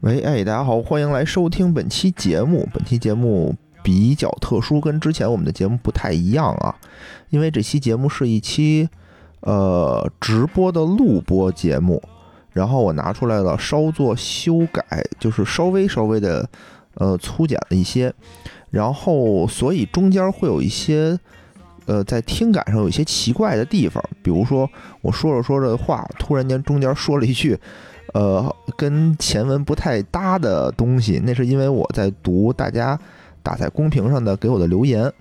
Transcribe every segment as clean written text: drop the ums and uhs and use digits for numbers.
喂，大家好，欢迎来收听本期节目。本期节目比较特殊，跟之前我们的节目不太一样啊，因为这期节目是一期直播的录播节目，然后我拿出来了稍作修改，就是稍微的粗简了一些，然后所以中间会有一些在听感上有一些奇怪的地方，比如说我说着话，突然间中间说了一句跟前文不太搭的东西，那是因为我在读大家打在公屏上的给我的留言，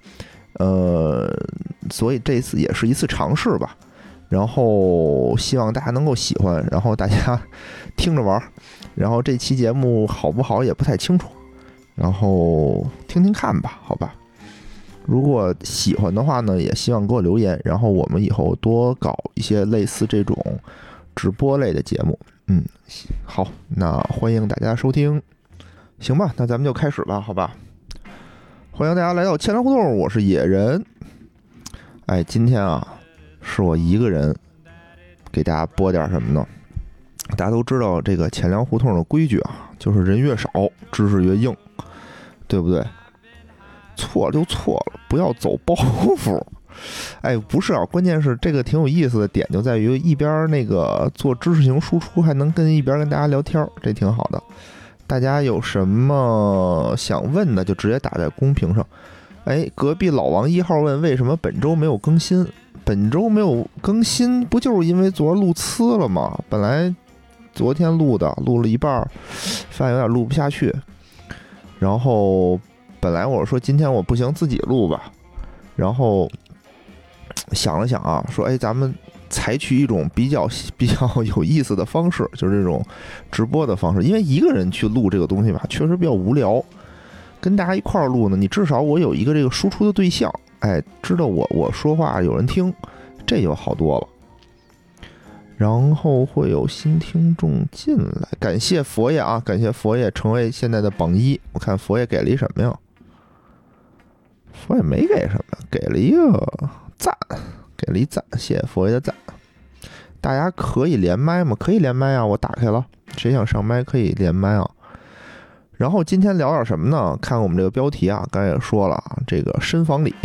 所以这次也是一次尝试吧，然后希望大家能够喜欢，然后大家听着玩，然后这期节目好不好也不太清楚，然后听听看吧，好吧。如果喜欢的话呢，也希望给我留言，然后我们以后多搞一些类似这种直播类的节目。好，那欢迎大家收听，行吧，那咱们就开始吧，好吧。欢迎大家来到钱粮胡同，我是野人。今天啊，是我一个人给大家播点什么呢？大家都知道这个钱粮胡同的规矩啊，就是人越少，知识越硬，对不对？错了就错了，不要走包袱。不是啊，关键是这个挺有意思的点就在于一边那个做知识型输出，还能一边跟大家聊天，这挺好的。大家有什么想问的，就直接打在公屏上。隔壁老王1号问为什么本周没有更新？本周没有更新，不就是因为昨儿录呲了吗？本来昨天录了一半，发现有点录不下去，然后本来我说今天我不行自己录吧，然后想了想啊，说咱们采取一种比较有意思的方式，就是这种直播的方式，因为一个人去录这个东西吧，确实比较无聊。跟大家一块儿录呢，你至少我有一个这个输出的对象，知道我说话有人听，这就好多了。然后会有新听众进来，感谢佛爷啊，感谢佛爷成为现在的榜一。我看佛爷给了一什么呀？佛爷没给什么，给了一个赞，谢谢佛爷的赞。大家可以连麦吗？可以连麦啊，我打开了，谁想上麦可以连麦啊。然后今天聊点什么呢？看我们这个标题啊，刚才也说了啊，这个深房里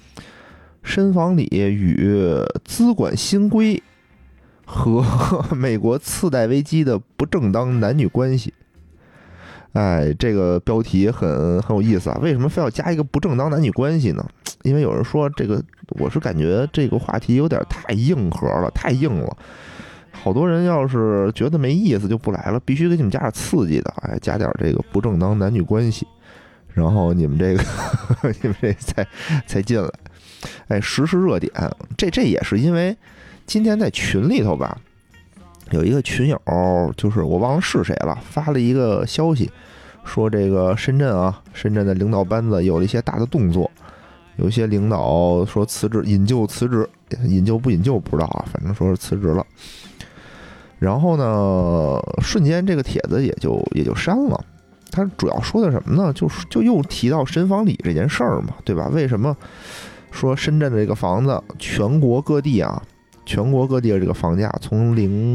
与资管新规和美国次贷危机的不正当男女关系。这个标题很有意思啊！为什么非要加一个不正当男女关系呢？因为有人说这个，我是感觉这个话题有点太硬核了，太硬了。好多人要是觉得没意思就不来了，必须给你们加点刺激的，加点这个不正当男女关系，然后你们这个你们这才进来。时事热点，这也是因为今天在群里头吧。有一个群友，就是我忘了是谁了，发了一个消息，说这个深圳的领导班子有了一些大的动作，有一些领导说辞职，引咎辞职，引咎不引咎不知道啊，反正说是辞职了。然后呢，瞬间这个帖子也就删了。他主要说的什么呢？就又提到深房里这件事儿嘛，对吧？为什么说深圳的这个房子，全国各地的这个房价从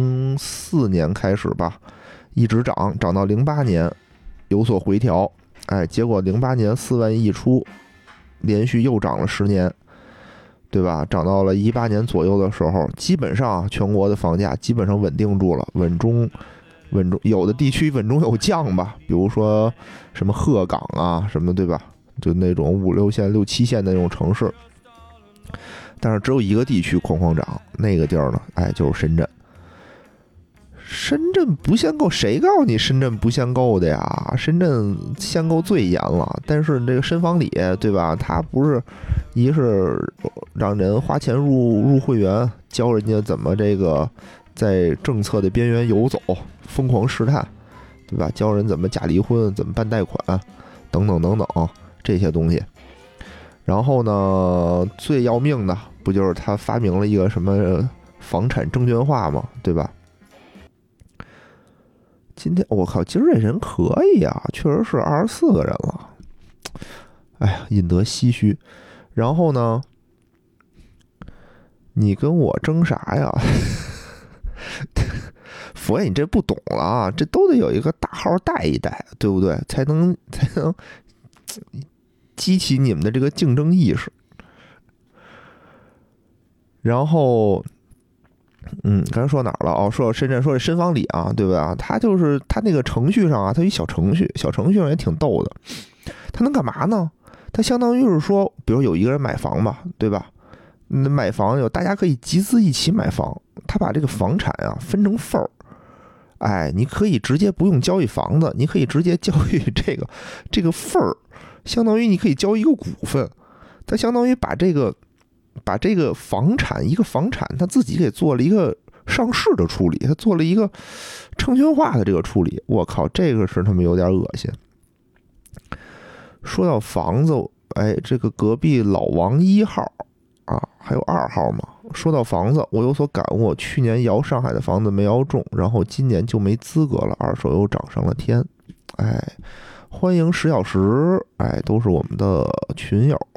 04年开始吧，一直涨到08年有所回调，结果08年4万亿一出，连续又涨了10年，对吧？涨到了18年左右的时候，基本上全国的房价基本上稳定住了，稳中，有的地区稳中有降吧，比如说什么鹤岗啊什么，对吧？就那种5、6线、6、7线的那种城市。但是只有一个地区哐涨，那个地儿呢，就是深圳。深圳不限购，谁告诉你深圳不限购的呀？深圳限购最严了，但是这个深房里，对吧？它不是一是让人花钱入会员，教人家怎么这个在政策的边缘游走，疯狂试探，对吧？教人怎么假离婚，怎么办贷款，等等这些东西。然后呢，最要命的不就是他发明了一个什么房产证券化吗？对吧？今天我靠，今儿这人可以啊，确实是24个人了。引得唏嘘。然后呢，你跟我争啥呀？ 佛爷你这不懂了啊，这都得有一个大号带一带，对不对？才能激起你们的这个竞争意识。然后刚才说哪儿了？哦，说深圳，说这深房里啊，对吧？它就是它那个程序上啊，它有一小程序上也挺逗的。它能干嘛呢？它相当于是说，比如有一个人买房吧，对吧？买房大家可以集资一起买房，他把这个房产啊分成份儿，哎，你可以直接不用交易房子，你可以直接交易这个份儿，相当于你可以交一个股份，它相当于把这个一个房产，它自己给做了一个上市的处理，它做了一个证券化的这个处理。我靠，这个是他们有点恶心。说到房子，哎，这个隔壁老王1号啊，还有2号嘛。说到房子，我有所感悟，去年摇上海的房子没摇中，然后今年就没资格了，二手又涨上了天。哎，欢迎10小时，哎，都是我们的群友。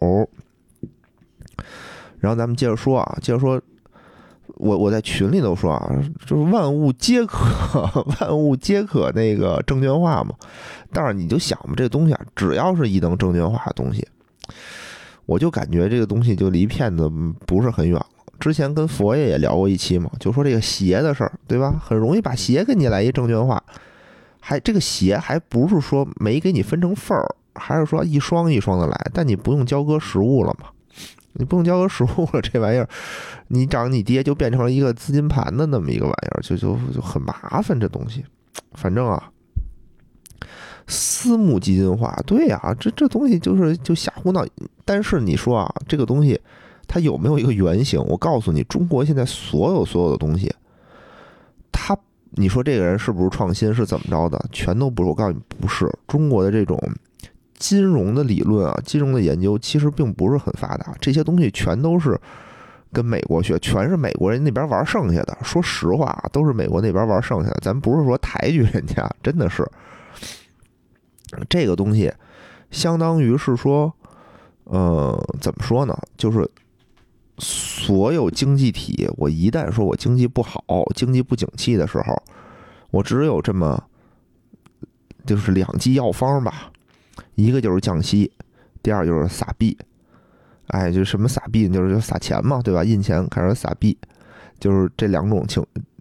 然后咱们接着说，我在群里头说啊，就是万物皆可那个证券化嘛。但是你就想吧，这东西啊，只要是一能证券化的东西，我就感觉这个东西就离骗子不是很远了。之前跟佛爷也聊过一期嘛，就说这个鞋的事儿，对吧？很容易把鞋给你来一证券化，这个鞋还不是说没给你分成份儿，还是说一双一双的来，但你不用交割实物了嘛？你不用交割实物了，这玩意儿你涨你跌就变成了一个资金盘的那么一个玩意儿，就很麻烦这东西。反正啊，私募基金化，对呀，这东西就瞎胡闹。但是你说啊，这个东西它有没有一个原型？我告诉你，中国现在所有的东西，你说这个人是不是创新，是怎么着的？全都不是。我告诉你，不是。中国的这种金融的理论啊，金融的研究其实并不是很发达，这些东西全都是跟美国学，全是美国人那边玩剩下的。说实话，都是美国那边玩剩下的，咱不是说抬举人家，真的是。这个东西相当于是说，怎么说呢？就是所有经济体，我一旦说我经济不好、经济不景气的时候，我只有这么就是2剂药方吧，一个就是降息，第二就是撒币。哎，就是什么撒币，就是撒钱嘛，对吧？印钱开始撒币，就是这两种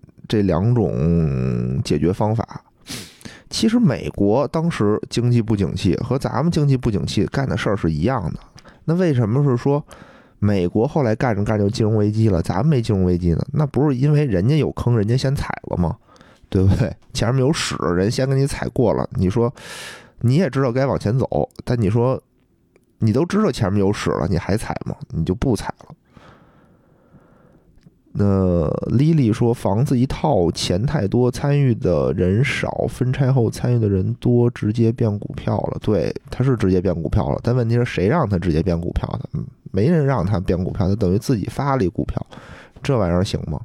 解决方法。其实美国当时经济不景气和咱们经济不景气干的事儿是一样的，那为什么是说美国后来干着干着就金融危机了，咱们没金融危机呢？那不是因为人家有坑，人家先踩了吗？对不对？前面有屎，人先给你踩过了。你说你也知道该往前走，但你说你都知道前面有屎了，你还踩吗？你就不踩了。莉莉说房子一套钱太多，参与的人少，分拆后参与的人多，直接变股票了。对，他是直接变股票了，但问题是谁让他直接变股票的？没人让他变股票，他等于自己发了一股票，这玩意儿行吗？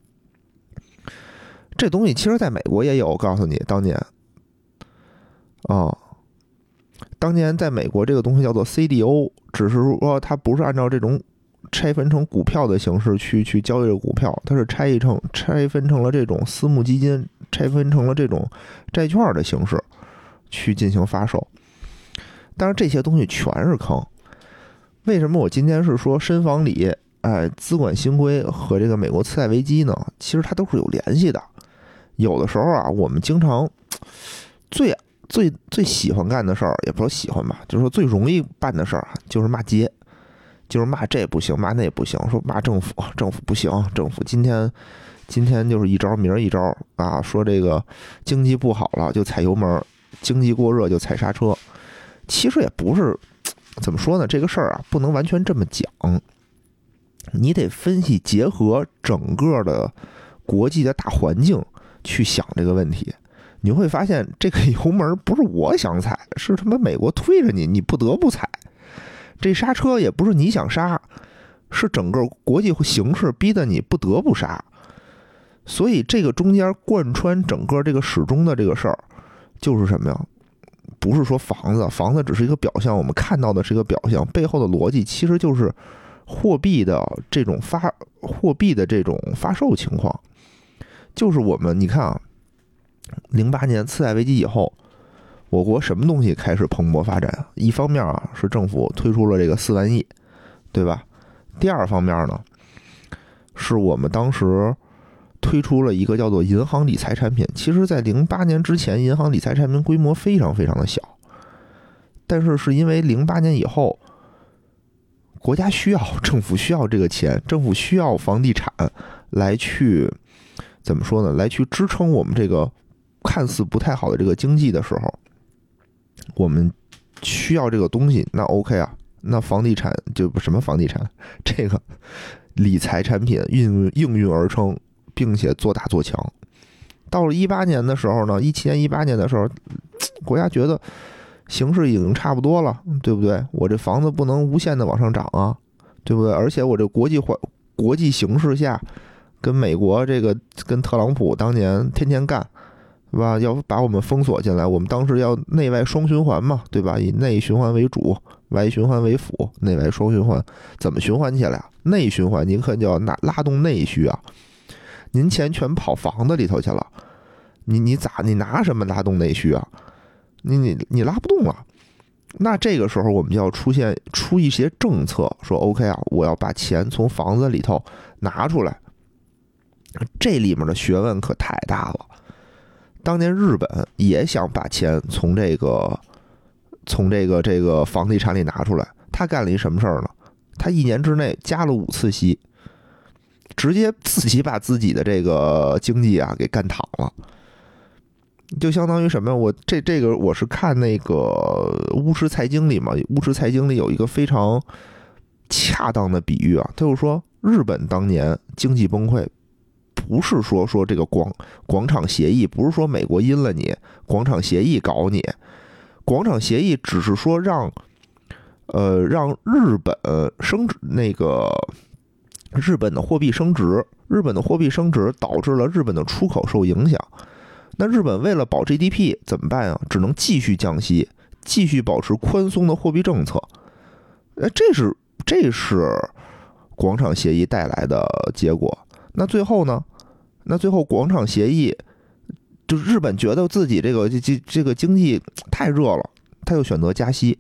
这东西其实在美国也有，我告诉你，当年在美国这个东西叫做 CDO， 只是说它不是按照这种拆分成股票的形式去交易这个股票，它是拆分成了这种私募基金，拆分成了这种债券的形式去进行发售。但是这些东西全是坑。为什么我今天是说深房里，资管新规和这个美国次贷危机呢？其实它都是有联系的。有的时候啊，我们经常最喜欢干的事儿，也不说喜欢吧，就是说最容易办的事儿就是骂街。就是骂这不行，骂那不行，说骂政府不行，政府今天就是一招，明儿一招啊，说这个经济不好了就踩油门，经济过热就踩刹车。其实也不是怎么说呢，这个事儿啊不能完全这么讲，你得分析结合整个的国际的大环境去想这个问题。你会发现这个油门不是我想踩，是他妈美国推着你不得不踩。这刹车也不是你想刹，是整个国际形势逼得你不得不刹。所以这个中间贯穿整个这个始终的这个事儿，就是什么呀？不是说房子只是一个表象，我们看到的是一个表象，背后的逻辑其实就是货币的这种发售情况。就是你看啊， 08年次贷危机以后，我国什么东西开始蓬勃发展？一方面啊是政府推出了这个4万亿，对吧？第二方面呢，是我们当时推出了一个叫做银行理财产品。其实在08年之前，银行理财产品规模非常非常的小，但是因为08年以后，国家需要，政府需要这个钱，政府需要房地产来去怎么说呢？来去支撑我们这个看似不太好的这个经济的时候，我们需要这个东西，那 OK 啊，那房地产就什么房地产，这个理财产品应运而生，并且做大做强。到了18年的时候呢，17年、18年的时候，国家觉得形势已经差不多了，对不对？我这房子不能无限的往上涨啊，对不对？而且我这国际形势下，跟美国跟特朗普当年天天干，对吧？要把我们封锁进来，我们当时要内外双循环嘛，对吧？以内循环为主，外循环为辅，内外双循环。怎么循环起来啊？内循环您可就要拉动内需啊，您钱全跑房子里头去了，你拿什么拉动内需啊？你拉不动了。那这个时候我们就要出一些政策，说 OK 啊，我要把钱从房子里头拿出来。这里面的学问可太大了。当年日本也想把钱从这个房地产里拿出来，他干了一什么事儿呢？他1年之内加了5次息，直接自己把自己的这个经济啊给干躺了。就相当于什么？这个我是看那个巫师财经里嘛，巫师财经里有一个非常恰当的比喻啊，他就说日本当年经济崩溃，不是说这个广场协议，不是说美国阴了你，广场协议搞你，广场协议只是说让日本升值，那个日本的货币升值，日本的货币升值导致了日本的出口受影响。那日本为了保 GDP 怎么办啊？只能继续降息，继续保持宽松的货币政策。这是广场协议带来的结果。那最后呢？那最后广场协议，就日本觉得自己这个经济太热了，他又选择加息。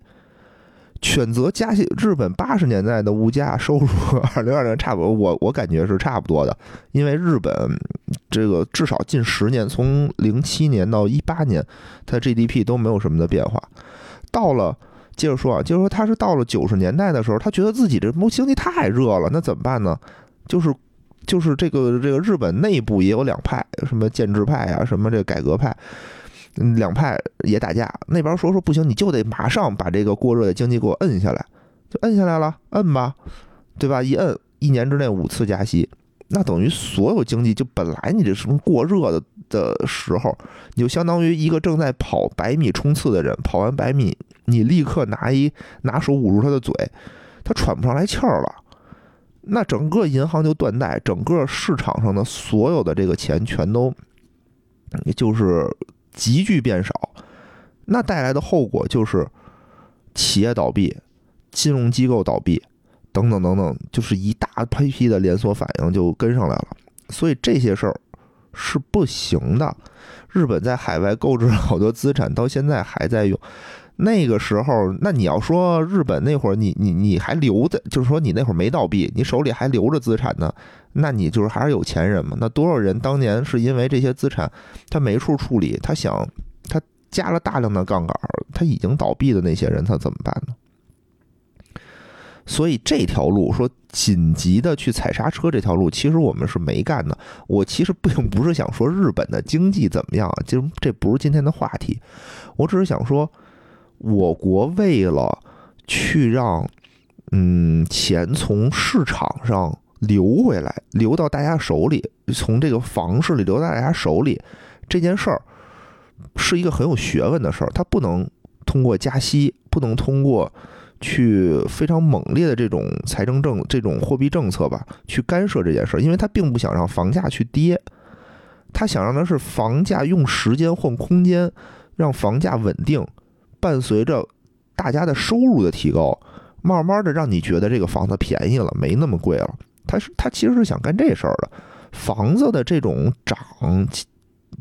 日本80年代的物价收入2022年差不多，我感觉是差不多的，因为日本这个至少近10年，从07年到18年，它 GDP 都没有什么的变化。接着说他是到了90年代的时候，他觉得自己这经济太热了，那怎么办呢？就是这个日本内部也有2派，什么建制派啊，什么这个改革派。2派也打架，那边说不行，你就得马上把这个过热的经济给我摁下来，就摁下来了，摁吧，对吧？一摁，1年之内5次加息，那等于所有经济就本来你这什么过热的时候，你就相当于一个正在跑100米冲刺的人，跑完100米，你立刻拿手捂住他的嘴，他喘不上来气儿了，那整个银行就断贷，整个市场上的所有的这个钱全都就是急剧变少，那带来的后果就是企业倒闭、金融机构倒闭等等等等，就是一大批的连锁反应就跟上来了。所以这些事儿是不行的。日本在海外购置了好多资产，到现在还在用。那个时候，那你要说日本那会儿你还留的，就是说你那会儿没倒闭，你手里还留着资产呢，那你就是还是有钱人嘛。那多少人当年是因为这些资产他没处处理，他加了大量的杠杆，他已经倒闭的那些人他怎么办呢？所以这条路说紧急的去踩刹车这条路，其实我们是没干的。我其实并不是想说日本的经济怎么样啊，其实这不是今天的话题，我只是想说，我国为了去让钱从市场上流回来，流到大家手里，从这个房市里流到大家手里，这件事儿是一个很有学问的事儿，它不能通过加息，不能通过去非常猛烈的这种这种货币政策吧，去干涉这件事，因为他并不想让房价去跌，他想让的是房价用时间换空间，让房价稳定，伴随着大家的收入的提高，慢慢的让你觉得这个房子便宜了，没那么贵了。他其实是想干这事儿的。房子的这种涨，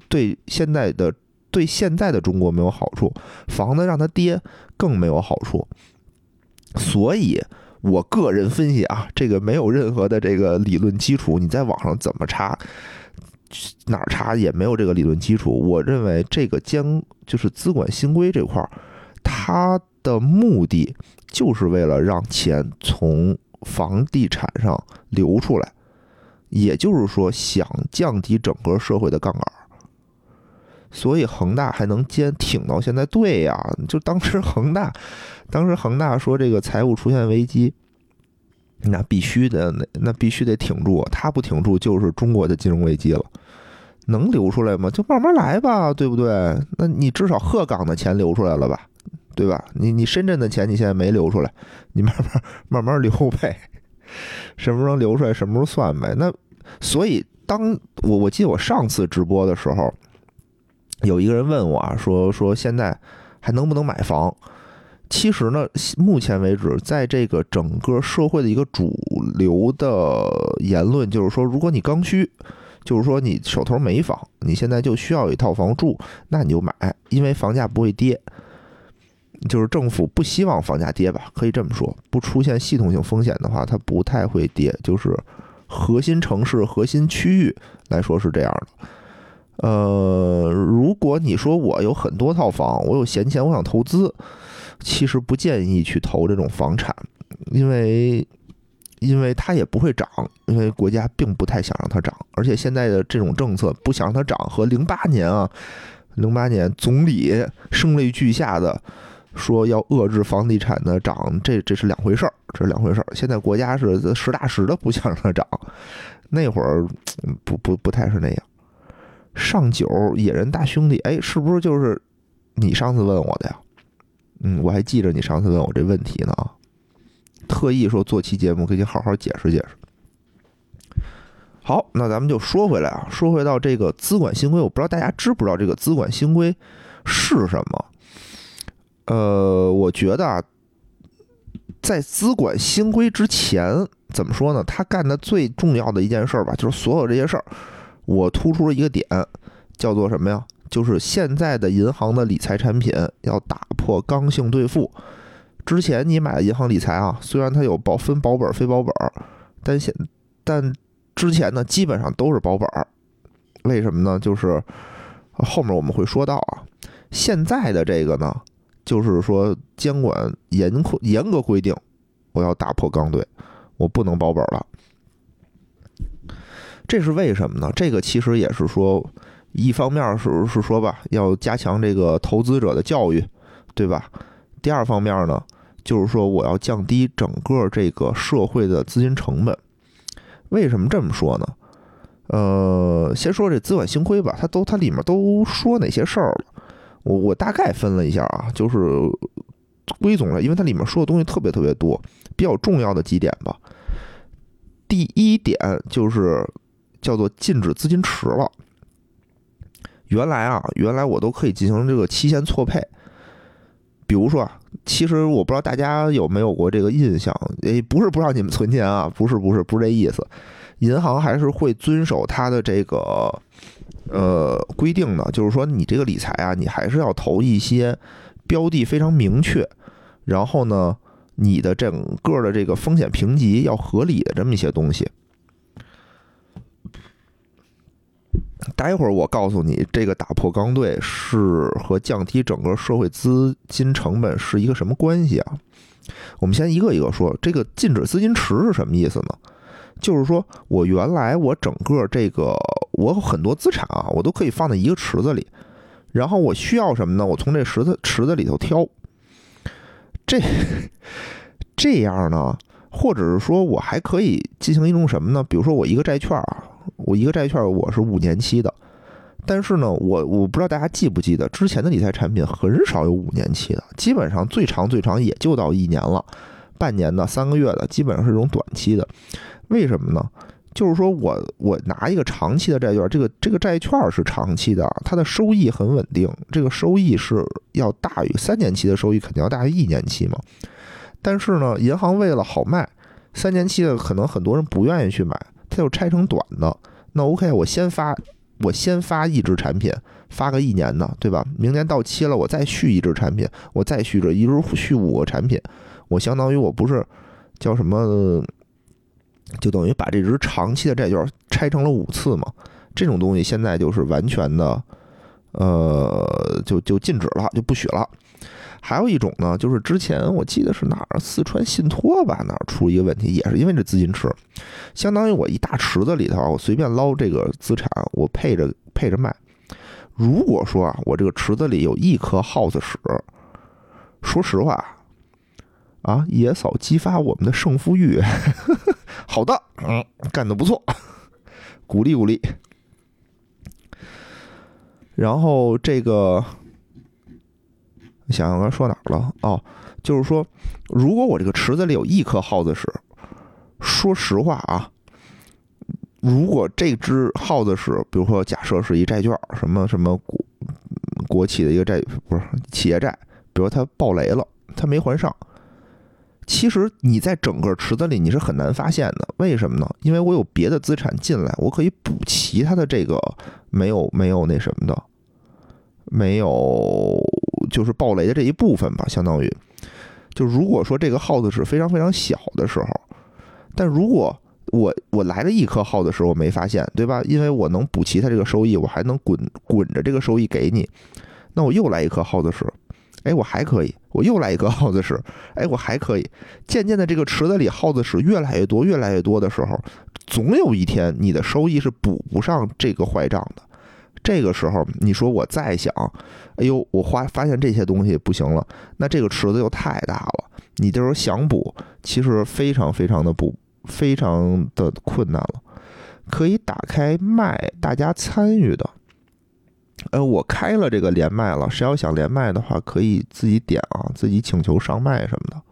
对现在的中国没有好处，房子让它跌更没有好处。所以我个人分析啊，这个没有任何的这个理论基础，你在网上怎么查，哪儿查也没有这个理论基础。我认为这个就是资管新规这块，它的目的就是为了让钱从房地产上流出来，也就是说想降低整个社会的杠杆。所以恒大还能挺到现在，对呀，就当时恒大说这个财务出现危机，那必须得挺住，他不挺住就是中国的金融危机了。能流出来吗？就慢慢来吧，对不对？那你至少鹤岗的钱流出来了吧，对吧？你深圳的钱你现在没流出来，你慢慢流呗，什么时候流出来什么时候算呗。那所以我记得我上次直播的时候，有一个人问我啊，说现在还能不能买房？其实呢，目前为止，在这个整个社会的一个主流的言论，就是说，如果你刚需，就是说你手头没房，你现在就需要一套房住，那你就买，因为房价不会跌。就是政府不希望房价跌吧，可以这么说，不出现系统性风险的话，它不太会跌。就是核心城市、核心区域来说是这样的。如果你说我有很多套房，我有闲钱，我想投资，其实不建议去投这种房产，因为它也不会涨，因为国家并不太想让它涨，而且现在的这种政策不想让它涨，和08年总理声泪俱下的说要遏制房地产的涨，这是两回事儿，现在国家是实打实的不想让它涨，那会儿不太是那样。上九野人大兄弟，哎，是不是就是你上次问我的呀？我还记着你上次问我这问题呢啊，特意说做期节目给你好好解释解释。好，那咱们就说回来啊，说回到这个资管新规，我不知道大家知不知道这个资管新规是什么？我觉得啊，在资管新规之前，怎么说呢？他干的最重要的一件事吧，就是所有这些事儿，我突出了一个点，叫做什么呀？就是现在的银行的理财产品要打破刚性兑付。之前你买的银行理财啊，虽然它有分保本非保本，但之前呢基本上都是保本。为什么呢？就是后面我们会说到啊，现在的这个呢，就是说监管严格规定，我要打破刚兑，我不能保本了。这是为什么呢？这个其实也是说，一方面是说吧，要加强这个投资者的教育，对吧？第二方面呢，就是说我要降低整个这个社会的资金成本。为什么这么说呢？先说这资管新规吧，它里面都说哪些事儿了？我大概分了一下啊，就是归总了，因为它里面说的东西特别特别多，比较重要的几点吧。第一点就是叫做禁止资金池了。原来我都可以进行这个期限错配。比如说啊，其实我不知道大家有没有过这个印象，不是不让你们存钱啊，不是这意思。银行还是会遵守它的这个规定的，就是说你这个理财啊，你还是要投一些标的非常明确，然后呢，你的整个的这个风险评级要合理的这么一些东西。待会儿我告诉你，这个打破刚兑是和降低整个社会资金成本是一个什么关系啊？我们先一个一个说。这个禁止资金池是什么意思呢？就是说我原来我整个这个我有很多资产啊，我都可以放在一个池子里，然后我需要什么呢？我从这池子里头挑。这样呢，或者是说我还可以进行一种什么呢？比如说我一个债券啊。我是5年期的，但是呢，我不知道大家记不记得，之前的理财产品很少有5年期的，基本上最长也就到1年了，半年的、3个月的，基本上是这种短期的。为什么呢？就是说我拿一个长期的债券，这个债券是长期的，它的收益很稳定，这个收益是要大于3年期的收益，肯定要大于1年期嘛。但是呢，银行为了好卖3年期的，可能很多人不愿意去买，它就拆成短的。那 OK， 我先发我先发抑制产品，发个1年的，对吧？明年到期了，我再续抑制产品，我再续着，一直续5个产品，我相当于我不是叫什么，就等于把这只长期的债券拆成了5次嘛。这种东西现在就是完全的，就禁止了，就不许了。还有一种呢，就是之前我记得是哪儿，四川信托吧，哪儿出一个问题，也是因为这资金池，相当于我一大池子里头，我随便捞这个资产，我配着卖。如果说啊，我这个池子里有1颗耗子屎，说实话啊，爷嫂激发我们的胜负欲，好的，干得不错，鼓励鼓励。然后这个。想想刚才说哪儿了？哦，就是说，如果我这个池子里有1颗耗子屎，说实话啊，如果这只耗子屎，比如说假设是一债券，什么什么国企的一个债，不是企业债，比如它爆雷了，它没还上，其实你在整个池子里你是很难发现的。为什么呢？因为我有别的资产进来，我可以补齐它的这个没有那什么的，没有。就是爆雷的这一部分吧，相当于，就如果说这个耗子是非常非常小的时候，但如果我来了1颗耗子时我没发现，对吧？因为我能补齐它这个收益，我还能滚着这个收益给你，那我又来1颗耗子屎，哎，我还可以，我又来1颗耗子屎，哎，我还可以。渐渐的，这个池子里耗子屎越来越多，越来越多的时候，总有一天你的收益是补不上这个坏账的。这个时候，你说我再想，哎呦，我发现这些东西不行了，那这个池子又太大了，你这时候想补，其实非常非常的困难了。可以打开麦，大家参与的。我开了这个连麦了，谁要想连麦的话，可以自己点啊，自己请求上麦什么的。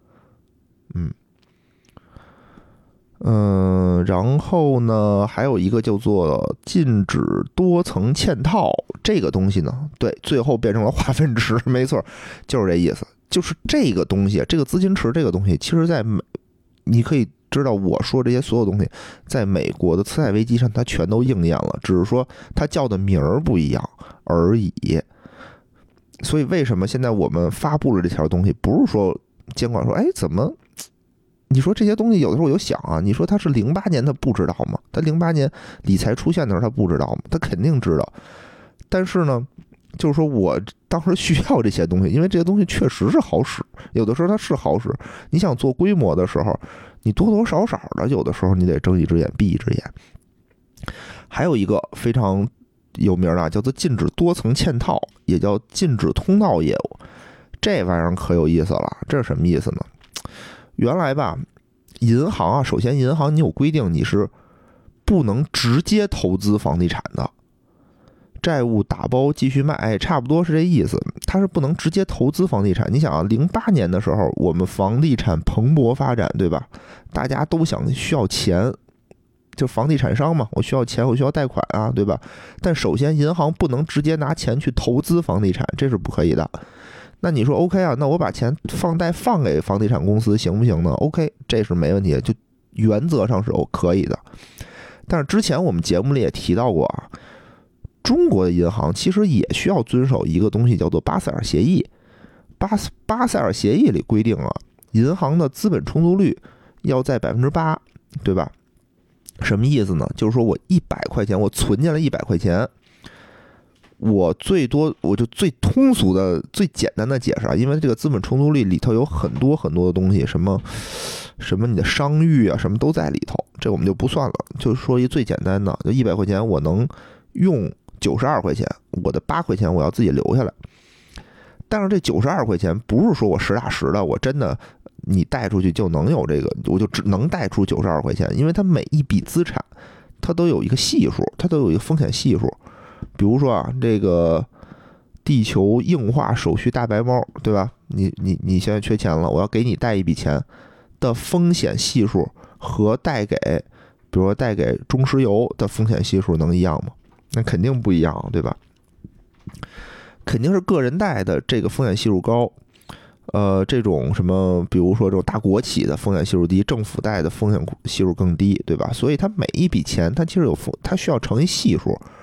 然后呢，还有一个叫做禁止多层嵌套这个东西呢，对，最后变成了化粪池，没错，就是这意思。就是这个东西，这个资金池这个东西，其实你可以知道我说这些所有东西，在美国的次贷危机上，它全都应验了，只是说它叫的名儿不一样而已。所以为什么现在我们发布了这条东西，不是说监管说，哎，怎么？你说这些东西有的时候我就想啊，你说他是08年他不知道吗？他08年理财出现的时候他不知道吗？他肯定知道。但是呢，就是说我当时需要这些东西，因为这些东西确实是好使，有的时候它是好使。你想做规模的时候，你多多少少的，有的时候你得睁一只眼闭一只眼。还有一个非常有名的叫做禁止多层嵌套，也叫禁止通道业务。这玩意儿可有意思了，这是什么意思呢？原来吧，银行啊，首先银行你有规定，你是不能直接投资房地产的，债务打包继续卖，哎，差不多是这意思。它是不能直接投资房地产。你想啊，08年的时候，我们房地产蓬勃发展，对吧？大家都需要钱，就房地产商嘛，我需要钱，我需要贷款啊，对吧？但首先银行不能直接拿钱去投资房地产，这是不可以的。那你说 OK 啊？那我把钱放给房地产公司行不行呢 ？OK， 这是没问题，就原则上是可以的。但是之前我们节目里也提到过啊，中国的银行其实也需要遵守一个东西，叫做巴塞尔协议。巴塞尔协议里规定啊，银行的资本充足率要在8%，对吧？什么意思呢？就是说我100块钱，我存进了100块钱。我最通俗的、最简单的解释啊，因为这个资本充足率里头有很多很多的东西，什么你的商誉啊，什么都在里头，这我们就不算了。就说一最简单的，就100块钱我能用92块钱，我的8块钱我要自己留下来。但是这92块钱不是说我实打实的，我真的你贷出去就能有这个，我就只能贷出92块钱，因为它每一笔资产它都有一个系数，它都有一个风险系数。比如说啊，这个地球硬化手续大白猫，对吧？你现在缺钱了，我要给你贷一笔钱的风险系数和比如说贷给中石油的风险系数能一样吗？那肯定不一样，对吧？肯定是个人贷的这个风险系数高，这种什么，比如说这种大国企的风险系数低，政府贷的风险系数更低，对吧？所以它每一笔钱它其实它需要乘以系数。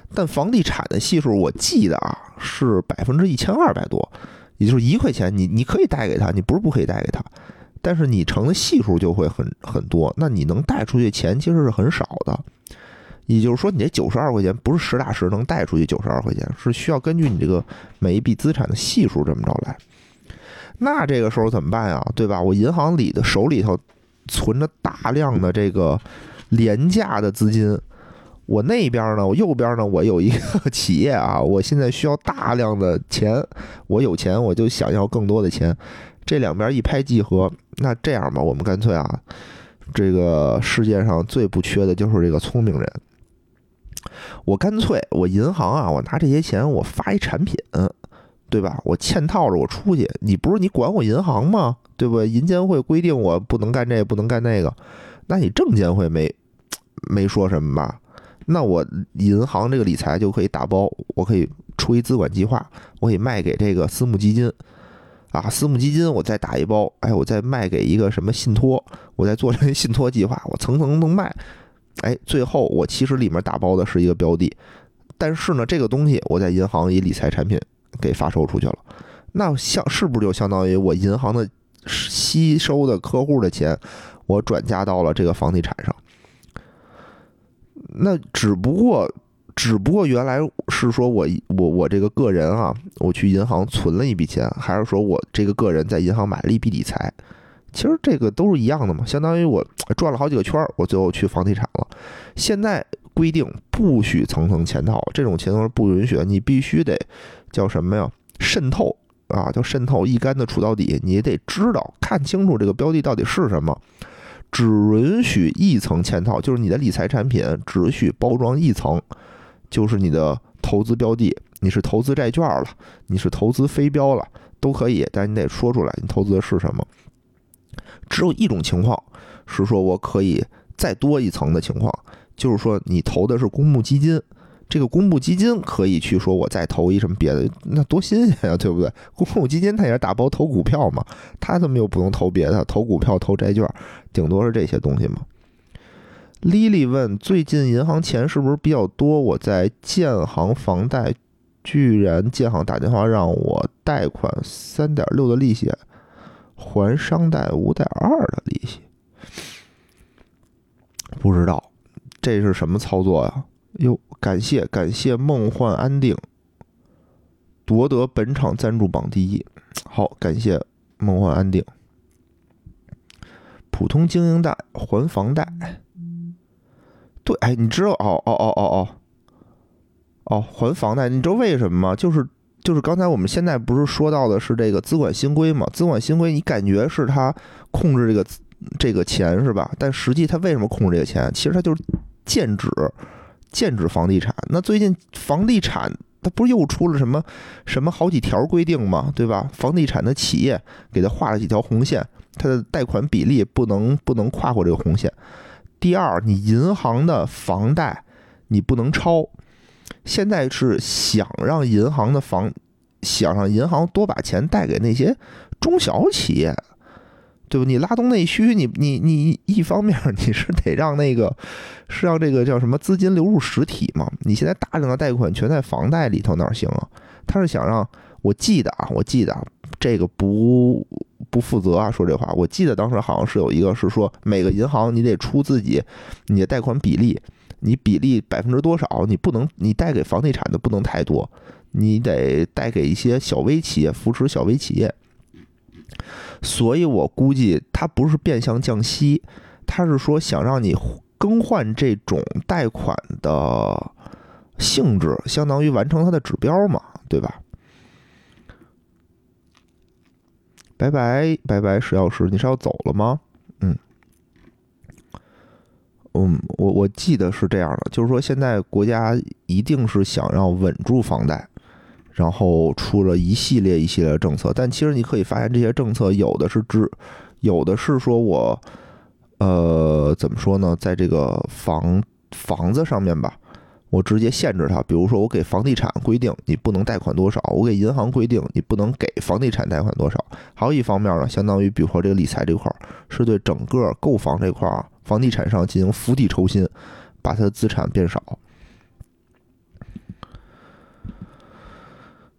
但房地产的系数我记得啊是1200%多，也就是1块钱你可以贷给他，你不是不可以贷给他，但是你乘的系数就会很多，那你能贷出去钱其实是很少的。也就是说，你这92块钱不是实打实能贷出去92块钱，是需要根据你这个每一笔资产的系数这么着来。那这个时候怎么办呀？对吧？我银行里的手里头存着大量的这个廉价的资金，我那边呢，我右边呢，我有一个企业啊，我现在需要大量的钱，我有钱我就想要更多的钱，这两边一拍即合。那这样吧，我们干脆啊，这个世界上最不缺的就是这个聪明人。我干脆我银行啊，我拿这些钱我发一产品，对吧？我嵌套着我出去，你不是你管我银行吗？对不对？银监会规定我不能干这个，不能干那个，那你证监会没说什么吧？那我银行这个理财就可以打包，我可以出一资管计划，我可以卖给这个私募基金啊，私募基金我再打一包，哎，我再卖给一个什么信托，我再做成信托计划，我层层能卖，哎，最后我其实里面打包的是一个标的，但是呢，这个东西我在银行以理财产品给发售出去了，那是不是就相当于我银行的吸收的客户的钱，我转嫁到了这个房地产上？那只不过原来是说我这个个人啊，我去银行存了一笔钱，还是说我这个个人在银行买了一笔理财？其实这个都是一样的嘛，相当于我转了好几个圈，我最后去房地产了。现在规定不许层层嵌套，这种情况是不允许的，你必须得叫什么呀？渗透啊，叫渗透，一竿子杵到底，你得知道看清楚这个标的到底是什么。只允许一层嵌套，就是你的理财产品只许包装一层，就是你的投资标的，你是投资债券了，你是投资非标了，都可以，但是你得说出来你投资的是什么。只有一种情况是说我可以再多一层的情况，就是说你投的是公募基金，这个公募基金可以去说我再投一什么别的，那多新鲜呀，对不对？公募基金它也是打包投股票嘛，它怎么又不能投别的？投股票、投债券，顶多是这些东西嘛。Lily 问：最近银行钱是不是比较多？我在建行房贷，居然建行打电话让我贷款3.6%的利息，还商贷5.2%的利息，不知道这是什么操作呀？哟，感谢梦幻安定夺得本场赞助榜第1，好，感谢梦幻安定。普通经营贷还房贷，对，哎，你知道还房贷，你知道为什么吗？就是刚才我们现在不是说到的是这个资管新规嘛？资管新规你感觉是它控制这个钱是吧？但实际它为什么控制这个钱？其实它就是禁止房地产。那最近房地产它不是又出了什么好几条规定嘛，对吧？房地产的企业给它画了几条红线，它的贷款比例不能跨过这个红线。第二，你银行的房贷你不能超。现在是想让银行多把钱贷给那些中小企业，对吧？你拉动内需，你一方面你是得让这个叫什么资金流入实体嘛？你现在大量的贷款全在房贷里头，哪行啊？他是想让我记得这个不负责啊，说这话。我记得当时好像是有一个是说每个银行你得出自己你的贷款比例。你比例多少？你贷给房地产的不能太多，你得贷给一些小微企业，扶持小微企业。所以我估计它不是变相降息，它是说想让你更换这种贷款的性质，相当于完成它的指标嘛，对吧？拜拜，石药师，你是要走了吗？我记得是这样的，就是说现在国家一定是想要稳住房贷，然后出了一系列的政策。但其实你可以发现，这些政策有的是说我怎么说呢，在这个房子上面吧，我直接限制它。比如说我给房地产规定你不能贷款多少，我给银行规定你不能给房地产贷款多少。还有一方面呢，相当于比如说这个理财这块是对整个购房这块房地产上进行釜底抽薪，把它的资产变少。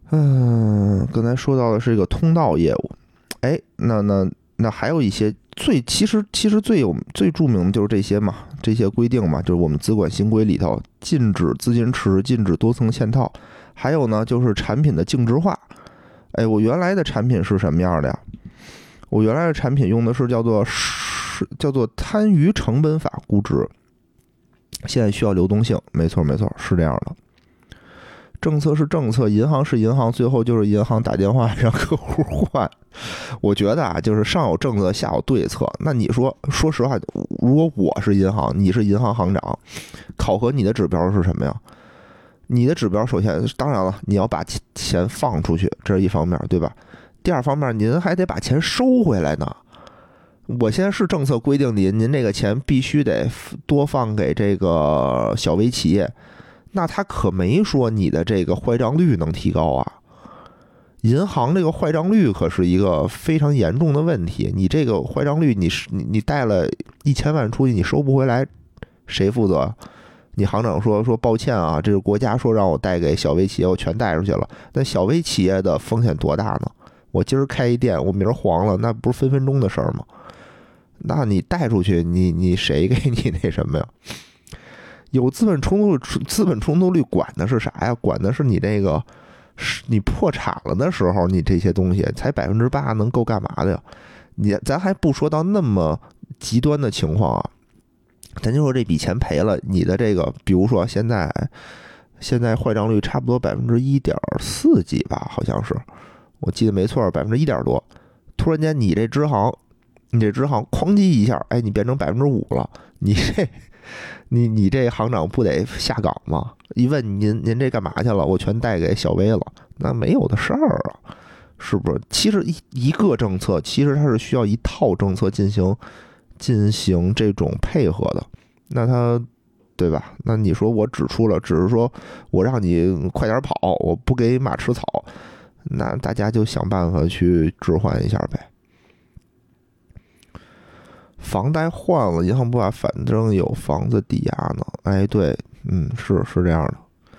刚才说到的是一个通道业务，哎，那还有一些其实最著名的就是这些嘛，这些规定嘛，就是我们资管新规里头禁止资金池，禁止多层嵌套，还有呢就是产品的净值化。哎，我原来的产品是什么样的呀？我原来的产品用的是叫做摊余成本法估值，现在需要流动性，没错，是这样的。政策是政策，银行是银行，最后就是银行打电话让客户换。我觉得啊，就是上有政策，下有对策。那你说实话，如果我是银行，你是银行行长，考核你的指标是什么呀？你的指标首先，当然了，你要把钱放出去，这是一方面，对吧？第二方面，您还得把钱收回来呢。我现在是政策规定您这个钱必须得多放给这个小微企业。那他可没说你的这个坏账率能提高啊！银行这个坏账率可是一个非常严重的问题。你这个坏账率，你贷了1000万出去，你收不回来，谁负责？你行长说抱歉啊，这是国家说让我贷给小微企业，我全贷出去了。那小微企业的风险多大呢？我今儿开一店，我明儿黄了，那不是分分钟的事儿吗？那你贷出去，你谁给你那什么呀？有资本冲突率管的是啥呀？管的是你这个，你破产了的时候，你这些东西才8%能够干嘛的呀？咱还不说到那么极端的情况啊，咱就说这笔钱赔了，你的这个，比如说现在坏账率差不多1.4%几吧，好像是，我记得没错，1%点多。突然间你这支行哐叽一下，哎，你变成5%了，你这行长不得下岗吗？一问您这干嘛去了？我全贷给小微了，那没有的事儿啊，是不是？其实一个政策，其实它是需要一套政策进行这种配合的，那它对吧？那你说我只是说我让你快点跑，我不给马吃草，那大家就想办法去置换一下呗。房贷换了，银行不怕，反正有房子抵押呢。哎，对，是这样的。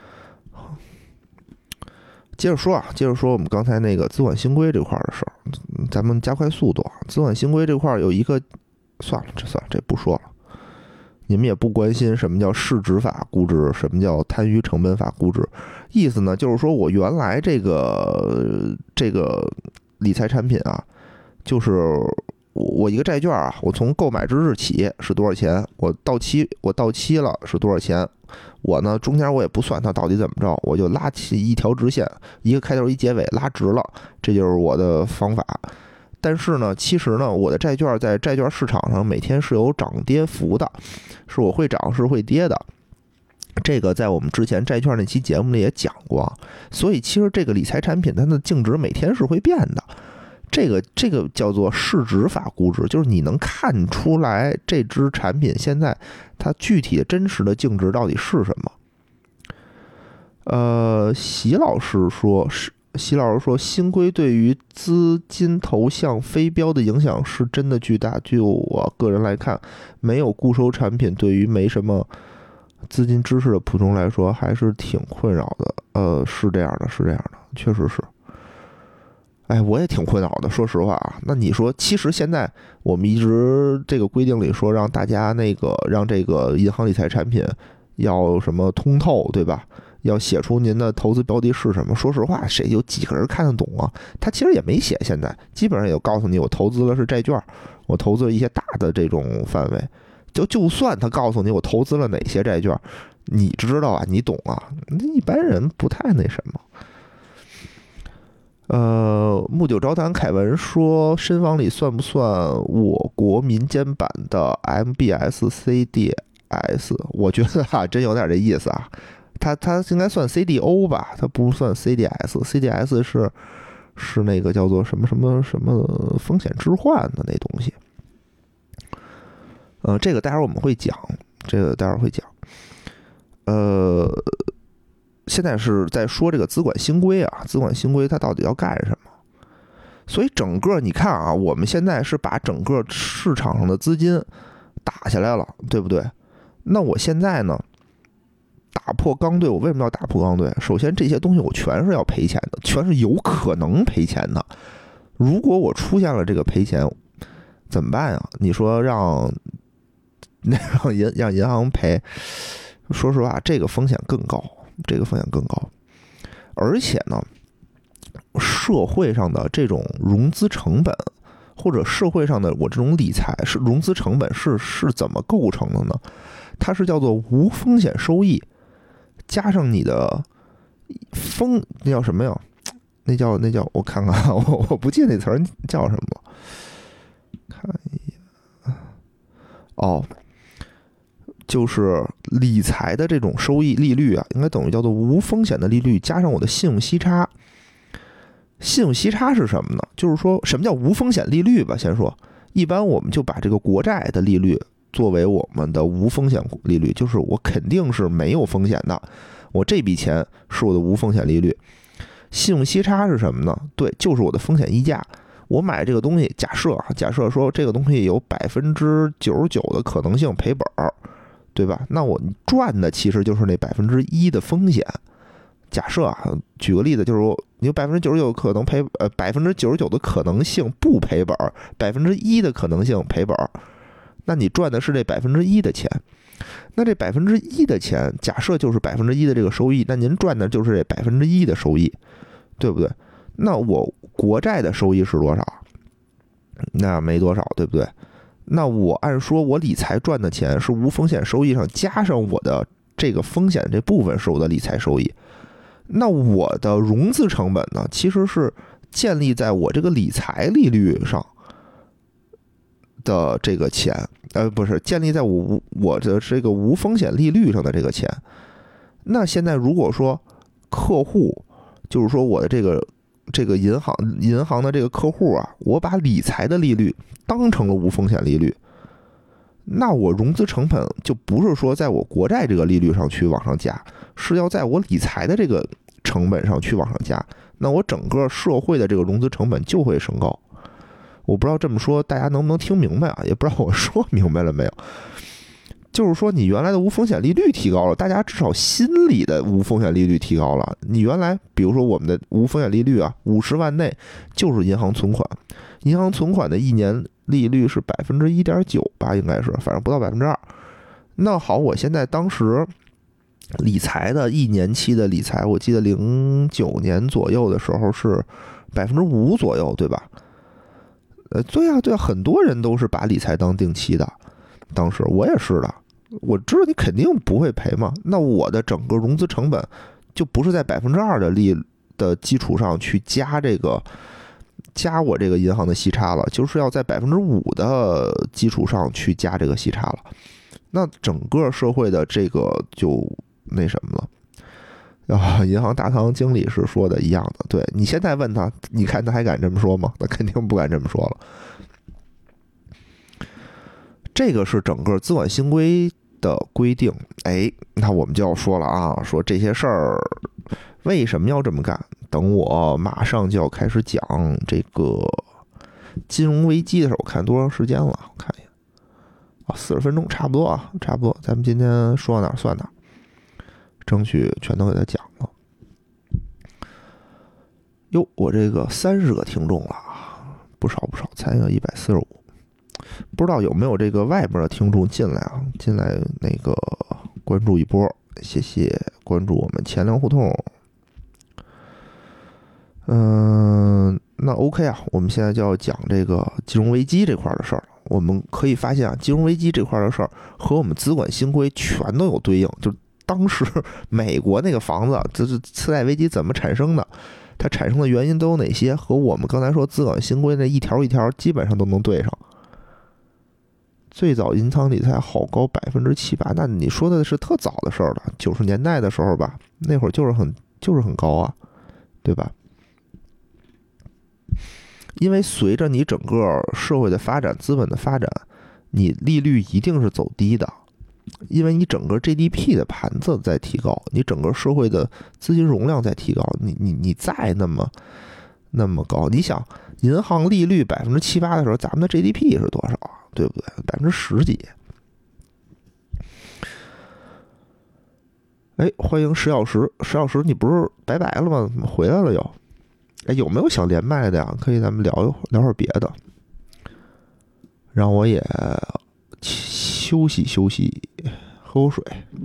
接着说我们刚才那个资管新规这块的事儿，咱们加快速度啊。资管新规这块有一个，算了，这不说了。你们也不关心什么叫市值法估值，什么叫摊余成本法估值，意思呢就是说我原来这个理财产品啊，就是我一个债券啊，我从购买之日起是多少钱，我到期了是多少钱，我呢中间我也不算它到底怎么着，我就拉起一条直线，一个开头一结尾，拉直了，这就是我的方法。但是呢，其实呢，我的债券在债券市场上每天是有涨跌幅的，是我会涨是会跌的。这个在我们之前债券那期节目里也讲过，所以其实这个理财产品它的净值每天是会变的。这个叫做市值法估值，就是你能看出来这只产品现在它具体的真实的净值到底是什么。席老师说，新规对于资金投向非标的影响是真的巨大。就我个人来看，没有固收产品对于没什么资金知识的普通来说还是挺困扰的。是这样的，确实是。哎，我也挺困扰的，说实话啊。那你说，其实现在我们一直这个规定里说让大家让这个银行理财产品要什么通透，对吧？要写出您的投资标的是什么。说实话，谁有几个人看得懂啊？他其实也没写，现在基本上也告诉你，我投资的是债券，我投资了一些大的这种范围。就算他告诉你我投资了哪些债券，你知道啊，你懂啊，一般人不太那什么。木九招谈凯文说，深房里算不算我国民间版的 MBS CDS？ 我觉得真有点这意思啊。它应该算 CDO 吧，它不算 CDS。CDS 是那个叫做什么风险置换的那东西。这个待会儿我们会讲，现在是在说这个资管新规啊，资管新规它到底要干什么？所以整个你看啊，我们现在是把整个市场上的资金打下来了，对不对？那我现在呢，打破刚兑，我为什么要打破刚兑？首先这些东西我全是要赔钱的，全是有可能赔钱的。如果我出现了这个赔钱，怎么办呀？你说让银行赔，说实话，这个风险更高，而且呢，社会上的这种融资成本，或者社会上的我这种理财是融资成本是怎么构成的呢？它是叫做无风险收益，加上你的那叫什么呀？那叫我看看，我不记得那词儿叫什么了。看一眼，哦，就是理财的这种收益利率啊，应该等于叫做无风险的利率加上我的信用息差。信用息差是什么呢？就是说什么叫无风险利率吧？先说，一般我们就把这个国债的利率作为我们的无风险利率，就是我肯定是没有风险的，我这笔钱是我的无风险利率。信用息差是什么呢？对，就是我的风险溢价。我买这个东西，假设说这个东西有99%的可能性赔本，对吧？那我赚的其实就是那1%的风险。假设啊，举个例子，就是你有99%可能99%的可能性不赔本，1%的可能性赔本，那你赚的是这1%的钱。那这1%的钱，假设就是1%的这个收益，那您赚的就是这1%的收益，对不对？那我国债的收益是多少？那没多少，对不对？那我按说我理财赚的钱是无风险收益上加上我的这个风险这部分是我的理财收益。那我的融资成本呢，其实是建立在我这个理财利率上的这个钱，不是建立在我的这个无风险利率上的这个钱。那现在如果说客户，就是说我的这个银行的这个客户啊，我把理财的利率当成了无风险利率，那我融资成本就不是说在我国债这个利率上去往上加，是要在我理财的这个成本上去往上加，那我整个社会的这个融资成本就会升高。我不知道这么说大家能不能听明白啊？也不知道我说明白了没有。就是说你原来的无风险利率提高了，大家至少心里的无风险利率提高了。你原来比如说我们的无风险利率啊，50万内就是银行存款，银行存款的1年利率是1.9%吧，应该是，反正不到2%。那好，我现在当时理财的1年期的理财，我记得09年左右的时候是5%左右，对吧？对啊，很多人都是把理财当定期的，当时我也是的。我知道你肯定不会赔嘛，那我的整个融资成本就不是在2%的利的基础上去加我这个银行的息差了，就是要在5%的基础上去加这个息差了。那整个社会的这个就那什么了啊？银行大堂经理是说的一样的，对，你现在问他，你看他还敢这么说吗？他肯定不敢这么说了。这个是整个资管新规的规定。那我们就要说了啊，说这些事儿为什么要这么干？等我马上就要开始讲这个金融危机的时候，我看多长时间了？我看一眼，40分钟差不多啊，差不多。咱们今天说到哪儿算哪儿，争取全都给他讲了。哟，我这个30个听众了，不少，才有145。不知道有没有这个外边的听众进来啊？进来那个关注一波，谢谢关注我们钱粮胡同。那 OK 啊，我们现在就要讲这个金融危机这块的事儿。我们可以发现啊，金融危机这块的事儿和我们资管新规全都有对应。就当时美国那个房子，这是次贷危机怎么产生的？它产生的原因都有哪些？和我们刚才说资管新规那一条一条基本上都能对上。最早银行理财好高7%，那你说的是特早的事儿了，90年代的时候吧，那会儿就是很高啊，对吧？因为随着你整个社会的发展，资本的发展，你利率一定是走低的，因为你整个 GDP 的盘子在提高，你整个社会的资金容量在提高，你再那么高，你想银行利率7%的时候，咱们的 GDP 是多少啊？对不对？10几。 哎，欢迎石小石，石小石，你不是拜拜了吗？怎么回来了又？哎，有没有想连麦的呀？可以咱们聊聊会儿别的。让我也休息休息，喝口水。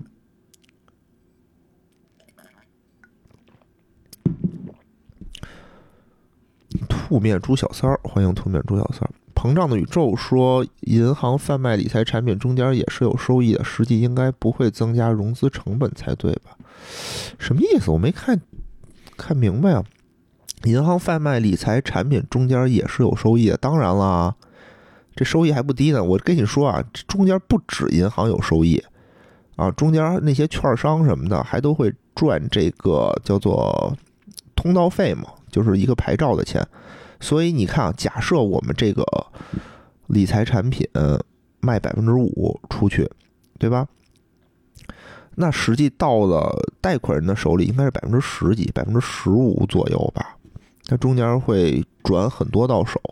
吐面猪小三儿，欢迎吐面猪小三儿。膨胀的宇宙说，银行贩卖理财产品中间也是有收益的，实际应该不会增加融资成本才对吧？什么意思？我没看明白啊。银行贩卖理财产品中间也是有收益的，当然了，这收益还不低呢。我跟你说啊，这中间不止银行有收益啊，中间那些券商什么的还都会赚这个叫做通道费嘛，就是一个牌照的钱。所以你看啊，假设我们这个理财产品卖5%出去，对吧？那实际到了贷款人的手里应该是10%几、15%左右吧。它中间会转很多到手。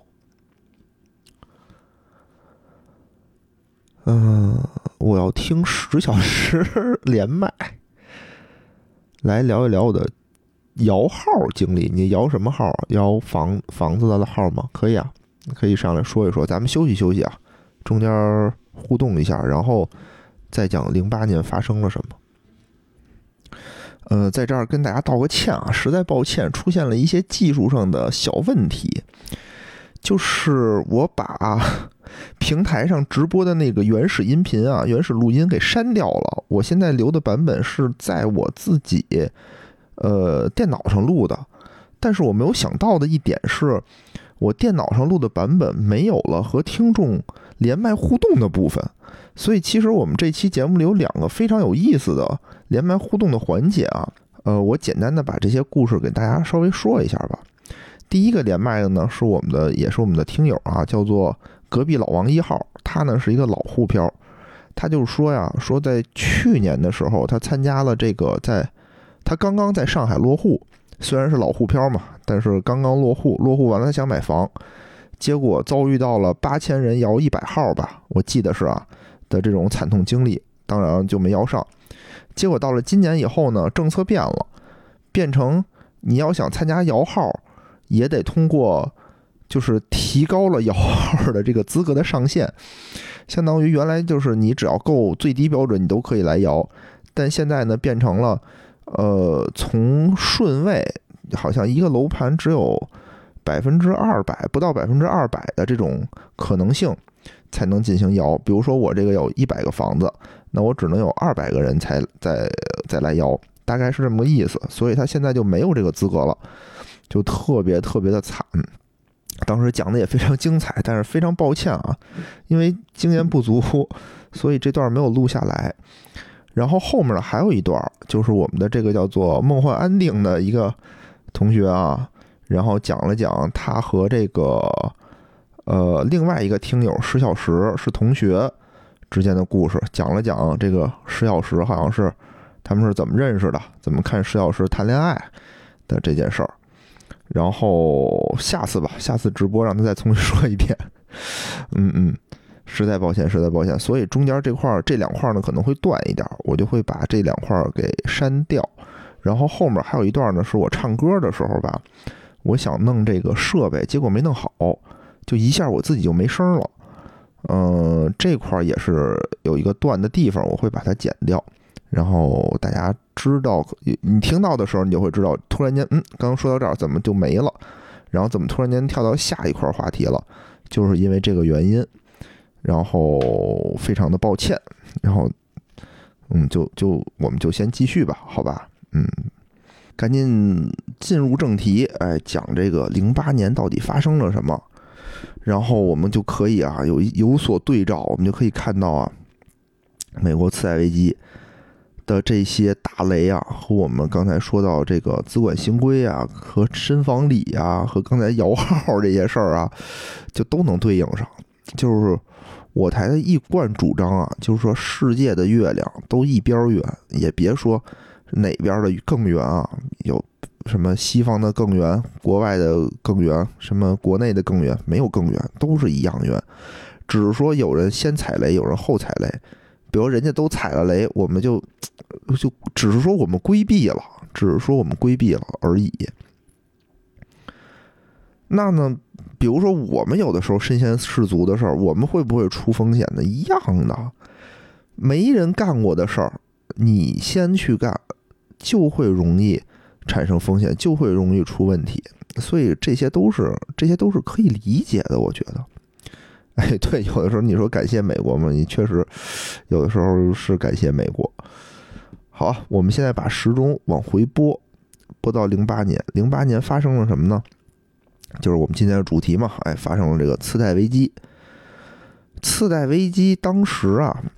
我要听10小时连麦，来聊一聊我的摇号经历。你摇什么号？摇房子的号吗？可以啊，可以上来说一说。咱们休息休息啊，中间互动一下，然后再讲08年发生了什么。在这儿跟大家道个歉啊，实在抱歉，出现了一些技术上的小问题，就是我把平台上直播的那个原始音频啊、原始录音给删掉了。我现在留的版本是在我自己电脑上录的，但是我没有想到的一点是，我电脑上录的版本没有了和听众连麦互动的部分。所以其实我们这期节目里有2个非常有意思的连麦互动的环节啊，我简单的把这些故事给大家稍微说一下吧。第一个连麦的呢是也是我们的听友啊，叫做隔壁老王1号，他呢是一个老沪漂，他就说呀，说在去年的时候他参加了这个，他刚刚在上海落户，虽然是老沪漂嘛，但是刚刚落户完了他想买房，结果遭遇到了8000人摇100号吧，我记得是啊的这种惨痛经历，当然就没摇上。结果到了今年以后呢，政策变了，变成你要想参加摇号，也得通过，就是提高了摇号的这个资格的上限，相当于原来就是你只要够最低标准，你都可以来摇，但现在呢变成了，从顺位好像一个楼盘只有200%不到200%的这种可能性才能进行摇。比如说我这个有100个房子，那我只能有200个人才再来摇，大概是这么个意思。所以他现在就没有这个资格了，就特别特别的惨。当时讲的也非常精彩，但是非常抱歉啊，因为经验不足，所以这段没有录下来。然后后面呢还有一段，就是我们的这个叫做梦幻安定的一个同学啊，然后讲了讲他和这个另外一个听友10小时是同学之间的故事，讲了讲这个10小时好像是他们是怎么认识的，怎么看10小时谈恋爱的这件事儿。然后下次直播让他再重新说一遍。实在抱歉。所以中间这2块呢可能会断一点，我就会把这2块给删掉。然后后面还有一段呢，是我唱歌的时候吧，我想弄这个设备，结果没弄好，就一下我自己就没声了。这块也是有一个断的地方，我会把它剪掉。然后大家知道，你听到的时候，你就会知道，突然间，刚刚说到这儿怎么就没了，然后怎么突然间跳到下一块话题了，就是因为这个原因。然后非常的抱歉，然后我们就先继续吧，好吧？赶紧进入正题，讲这个08年到底发生了什么，然后我们就可以啊有所对照，我们就可以看到啊，美国次贷危机的这些大雷啊，和我们刚才说到这个资管新规啊，和深房里啊，和刚才摇号这些事儿啊，就都能对应上。就是我台的一贯主张啊，就是说世界的月亮都一边圆，也别说哪边的更圆啊，有什么西方的更圆，国外的更圆，什么国内的更圆，没有更圆，都是一样圆，只是说有人先踩雷，有人后踩雷， 比如人家都踩了雷，我们就只是说我们规避了，而已。那呢，比如说我们有的时候身先士卒的事儿，我们会不会出风险呢？一样的，没人干过的事儿，你先去干，就会容易产生风险，就会容易出问题。所以这些都是可以理解的，我觉得。哎，对，有的时候你说感谢美国嘛，你确实有的时候是感谢美国。好，我们现在把时钟往回拨到08年，08年发生了什么呢？就是我们今天的主题嘛，发生了这个次贷危机。次贷危机当时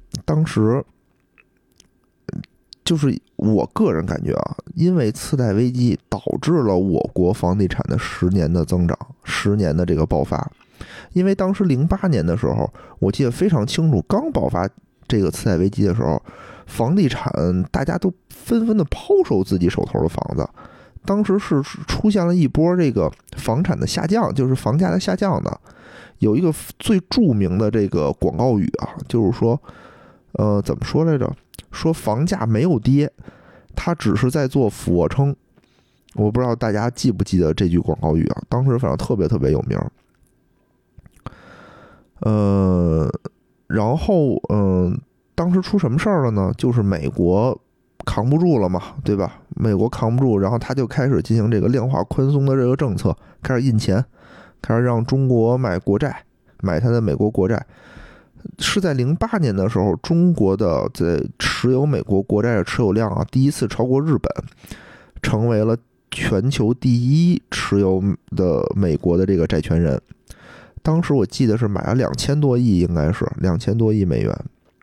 就是我个人感觉啊，因为次贷危机导致了我国房地产的10年的增长，10年的这个爆发。因为当时08年的时候，我记得非常清楚，刚爆发这个次贷危机的时候，房地产大家都纷纷的抛售自己手头的房子。当时是出现了一波这个房产的下降，就是房价的下降的。有一个最著名的这个广告语啊，就是说，怎么说来着？说房价没有跌，它只是在做俯卧撑。我不知道大家记不记得这句广告语啊？当时反正特别特别有名。然后当时出什么事儿了呢？就是美国扛不住了嘛，对吧？美国扛不住，然后他就开始进行这个量化宽松的这个政策，开始印钱，开始让中国买国债，买他的美国国债。是在08年的时候，中国的在持有美国国债的持有量啊，第一次超过日本，成为了全球第一持有的美国的这个债权人。当时我记得是买了2000多亿，应该是2000多亿美元，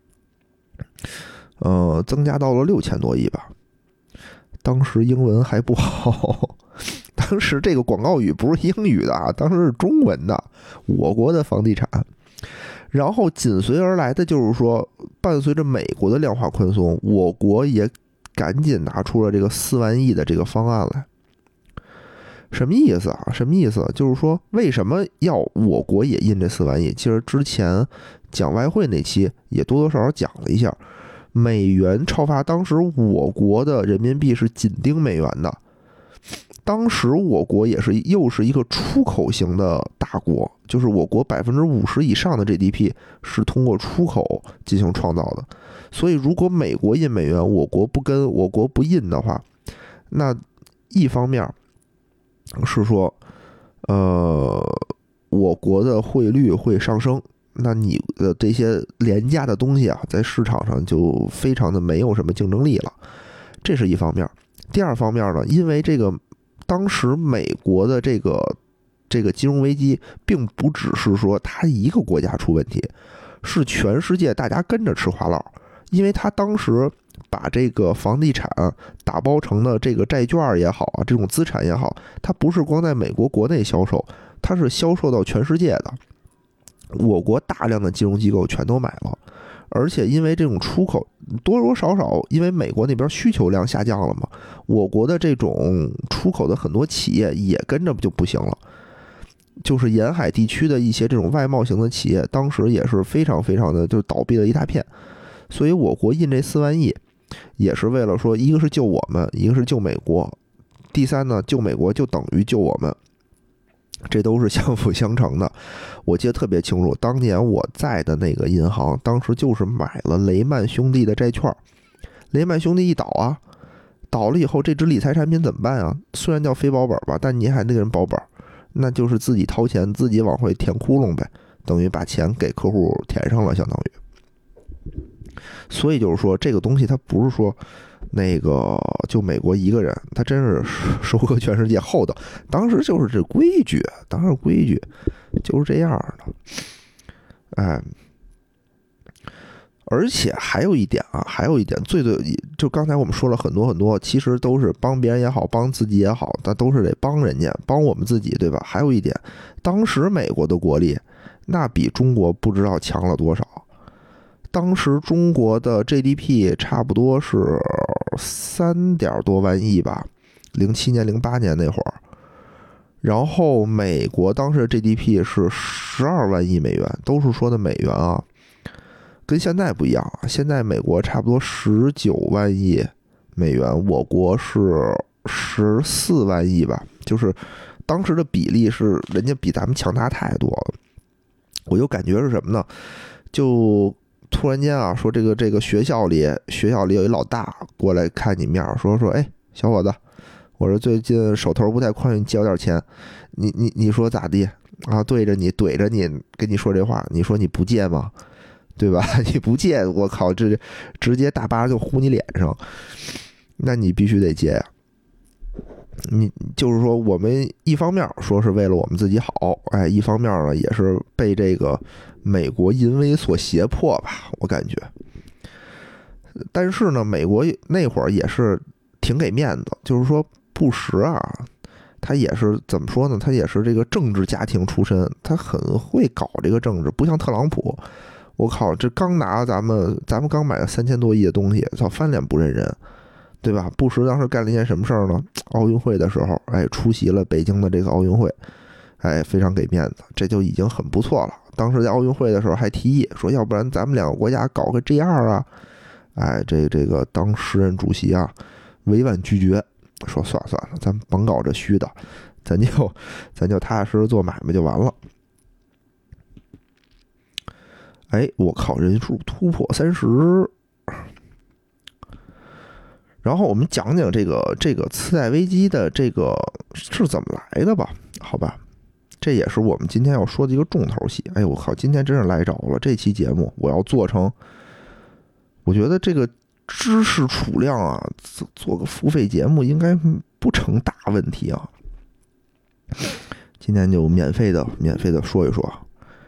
增加到了6000多亿吧。当时英文还不好，当时这个广告语不是英语的啊，当时是中文的，我国的房地产。然后紧随而来的就是说，伴随着美国的量化宽松，我国也赶紧拿出了这个4万亿的这个方案来。什么意思啊？就是说，为什么要我国也印这4万亿？其实之前讲外汇那期也多多少少讲了一下，美元超发，当时我国的人民币是紧盯美元的。当时我国又是一个出口型的大国，就是我国50%以上的 GDP 是通过出口进行创造的。所以如果美国印美元，我国不印的话，那一方面是说，我国的汇率会上升，那你的这些廉价的东西啊，在市场上就非常的没有什么竞争力了，这是一方面。第二方面呢，因为这个当时美国的这个金融危机，并不只是说它一个国家出问题，是全世界大家跟着吃瓜落，因为它当时把这个房地产打包成的这个债券也好啊，这种资产也好，它不是光在美国国内销售，它是销售到全世界的。我国大量的金融机构全都买了，而且因为这种出口多多少少，因为美国那边需求量下降了嘛，我国的这种出口的很多企业也跟着就不行了。就是沿海地区的一些这种外贸型的企业，当时也是非常非常的就倒闭了一大片。所以我国印这4万亿，也是为了说，一个是救我们，一个是救美国。第三呢，救美国就等于救我们，这都是相辅相成的。我记得特别清楚，当年我在的那个银行，当时就是买了雷曼兄弟的债券。雷曼兄弟一倒啊，倒了以后，这只理财产品怎么办啊？虽然叫非保本吧，但你还得给人保本，那就是自己掏钱，自己往回填窟窿呗，等于把钱给客户填上了，相当于。所以就是说，这个东西它不是说那个就美国一个人，他真是收割全世界厚道。当时就是这规矩，就是这样的。哎，而且还有一点，就刚才我们说了很多很多，其实都是帮别人也好，帮自己也好，那都是得帮人家，帮我们自己，对吧？还有一点，当时美国的国力那比中国不知道强了多少。当时中国的 GDP 差不多是3点多万亿吧，07年、08年那会儿。然后美国当时的 GDP 是12万亿美元，都是说的美元啊。 跟现在不一样啊，现在美国差不多19万亿美元，我国是14万亿吧，就是当时的比例是人家比咱们强大太多了。我就感觉是什么呢？就突然间啊，说这个学校里有一老大过来看你面，说，哎，小伙子，我这最近手头不太宽裕，你借我点钱，你说咋地啊？怼着你跟你说这话，你说你不借吗？对吧？你不借，我靠，这直接大巴就呼你脸上，那你必须得借呀。你就是说，我们一方面说是为了我们自己好，哎，一方面呢也是被这个美国淫威所胁迫吧，我感觉。但是呢，美国那会儿也是挺给面子，就是说布什啊，他也是怎么说呢？他也是这个政治家庭出身，他很会搞这个政治，不像特朗普。我靠，这刚拿咱们刚买了3000多亿的东西，操，翻脸不认人。对吧？布什当时干了一件什么事儿呢？奥运会的时候，哎，出席了北京的这个奥运会，哎，非常给面子，这就已经很不错了。当时在奥运会的时候还提议说，要不然咱们2个国家搞个 G2啊，哎，这个当时任主席啊，委婉拒绝，说算了，咱们甭搞这虚的，咱就踏踏实实做买卖就完了。哎，我靠，人数突破30。然后我们讲讲这个次贷危机的这个是怎么来的吧，好吧，这也是我们今天要说的一个重头戏。哎，我靠，今天真是来着了，这期节目我要做成，我觉得这个知识储量啊，做个付费节目应该不成大问题啊。今天就免费的说一说。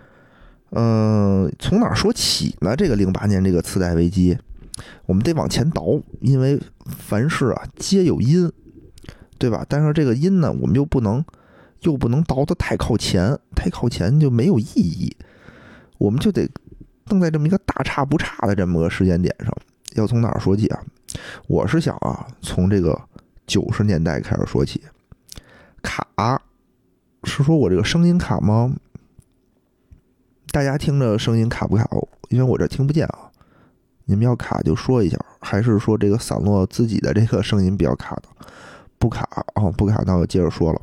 从哪儿说起呢？这个08年这个次贷危机。我们得往前倒，因为凡事啊皆有因，对吧？但是这个因呢，我们又不能倒得太靠前就没有意义。我们就得弄在这么一个大差不差的这么个时间点上。要从哪儿说起啊？我是想啊，从这个90年代开始说起。卡是说我这个声音卡吗？大家听着声音卡不卡？因为我这听不见啊。你们要卡就说一下，还是说这个散落自己的这个声音比较卡的？不卡啊，不卡，那我接着说了。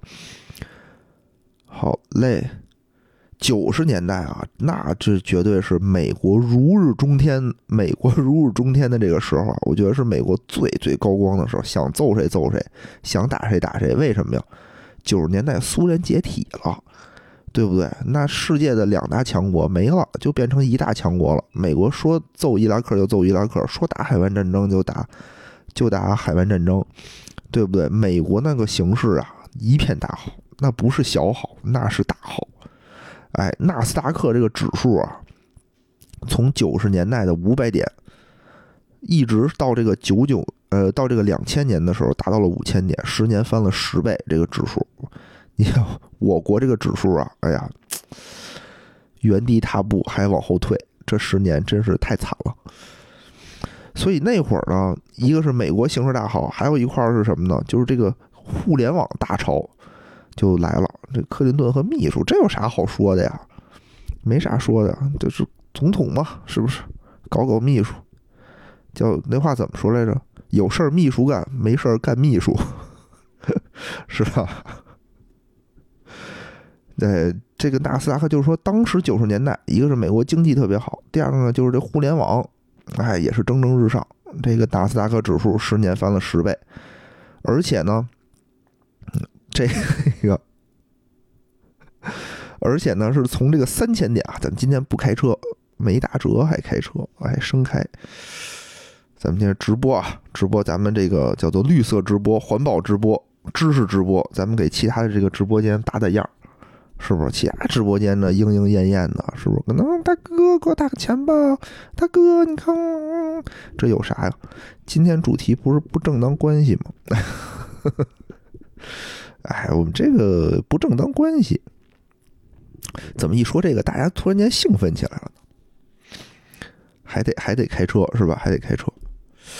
好嘞，90年代啊，那这绝对是美国如日中天的这个时候啊，我觉得是美国最高光的时候，想揍谁揍谁，想打谁打谁。为什么呀？90年代苏联解体了。对不对？那世界的2大强国没了，就变成1大强国了。美国说揍伊拉克就揍伊拉克，说打海湾战争就打海湾战争，对不对？美国那个形势啊，一片大好，那不是小好，那是大好。哎，纳斯达克这个指数啊，从90年代的500点，一直到这个到这个2000年的时候，达到了5000点，10年翻了10倍，这个指数。你看我国这个指数啊，哎呀，原地踏步还往后退，这10年真是太惨了。所以那会儿呢，一个是美国形势大好，还有一块是什么呢？就是这个互联网大潮就来了。这克林顿和秘书，这有啥好说的呀？没啥说的，就是总统嘛，是不是？搞秘书，叫那话怎么说来着？有事儿秘书干，没事儿干秘书，是吧？这个纳斯达克就是说，当时90年代，一个是美国经济特别好，第二个呢就是这互联网，哎，也是蒸蒸日上。这个纳斯达克指数10年翻了10倍，而且呢，是从这个3000点啊，咱今天不开车，没打折还开车，哎，生开。咱们今天直播啊，咱们这个叫做绿色直播、环保直播、知识直播，咱们给其他的这个直播间打样。是不是其他直播间呢莺莺燕燕的？是不是？可能大哥给我打个钱吧，大哥你看，这有啥呀？今天主题不是不正当关系吗？哎，我们这个不正当关系，怎么一说这个，大家突然间兴奋起来了呢？还得开车是吧？还得开车。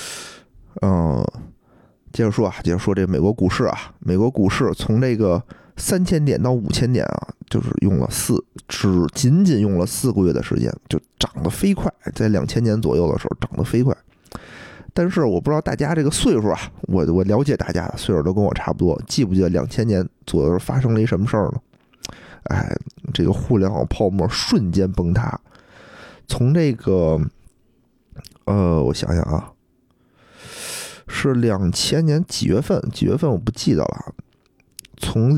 接着说这美国股市啊，美国股市从这个 3000点到5000点啊，就是仅仅用了4个月的时间，就涨得飞快，在2000年左右的时候涨得飞快。但是我不知道大家这个岁数啊，我了解大家的岁数都跟我差不多，记不记得2000年左右发生了一什么事儿呢？哎，这个互联网泡沫瞬间崩塌，从这个我想想啊，是2000年几月份我不记得了，从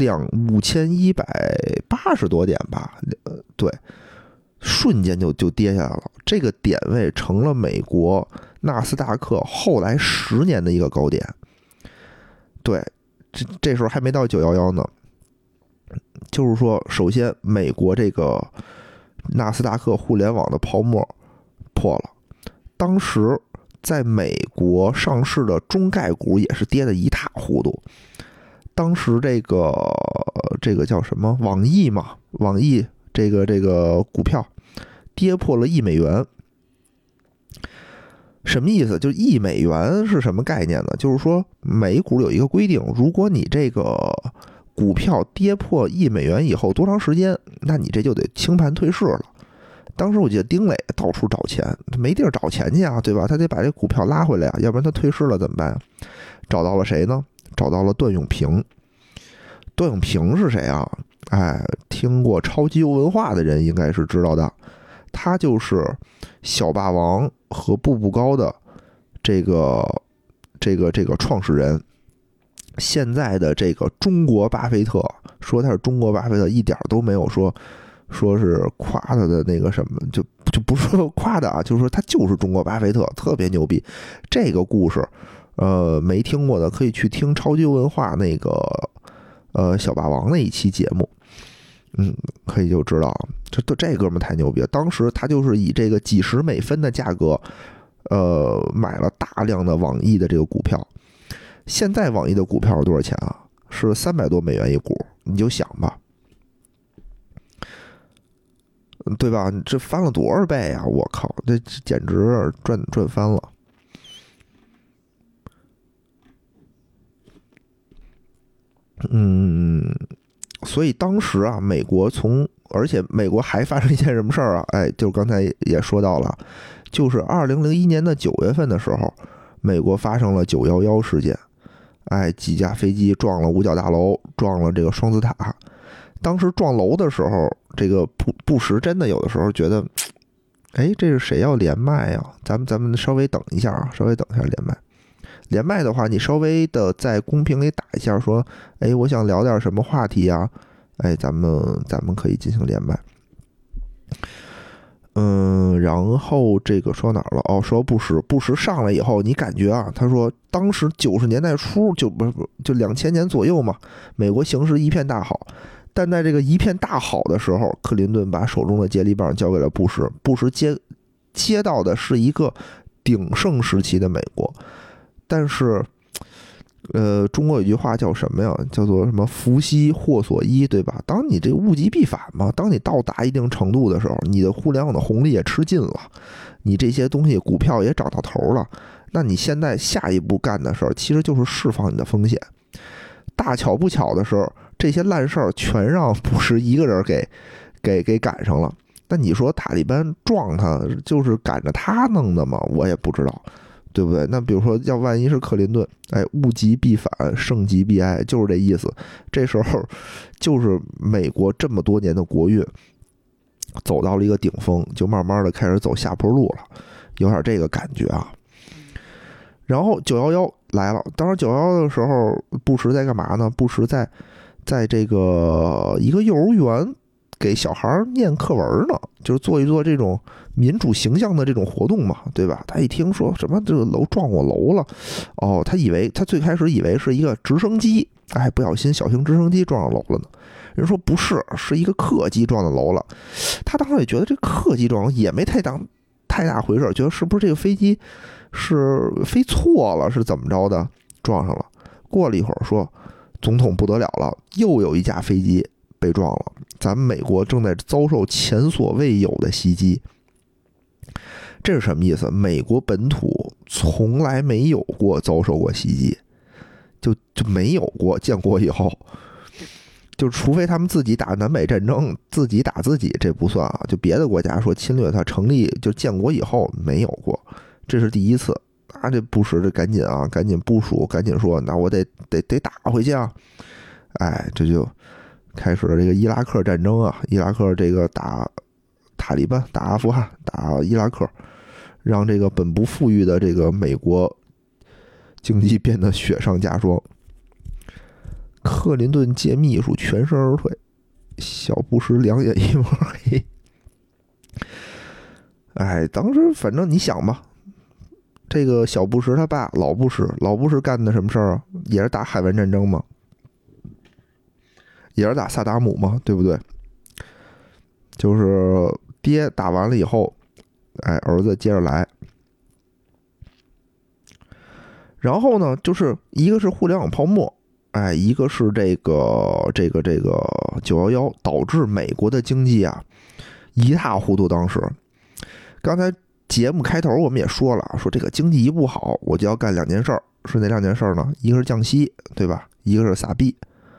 5180多点吧，对，瞬间就跌下来了。这个点位成了美国纳斯达克后来10年的一个高点。对，这时候还没到911呢。就是说，首先美国这个纳斯达克互联网的泡沫破了，当时在美国上市的中概股也是跌得一塌糊涂。当时这个叫什么网易嘛，网易这个股票跌破了$1。什么意思？就是$1是什么概念呢？就是说美股有一个规定，如果你这个股票跌破$1以后多长时间，那你这就得清盘退市了。当时我记得丁磊到处找钱，没地儿找钱去啊，对吧？他得把这股票拉回来啊，要不然他退市了怎么办？找到了谁呢？找到了段永平。段永平是谁啊？哎，听过超级优文化的人应该是知道的，他就是小霸王和步步高的这个创始人。现在的这个中国巴菲特，说他是中国巴菲特，一点都没有说是夸他的那个什么，就不是说夸的啊，就是说他就是中国巴菲特，特别牛逼。这个故事，没听过的可以去听超级文化那个小霸王那一期节目，可以就知道，这哥们太牛逼了。当时他就是以这个几十美分的价格，买了大量的网易的这个股票。现在网易的股票是多少钱啊？是$300多一股，你就想吧，对吧？这翻了多少倍啊！我靠，这简直赚翻了。所以当时啊，而且美国还发生一件什么事儿啊？哎，就是刚才也说到了，就是2001年的9月份的时候，美国发生了911事件。哎，几架飞机撞了五角大楼，撞了这个双子塔。当时撞楼的时候，这个布什真的有的时候觉得，哎，这是谁要连麦呀？咱们稍微等一下啊，稍微等一下连麦。连麦的话，你稍微的在公屏里打一下，说，哎，我想聊点什么话题啊？哎，咱们可以进行连麦。然后这个说哪儿了？哦，说布什上来以后，你感觉啊，他说当时90年代初就2000年左右嘛，美国形势一片大好，但在这个一片大好的时候，克林顿把手中的接力棒交给了布什接到的是一个鼎盛时期的美国，但是。中国有句话叫什么呀？叫做什么福兮祸所依，对吧？当你这个物极必反嘛，当你到达一定程度的时候，你的互联网的红利也吃尽了，你这些东西股票也涨到头了，那你现在下一步干的事儿，其实就是释放你的风险。大巧不巧的时候，这些烂事儿全让布什一个人给赶上了。那你说塔利班撞他，就是赶着他弄的吗？我也不知道。对不对？那比如说，要万一是克林顿，哎，物极必反，盛极必哀，就是这意思。这时候，就是美国这么多年的国运走到了一个顶峰，就慢慢的开始走下坡路了，有点这个感觉啊。然后911来了，当时911的时候，布什在干嘛呢？布什在这个一个幼儿园给小孩念课文呢，就是做一做这种民主形象的这种活动嘛，对吧？他一听说什么这个楼撞我楼了，哦，他最开始以为是一个直升机，哎，不小心小型直升机撞上楼了呢。人说不是，是一个客机撞到楼了。他当时也觉得这客机撞也没太大回事，觉得是不是这个飞机是飞错了，是怎么着的撞上了。过了一会儿说，总统不得了了，又有一架飞机被撞了，咱们美国正在遭受前所未有的袭击。这是什么意思？美国本土从来没有过遭受过袭击，就没有过见过以后， 就除非他们自己打南北战争，自己打自己，这不算啊。就别的国家说侵略它成立，就建国以后没有过，这是第一次。这布什这赶紧部署，赶紧说，那我得打回去啊！哎，这就开始了这个伊拉克战争啊。伊拉克这个打塔利班，打阿富汗，打伊拉克，让这个本不富裕的这个美国经济变得雪上加霜。克林顿借秘书全身而退，小布什两眼一抹黑。哎，当时反正你想吧，这个小布什他爸老布什干的什么事儿啊？也是打海湾战争嘛，也是打萨达姆嘛，对不对？就是爹打完了以后，哎，儿子接着来。然后呢，就是一个是互联网泡沫，哎，一个是这个911，导致美国的经济啊一塌糊涂。当时刚才节目开头我们也说了，说这个经济一不好，我就要干两件事儿，是哪两件事儿呢？一个是降息，对吧？一个是撒币。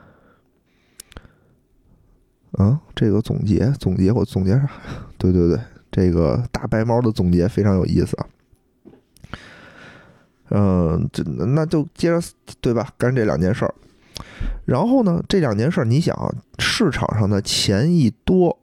这个总结我总结啥？对，这个大白猫的总结非常有意思啊。那就接着对吧，干这两件事儿。然后呢，这两件事儿，你想市场上的钱一多，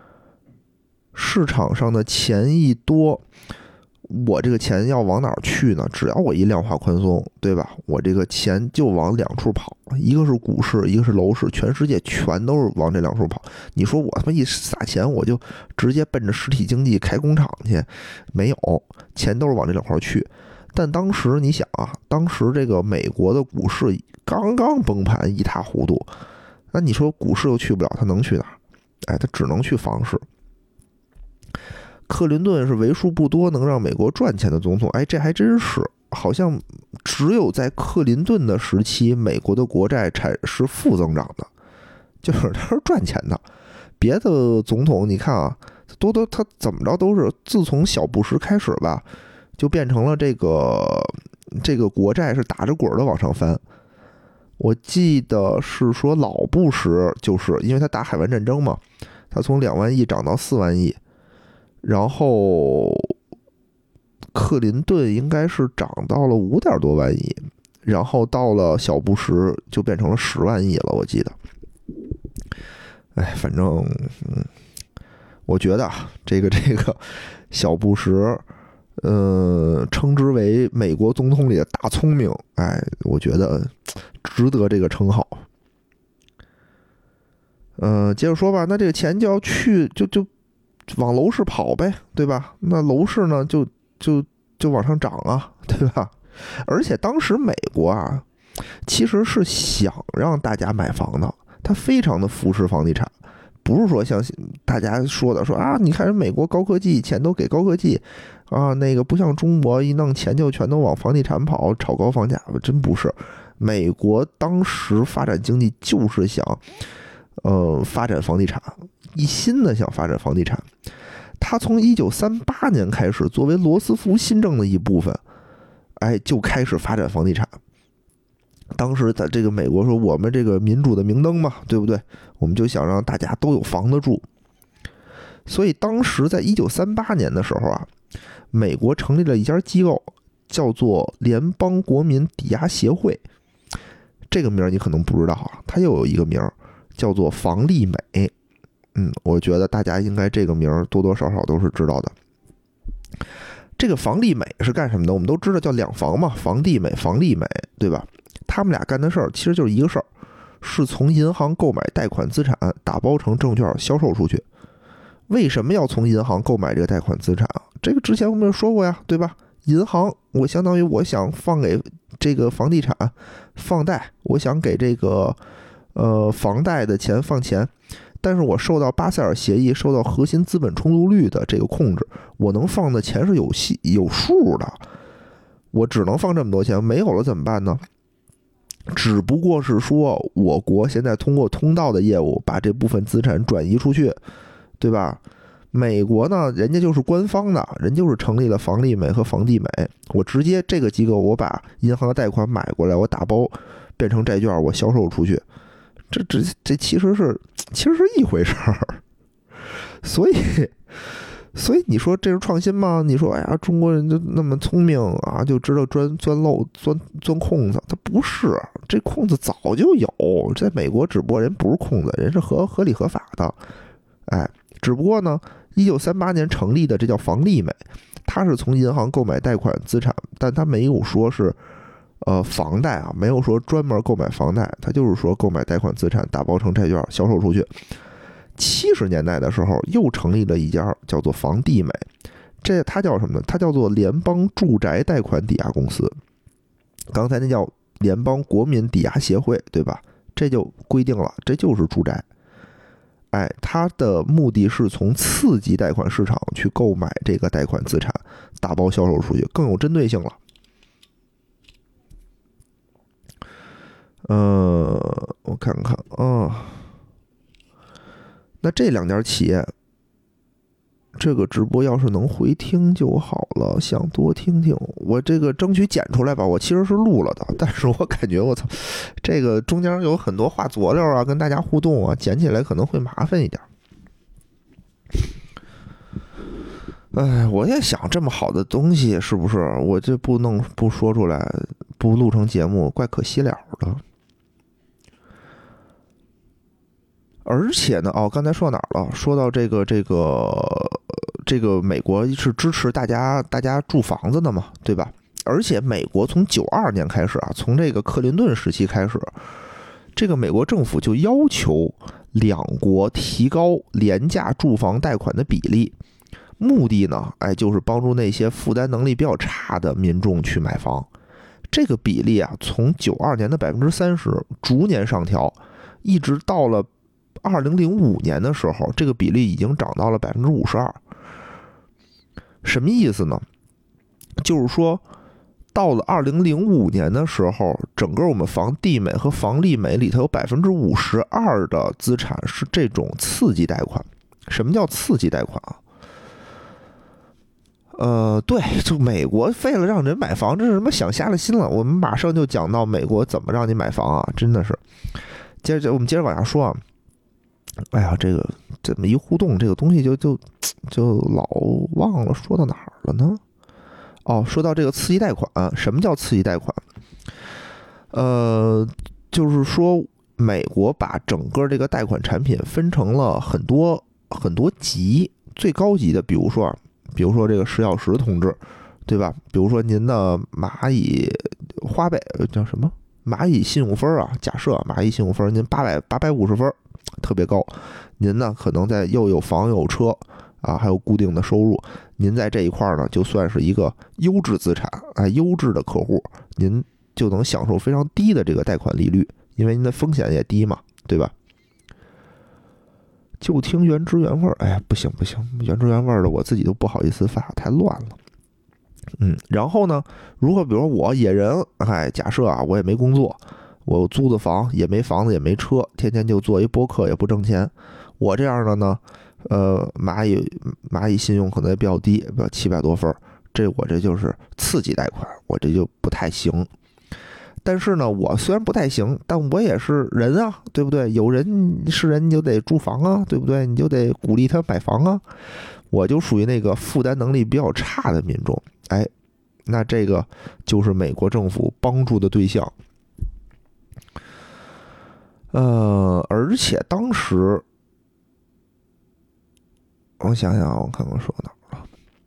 我这个钱要往哪儿去呢？只要我一量化宽松，对吧？我这个钱就往两处跑，一个是股市，一个是楼市，全世界全都是往这两处跑。你说我他妈一撒钱，我就直接奔着实体经济开工厂去？没有，钱都是往这两块去。但当时你想啊，当时这个美国的股市刚刚崩盘，一塌糊涂。那你说股市又去不了，他能去哪儿？哎，他只能去房市。克林顿是为数不多能让美国赚钱的总统，哎，这还真是，好像只有在克林顿的时期，美国的国债是负增长的，就是他是赚钱的。别的总统你看啊，他怎么着都是自从小布什开始吧，就变成了这个国债是打着滚的往上翻。我记得是说老布什就是因为他打海湾战争嘛，他从2万亿涨到4万亿。然后克林顿应该是涨到了5点多万亿，然后到了小布什就变成了10万亿了，我记得。哎，反正我觉得这个小布什，称之为美国总统里的大聪明，哎，我觉得值得这个称号。接着说吧，那这个钱就要去就往楼市跑呗，对吧？那楼市呢，就往上涨啊，对吧？而且当时美国啊，其实是想让大家买房的，它非常的扶持房地产，不是说像大家说的说啊，你看人美国高科技，钱都给高科技啊，那个不像中国一弄钱就全都往房地产跑，炒高房价，真不是。美国当时发展经济就是想，发展房地产。一心的想发展房地产，他从1938年开始，作为罗斯福新政的一部分，哎，就开始发展房地产。当时在这个美国说，我们这个民主的明灯嘛，对不对？我们就想让大家都有房子住。所以当时在1938年的时候啊，美国成立了一家机构，叫做联邦国民抵押协会。这个名你可能不知道啊，它又有一个名叫做房利美。我觉得大家应该这个名多多少少都是知道的。这个房利美是干什么的？我们都知道叫两房嘛，房地美、房利美，对吧？他们俩干的事儿其实就是一个事儿，是从银行购买贷款资产，打包成证券销售出去。为什么要从银行购买这个贷款资产啊？这个之前我们也说过呀，对吧？银行我相当于我想放给这个房地产放贷，我想给这个房贷的钱放钱。但是我受到巴塞尔协议，受到核心资本充足率的这个控制，我能放的钱是有数的，我只能放这么多钱，没有了怎么办呢？只不过是说我国现在通过通道的业务把这部分资产转移出去，对吧？美国呢，人家就是官方的，人就是成立了房利美和房地美，我直接这个机构我把银行的贷款买过来，我打包变成债券，我销售出去。 这其实是一回事儿。所以你说这是创新吗？你说哎呀，中国人就那么聪明啊，就知道钻漏钻空子？他不是，这空子早就有，在美国只不过人不是空子，人是合理合法的。哎，只不过呢，1938年成立的这叫房利美，它是从银行购买贷款资产，但它没有说是房贷啊，没有说专门购买房贷，它就是说购买贷款资产打包成债券销售出去。70年代的时候，又成立了一家叫做房地美，它叫什么呢？它叫做联邦住宅贷款抵押公司。刚才那叫联邦国民抵押协会，对吧？这就规定了，这就是住宅。哎，它的目的是从次级贷款市场去购买这个贷款资产，打包销售出去，更有针对性了。我看看啊。那这两家企业，这个直播要是能回听就好了，想多听听。我这个争取剪出来吧，我其实是录了的，但是我感觉我操，这个中间有很多话佐料啊，跟大家互动啊，剪起来可能会麻烦一点。哎，我也想这么好的东西，是不是我这不说出来，不录成节目，怪可惜了的。而且呢，刚才说到哪儿了？说到这个美国是支持大家住房子的嘛，对吧？而且美国从92年开始啊，从这个克林顿时期开始，这个美国政府就要求两国提高廉价住房贷款的比例，目的呢，就是帮助那些负担能力比较差的民众去买房。这个比例啊，从92年的30%逐年上调，一直到了2005年的时候，这个比例已经涨到了52%。什么意思呢？就是说，到了2005年的时候，整个我们房地美和房利美里头有52%的资产是这种次级贷款。什么叫次级贷款啊？对，就美国为了让人买房，这是什么想瞎了心了。我们马上就讲到美国怎么让你买房啊，真的是。我们接着往下说啊。哎呀，这么一互动，这个东西就老忘了说到哪儿了呢？说到这个次级贷款，什么叫次级贷款？就是说美国把整个这个贷款产品分成了很多级，最高级的，比如说这个石小石同志，对吧？比如说您的蚂蚁花呗叫什么？蚂蚁信用分啊，假设蚂蚁信用分您850分。特别高，您呢可能又有房又有车啊，还有固定的收入，您在这一块呢就算是一个优质资产，优质的客户，您就能享受非常低的这个贷款利率，因为您的风险也低嘛，对吧？就听原汁原味，不行，原汁原味的我自己都不好意思发，太乱了。然后呢，如果比如说我野人，假设啊，我也没工作。我租的房也没房子也没车，天天就做一播客也不挣钱。我这样的呢，蚂蚁信用可能也比较低，700多分，我这就是次级贷款，我这就不太行。但是呢，我虽然不太行，但我也是人啊，对不对？有人是人，你就得住房啊，对不对？你就得鼓励他买房啊。我就属于那个负担能力比较差的民众，那这个就是美国政府帮助的对象。而且当时，我想想，我看看说哪儿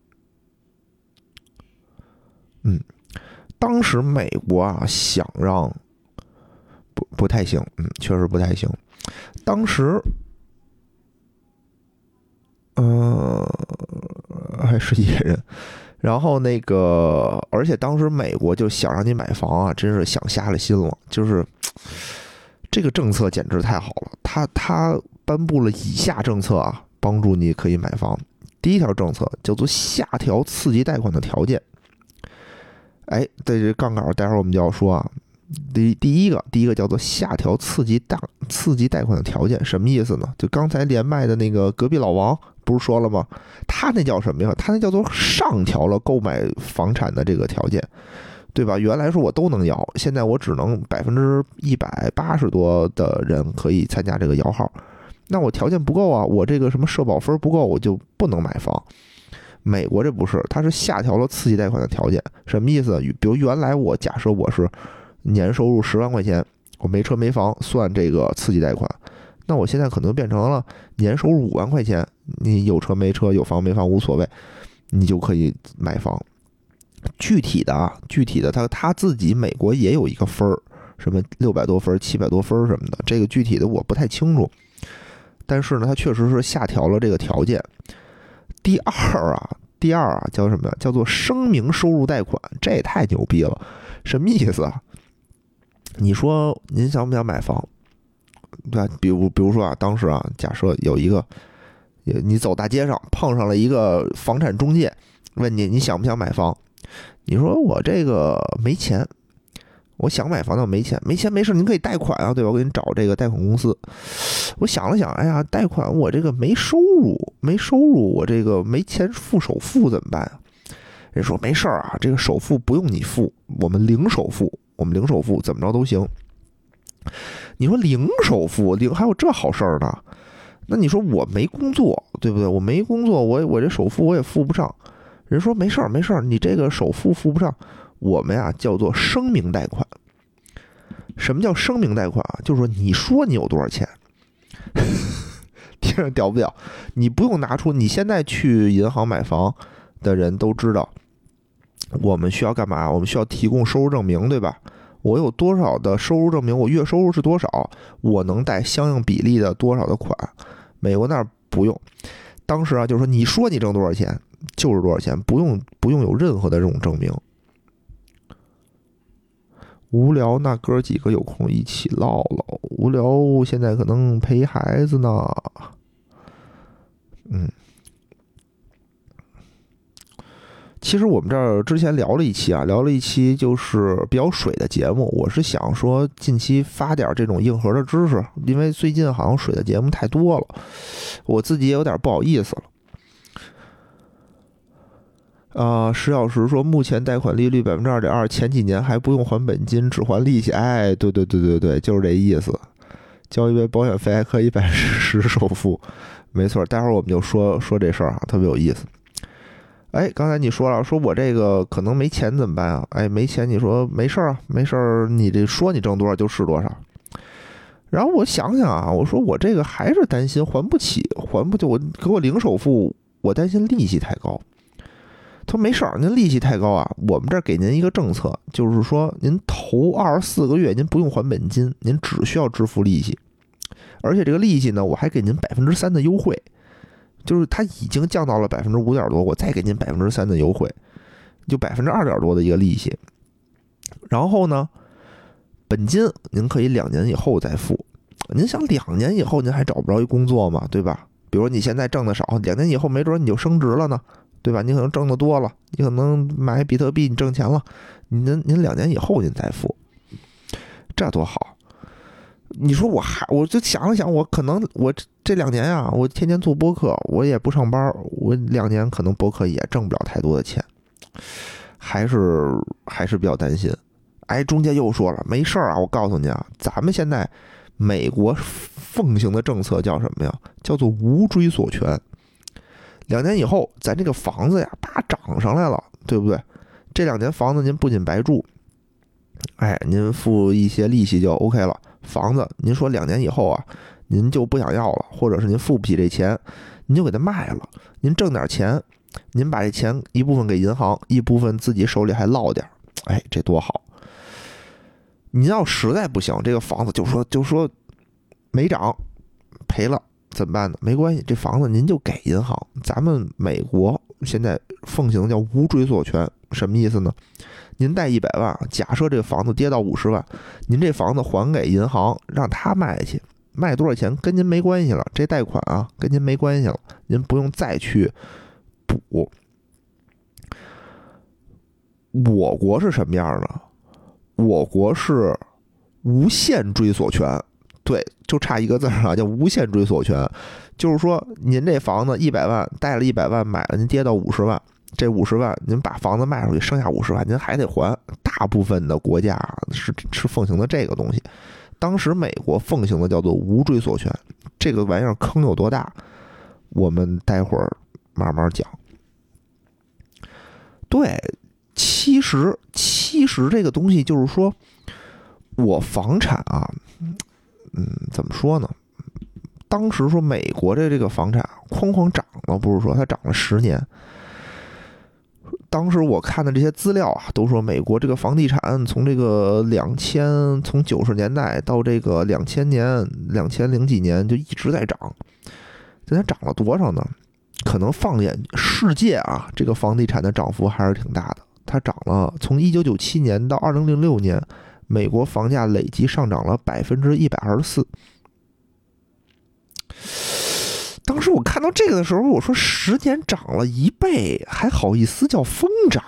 了。当时美国啊想让不太行，确实不太行。当时，还是野人。然后而且当时美国就想让你买房啊，真是想瞎了心了，就是。这个政策简直太好了，他颁布了以下政策啊，帮助你可以买房。第一条政策叫做下调次级贷款的条件。这杠杆待会儿我们就要说啊。第一个叫做下调次级贷款的条件，什么意思呢？就刚才连麦的那个隔壁老王不是说了吗？他那叫什么呀？他那叫做上调了购买房产的这个条件。 对吧？原来说我都能摇，现在我只能180%多的人可以参加这个摇号，那我条件不够啊，我这个什么社保分不够，我就不能买房。美国这不是，它是下调了刺激贷款的条件，什么意思？比如原来我假设我是年收入10万块钱，我没车没房算这个刺激贷款，那我现在可能变成了年收入5万块钱，你有车没车有房没房无所谓，你就可以买房。具体的他自己美国也有一个分儿，什么600多分、700多分什么的，这个具体的我不太清楚。但是呢，它确实是下调了这个条件。第二啊，叫什么呀？叫做声明收入贷款，这也太牛逼了！什么意思啊？你说您想不想买房？对吧？比如说啊，当时啊，假设有一个，你走大街上碰上了一个房产中介，问你想不想买房？你说我这个没钱，我想买房但没钱，没事，您可以贷款啊，对吧？我给你找这个贷款公司。我想了想，哎呀，贷款我这个没收入，我这个没钱付首付怎么办啊？人说没事啊，这个首付不用你付，我们零首付怎么着都行。你说零首付还有这好事儿呢？那你说我没工作，对不对？我没工作，我这首付我也付不上。人说没事儿，你这个首付付不上，我们呀叫做声明贷款。什么叫声明贷款啊？就是说你说你有多少钱，听着屌不屌？你不用拿出，你现在去银行买房的人都知道，我们需要干嘛？我们需要提供收入证明，对吧？我有多少的收入证明？我月收入是多少？我能贷相应比例的多少的款？美国那儿不用。当时啊，就是说你说你挣多少钱就是多少钱，不用有任何的这种证明。无聊，那哥几个有空一起唠唠。无聊，现在可能陪孩子呢。其实我们这儿之前聊了一期就是比较水的节目。我是想说近期发点这种硬核的知识，因为最近好像水的节目太多了，我自己也有点不好意思了。石小石说，目前贷款利率2.2%，前几年还不用还本金，只还利息。哎，对，就是这意思。交一笔保险费还可以10%首付，没错。待会儿我们就说这事儿啊，特别有意思。哎，刚才你说了，说我这个可能没钱怎么办啊？哎，没钱，你说没事儿，你这说你挣多少就是多少。然后我想想啊，我说我这个还是担心还不起，我给我零首付，我担心利息太高。他说没事儿，您利息太高啊，我们这儿给您一个政策，就是说您头24个月您不用还本金，您只需要支付利息，而且这个利息呢，我还给您3%的优惠，就是它已经降到了5.多%，我再给您3%的优惠，就2.多% 的一个利息。然后呢，本金您可以2年以后再付。您想2年以后您还找不着一工作吗？对吧？比如你现在挣的少，2年以后没准你就升值了呢。对吧？你可能挣得多了，你可能买比特币，你挣钱了，您2年以后您再付，这多好！你说我就想了想，我可能我这2年啊，我天天做播客，我也不上班，我2年可能播客也挣不了太多的钱，还是比较担心。哎，中介又说了，没事啊，我告诉你啊，咱们现在美国奉行的政策叫什么呀？叫做无追索权。2年以后，咱这个房子呀，啪涨上来了，对不对？这2年房子您不仅白住，哎，您付一些利息就 OK 了。房子您说2年以后啊，您就不想要了，或者是您付不起这钱，您就给它卖了，您挣点钱，您把这钱一部分给银行，一部分自己手里还落点，哎，这多好！您要实在不行，这个房子就说没涨，赔了。怎么办呢？没关系，这房子您就给银行。咱们美国现在奉行叫无追索权，什么意思呢？您贷100万，假设这个房子跌到50万，您这房子还给银行，让他卖去，卖多少钱跟您没关系了，这贷款啊跟您没关系了，您不用再去补。我国是什么样呢？我国是无限追索权。对，就差一个字啊，叫无限追索权。就是说，您这房子100万，贷了100万买了，您跌到50万， 这50万您把房子卖出去，剩下50万您还得还。大部分的国家是奉行的这个东西。当时美国奉行的叫做无追索权，这个玩意儿坑有多大，我们待会儿慢慢讲。对，其实这个东西就是说，我房产啊，怎么说呢？当时说美国这个房产哐哐涨了，不是说它涨了10年。当时我看的这些资料啊，都说美国这个房地产从这个从90年代到这个2000年、2000几年就一直在涨。它涨了多少呢？可能放眼世界啊，这个房地产的涨幅还是挺大的。它涨了，从1997年到2006年，美国房价累计上涨了124%。当时我看到这个的时候，我说10年涨了1倍，还好意思叫疯涨？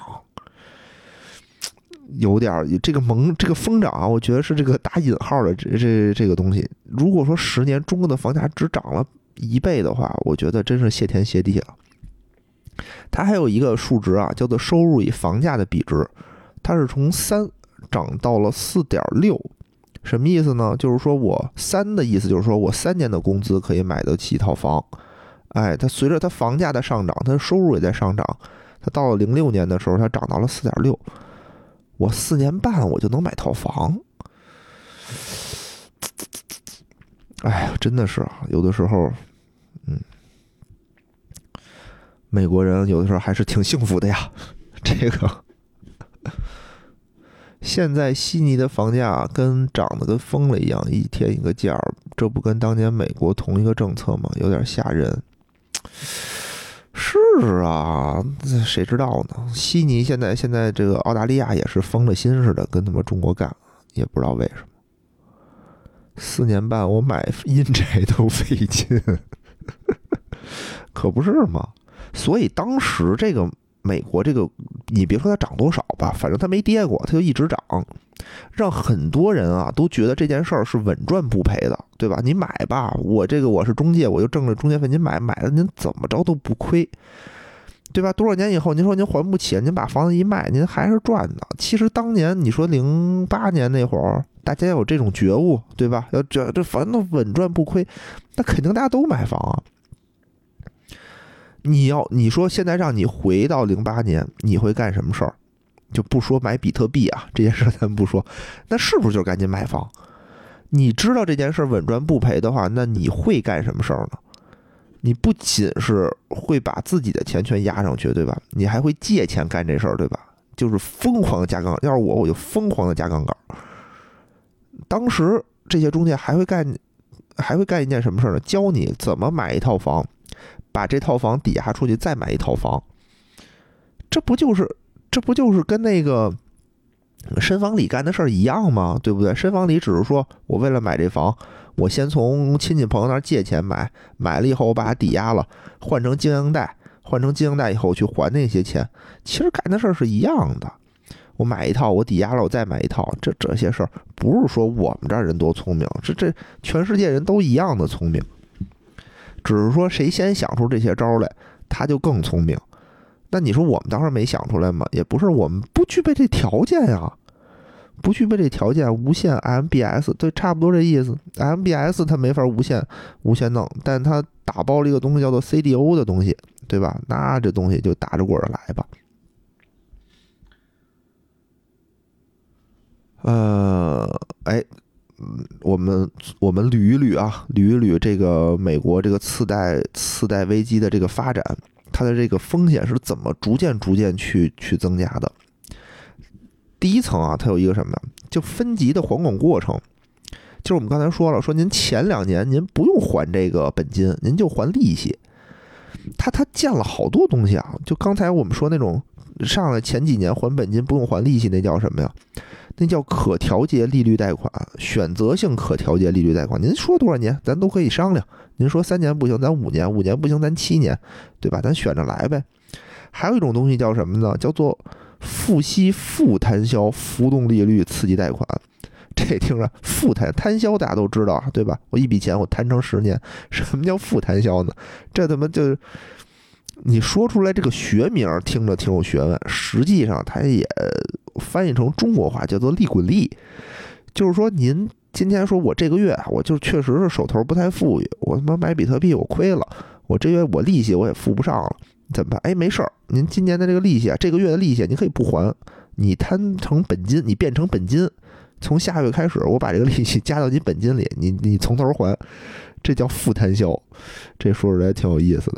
有点这个疯涨啊，我觉得是这个打引号的这个东西。如果说10年中国的房价只涨了1倍的话，我觉得真是谢天谢地了。它还有一个数值啊，叫做收入与房价的比值，它是从3涨到了4.6。什么意思呢？就是说我3的意思就是说我3年的工资可以买得起一套房。哎，它随着它房价的上涨，它的收入也在上涨。它到了06年的时候，它涨到了4.6。我4年半我就能买套房。哎呀，真的是有的时候，美国人有的时候还是挺幸福的呀。这个。现在悉尼的房价涨得跟疯了一样，一天一个价，这不跟当年美国同一个政策吗？有点吓人。是啊，谁知道呢？悉尼现在这个澳大利亚也是疯了心似的，跟他们中国干，也不知道为什么。4年半我买阴宅都费劲，可不是吗？所以当时这个。美国这个，你别说它涨多少吧，反正它没跌过，它就一直涨，让很多人啊都觉得这件事儿是稳赚不赔的，对吧？你买吧，我是中介，我就挣了中介费，您买了您怎么着都不亏，对吧？多少年以后您说您还不起，您把房子一卖，您还是赚的。其实当年你说08年那会儿，大家有这种觉悟，对吧？要这反正稳赚不亏，那肯定大家都买房啊。你说现在让你回到08年，你会干什么事儿？就不说买比特币啊，这件事咱不说，那是不是就赶紧买房？你知道这件事稳赚不赔的话，那你会干什么事儿呢？你不仅是会把自己的钱全压上去，对吧？你还会借钱干这事儿，对吧？就是疯狂的加杠杆。要是我就疯狂的加杠杆。当时这些中介还会干一件什么事儿呢？教你怎么买一套房。把这套房抵押出去，再买一套房，这不就是跟那个申房里干的事儿一样吗？对不对？申房里只是说我为了买这房，我先从亲戚朋友那儿借钱买了以后，我把它抵押了，换成经营贷以后去还那些钱，其实干的事儿是一样的。我买一套，我抵押了，我再买一套，这些事儿不是说我们这儿人多聪明，这全世界人都一样的聪明。只是说谁先想出这些招来，他就更聪明。那你说我们当时没想出来吗？也不是，我们不具备这条件呀，不具备这条件。无限 MBS 对，差不多这意思。MBS 它没法无限弄，但它打包了一个东西叫做 CDO 的东西，对吧？那这东西就打着滚儿来吧。我们捋一捋这个美国这个次贷危机的这个发展，它的这个风险是怎么逐渐去增加的。第一层啊，它有一个什么呀？就分级的还款过程。就是我们刚才说了，说您前2年您不用还这个本金，您就还利息。它建了好多东西啊，就刚才我们说那种上来前几年还本金不用还利息，那叫什么呀？那叫可调节利率贷款，选择性可调节利率贷款。您说多少年，咱都可以商量。您说3年不行，咱5年；5年不行，咱7年，对吧？咱选着来呗。还有一种东西叫什么呢？叫做付息负摊销浮动利率刺激贷款。这听着负摊销大家都知道啊，对吧？我一笔钱我摊成10年，什么叫负摊销呢？这他妈就是你说出来这个学名听着挺有学问，实际上它也翻译成中国话叫做利滚利，就是说您今天说我这个月我就确实是手头不太富裕，我他妈买比特币我亏了，我这月我利息我也付不上了，怎么办？哎，没事儿，您今年的这个利息这个月的利息你可以不还，你摊成本金，你变成本金，从下月开始我把这个利息加到你本金里，你从头还，这叫负摊销，这说出来挺有意思的。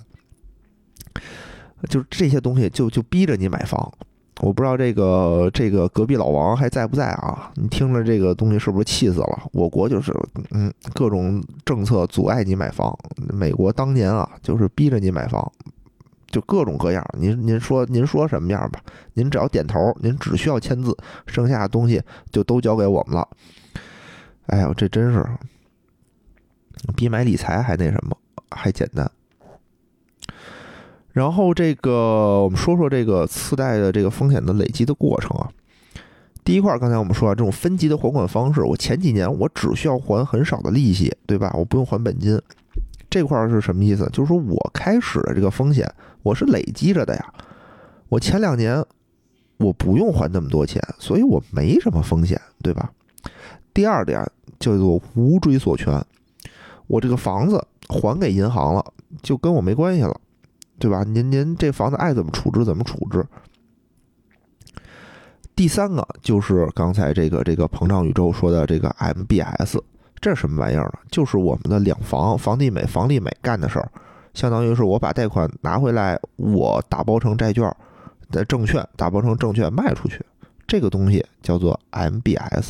就是这些东西就逼着你买房。我不知道这个隔壁老王还在不在啊？你听着这个东西是不是气死了？我国就是各种政策阻碍你买房。美国当年啊，就是逼着你买房，就各种各样。您说什么样吧？您只要点头，您只需要签字，剩下的东西就都交给我们了。哎呦，这真是比买理财还那什么，还简单。然后这个我们说说这个次贷的这个风险的累积的过程啊。第一块，刚才我们说这种分级的还款方式，我前几年我只需要还很少的利息，对吧？我不用还本金。这块是什么意思？就是说我开始的这个风险我是累积着的呀。我前2年我不用还那么多钱，所以我没什么风险，对吧？第二点叫做无追索权，我这个房子还给银行了，就跟我没关系了。对吧？您这房子爱怎么处置怎么处置。第三个就是刚才这个膨胀宇宙说的这个 MBS， 这是什么玩意儿呢？就是我们的两房房地美干的事儿，相当于是我把贷款拿回来，我打包成债券的证券，打包成证券卖出去，这个东西叫做 MBS。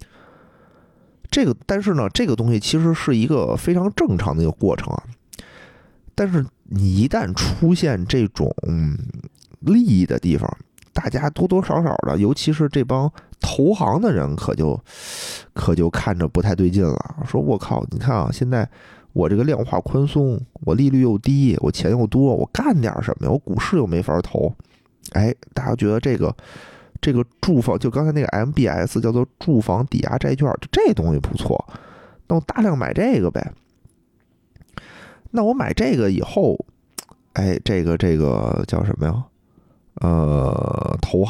但是呢，这个东西其实是一个非常正常的一个过程啊。但是你一旦出现这种利益的地方，大家多多少少的，尤其是这帮投行的人，可就看着不太对劲了。说我靠，你看啊，现在我这个量化宽松，我利率又低，我钱又多，我干点什么呀？我股市又没法投。哎，大家觉得这个住房，就刚才那个 MBS 叫做住房抵押债券，就这东西不错，那我大量买这个呗。那我买这个以后，哎，这个叫什么呀？投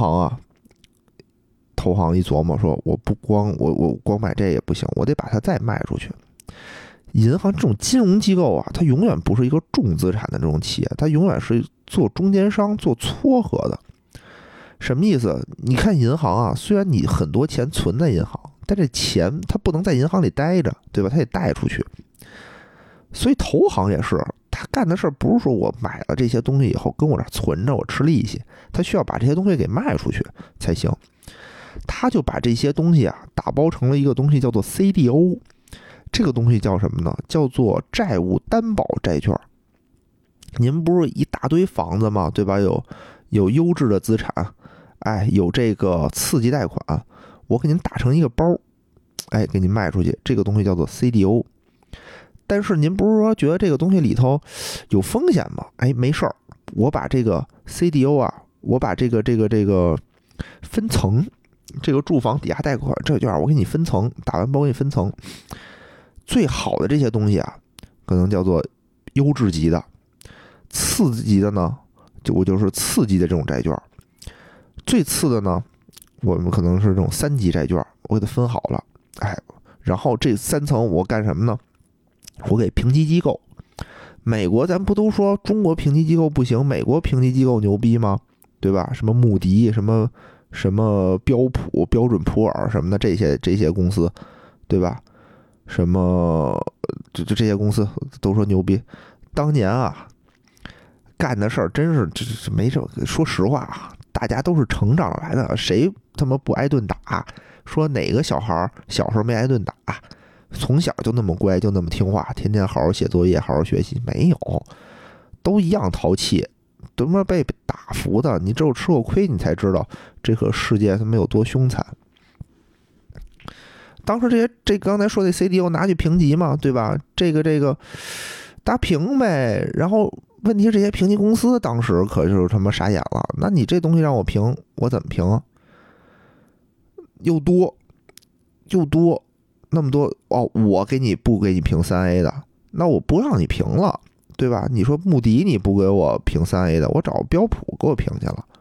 行一琢磨说，我光买这也不行，我得把它再卖出去。银行这种金融机构啊，它永远不是一个重资产的这种企业，它永远是做中间商、做撮合的。什么意思？你看银行啊，虽然你很多钱存在银行，但这钱它不能在银行里待着，对吧？它得贷出去。所以投行也是，他干的事儿不是说我买了这些东西以后跟我这存着我吃利息，他需要把这些东西给卖出去才行。他就把这些东西啊打包成了一个东西叫做 CDO， 这个东西叫什么呢？叫做债务担保债券。您不是一大堆房子吗？对吧？有优质的资产，哎，有这个刺激贷款，我给您打成一个包，哎，给您卖出去，这个东西叫做 CDO。但是您不是说觉得这个东西里头有风险吗？哎，没事儿，我把这个 CDO 啊，我把这个分层，这个住房抵押贷款这券我给你分层，打完包给你分层。最好的这些东西啊，可能叫做优质级的，次级的呢，就是次级的这种债券，最次的呢，我们可能是这种3级债券，我给它分好了，哎，然后这3层我干什么呢？我给评级机构，美国咱不都说中国评级机构不行，美国评级机构牛逼吗？对吧？什么穆迪，什么标普、标准普尔什么的这些公司，对吧？什么这些公司都说牛逼。当年啊，干的事儿真是这没什么。说实话啊，大家都是成长来的，谁他妈不挨顿打？说哪个小孩小时候没挨顿打？从小就那么乖，就那么听话，天天好好写作业，好好学习？没有，都一样淘气，都他妈被打服的。你只有吃过亏，你才知道这个世界他妈有多凶残。当时这刚才说的 CDO 拿去评级嘛，对吧？这个大家评呗。然后问题是这些评级公司当时可就是他妈傻眼了。那你这东西让我评，我怎么评啊？又多。那么多哦，我不给你评3A 的，那我不让你评了， 对吧？你说穆迪你不给我评3A 的，我找标普给我评去了。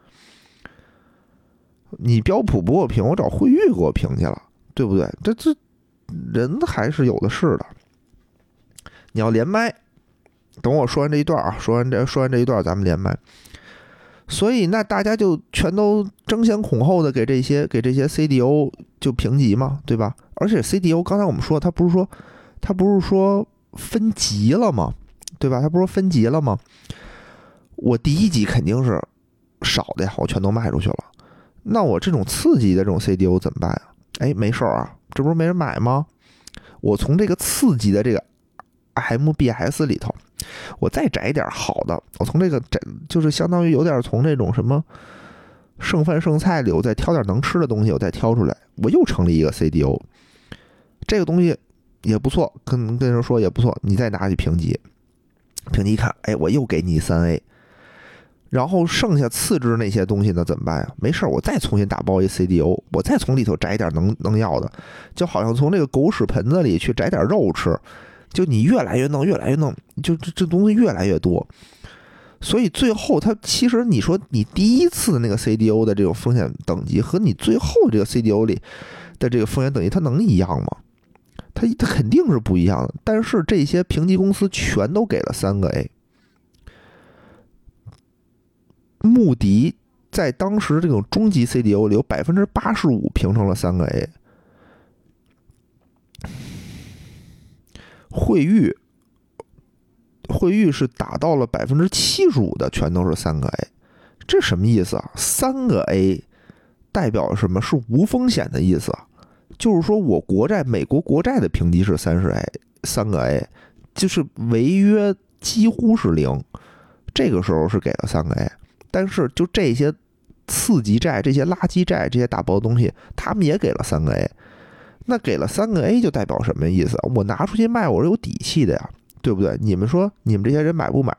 你标普不给我评，我找惠誉给我评去了，对不对？这人还是有的是的。你要连麦，等我说完这一段啊，说完这一段，咱们连麦。所以那大家就全都争先恐后的给这些 CDO 就评级嘛，对吧？而且 CDO 刚才我们说，他不是说分级了吗？对吧？他不是说分级了吗？我第一级肯定是少的呀，我全都卖出去了。那我这种次级的这种 CDO 怎么办呀？哎，没事啊，这不是没人买吗？我从这个次级的这个 MBS 里头，我再摘一点好的，我从这个就是相当于有点从这种什么剩饭剩菜里，我再挑点能吃的东西，我再挑出来，我又成立一个 CDO， 这个东西也不错，跟人说也不错，你再拿去评级一看，哎，我又给你3A， 然后剩下次之那些东西呢怎么办呀？没事，我再重新打包一 CDO， 我再从里头摘一点能要的，就好像从这个狗屎盆子里去摘点肉吃。就你越来越弄，就这东西越来越多，所以最后它其实你说你第一次那个 CDO 的这种风险等级和你最后这个 CDO 里的这个风险等级，它能一样吗？它肯定是不一样的。但是这些评级公司全都给了3个 A， 穆迪在当时这种中级 CDO 里有 85% 评成了3个 A。惠誉是达到了 75% 的，全都是3个 A， 这什么意思啊？3个 A 代表什么？是无风险的意思啊。就是说我美国国债的评级是3个 A， 就是违约几乎是0，这个时候是给了3个 A， 但是就这些次级债、这些垃圾债、这些打包的东西，他们也给了3个 A。那给了3个 A 就代表什么意思？我拿出去卖，我是有底气的呀，对不对？你们说你们这些人买不买？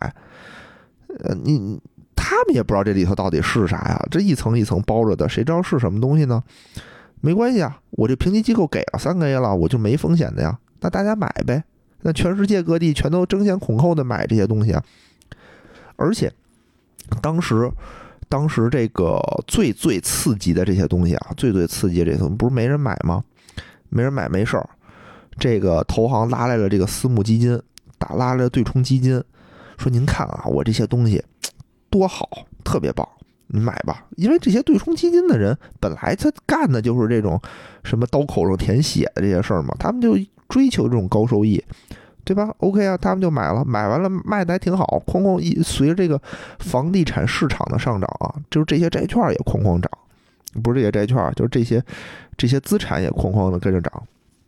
他们也不知道这里头到底是啥呀，这一层一层包着的，谁知道是什么东西呢？没关系啊，我这评级机构给了3个 A 了，我就没风险的呀，那大家买呗。那全世界各地全都争先恐后的买这些东西啊。而且当时这个最刺激的这些东西啊，最刺激的这些东西不是没人买吗？没人买没事儿，这个投行拉来了这个私募基金，拉来了对冲基金，说您看啊，我这些东西多好，特别棒，你买吧。因为这些对冲基金的人本来他干的就是这种什么刀口上舔血的这些事儿嘛，他们就追求这种高收益，对吧 ？OK 啊，他们就买了，买完了卖的还挺好，随着这个房地产市场的上涨啊，就是这些债券也哐哐涨。不是这些债券，就是这些资产也哐哐的跟着涨。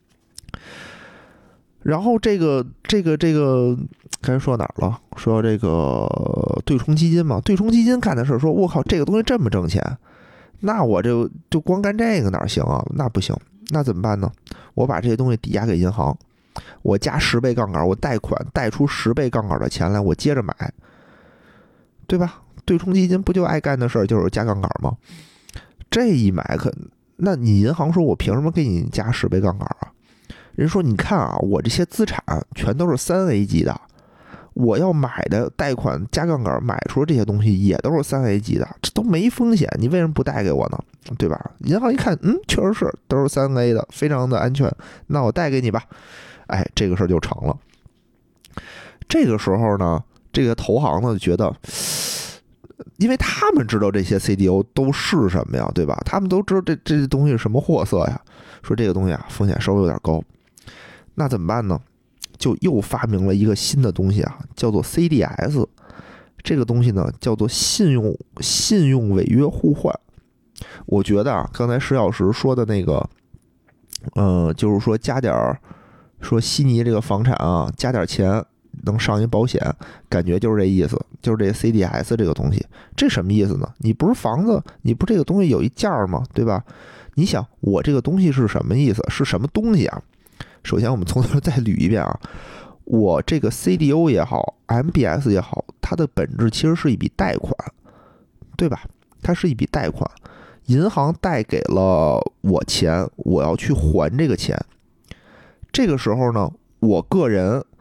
然后这个刚才说哪儿了？说这个对冲基金嘛，对冲基金干的事说，我靠，这个东西这么挣钱，那我就光干这个哪行啊？那不行，那怎么办呢？我把这些东西抵押给银行，我加10倍杠杆，我贷款贷出10倍杠杆的钱来，我接着买，对吧？对冲基金不就爱干的事儿就是加杠杆吗？这一买那你银行说我凭什么给你加10倍杠杆啊？人说你看啊，我这些资产全都是3A 级的，我要买的贷款加杠杆买出这些东西也都是3A 级的，这都没风险，你为什么不贷给我呢？对吧？银行一看，确实是都是3A 的，非常的安全，那我贷给你吧。哎，这个事儿就成了。这个时候呢，这个投行呢就觉得，因为他们知道这些 CDO 都是什么呀，对吧？他们都知道这东西是什么货色呀，说这个东西啊风险稍微有点高，那怎么办呢？就又发明了一个新的东西啊，叫做 CDS。这个东西呢叫做信用违约互换。我觉得啊，刚才石小石说的那个，就是说加点说悉尼这个房产啊，加点钱能上一保险，感觉就是这意思，就是这 CDS 这个东西。这什么意思呢？你不是房子，你不这个东西有一价吗？对吧？你想我这个东西是什么意思？是什么东西啊？首先我们从头再捋一遍啊，我这个 CDO 也好 MBS 也好，它的本质其实是一笔贷款，对吧？它是一笔贷款，银行贷给了我钱，我要去还这个钱。这个时候呢，我个人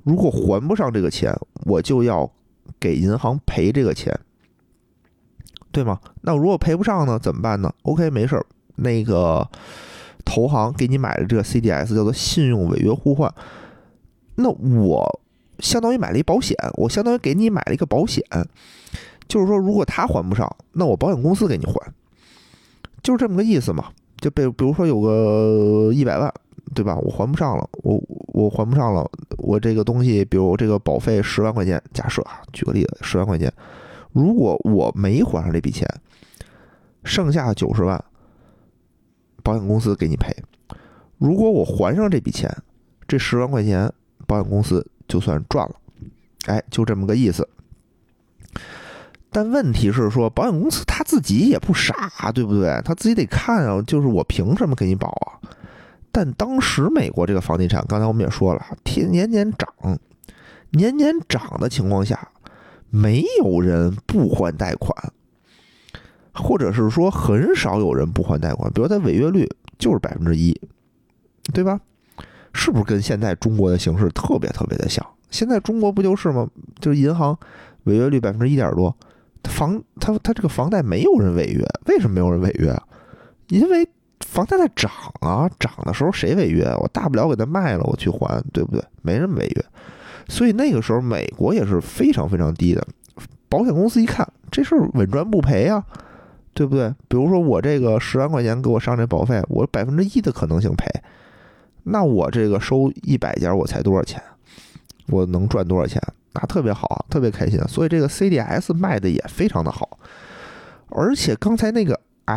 如果还不上这个钱，我就要给银行赔这个钱，对吗？那如果赔不上呢，怎么办呢 ？OK， 没事儿，那个投行给你买的这个 CDS 叫做信用违约互换，那我相当于买了一保险，我相当于给你买了一个保险，就是说如果他还不上，那我保险公司给你还，就是这么个意思嘛。就比如说有个100万，对吧？我还不上了，我还不上了，我这个东西，比如这个保费10万块钱，假设啊，举个例子，10万块钱，如果我没还上这笔钱，剩下90万，保险公司给你赔。如果我还上这笔钱，这10万块钱，保险公司就算赚了。哎，就这么个意思。但问题是说，保险公司他自己也不傻，对不对？他自己得看啊，就是我凭什么给你保啊？但当时美国这个房地产，刚才我们也说了，年年涨，年年涨的情况下，没有人不还贷款，或者是说很少有人不还贷款。比如它违约率就是1%，对吧？是不是跟现在中国的形势特别特别的像？现在中国不就是吗？就是银行违约率1%点多。他这个房贷没有人违约，为什么没有人违约啊？因为房贷在涨啊，涨的时候谁违约？我大不了给他卖了，我去还，对不对？没人违约，所以那个时候美国也是非常非常低的。保险公司一看这事儿稳赚不赔啊，对不对？比如说我这个10万块钱给我上这保费，我1%的可能性赔，那我这个收100家，我才多少钱？我能赚多少钱？那特别好啊，特别开心。所以这个 CDS 卖的也非常的好，而且刚才那个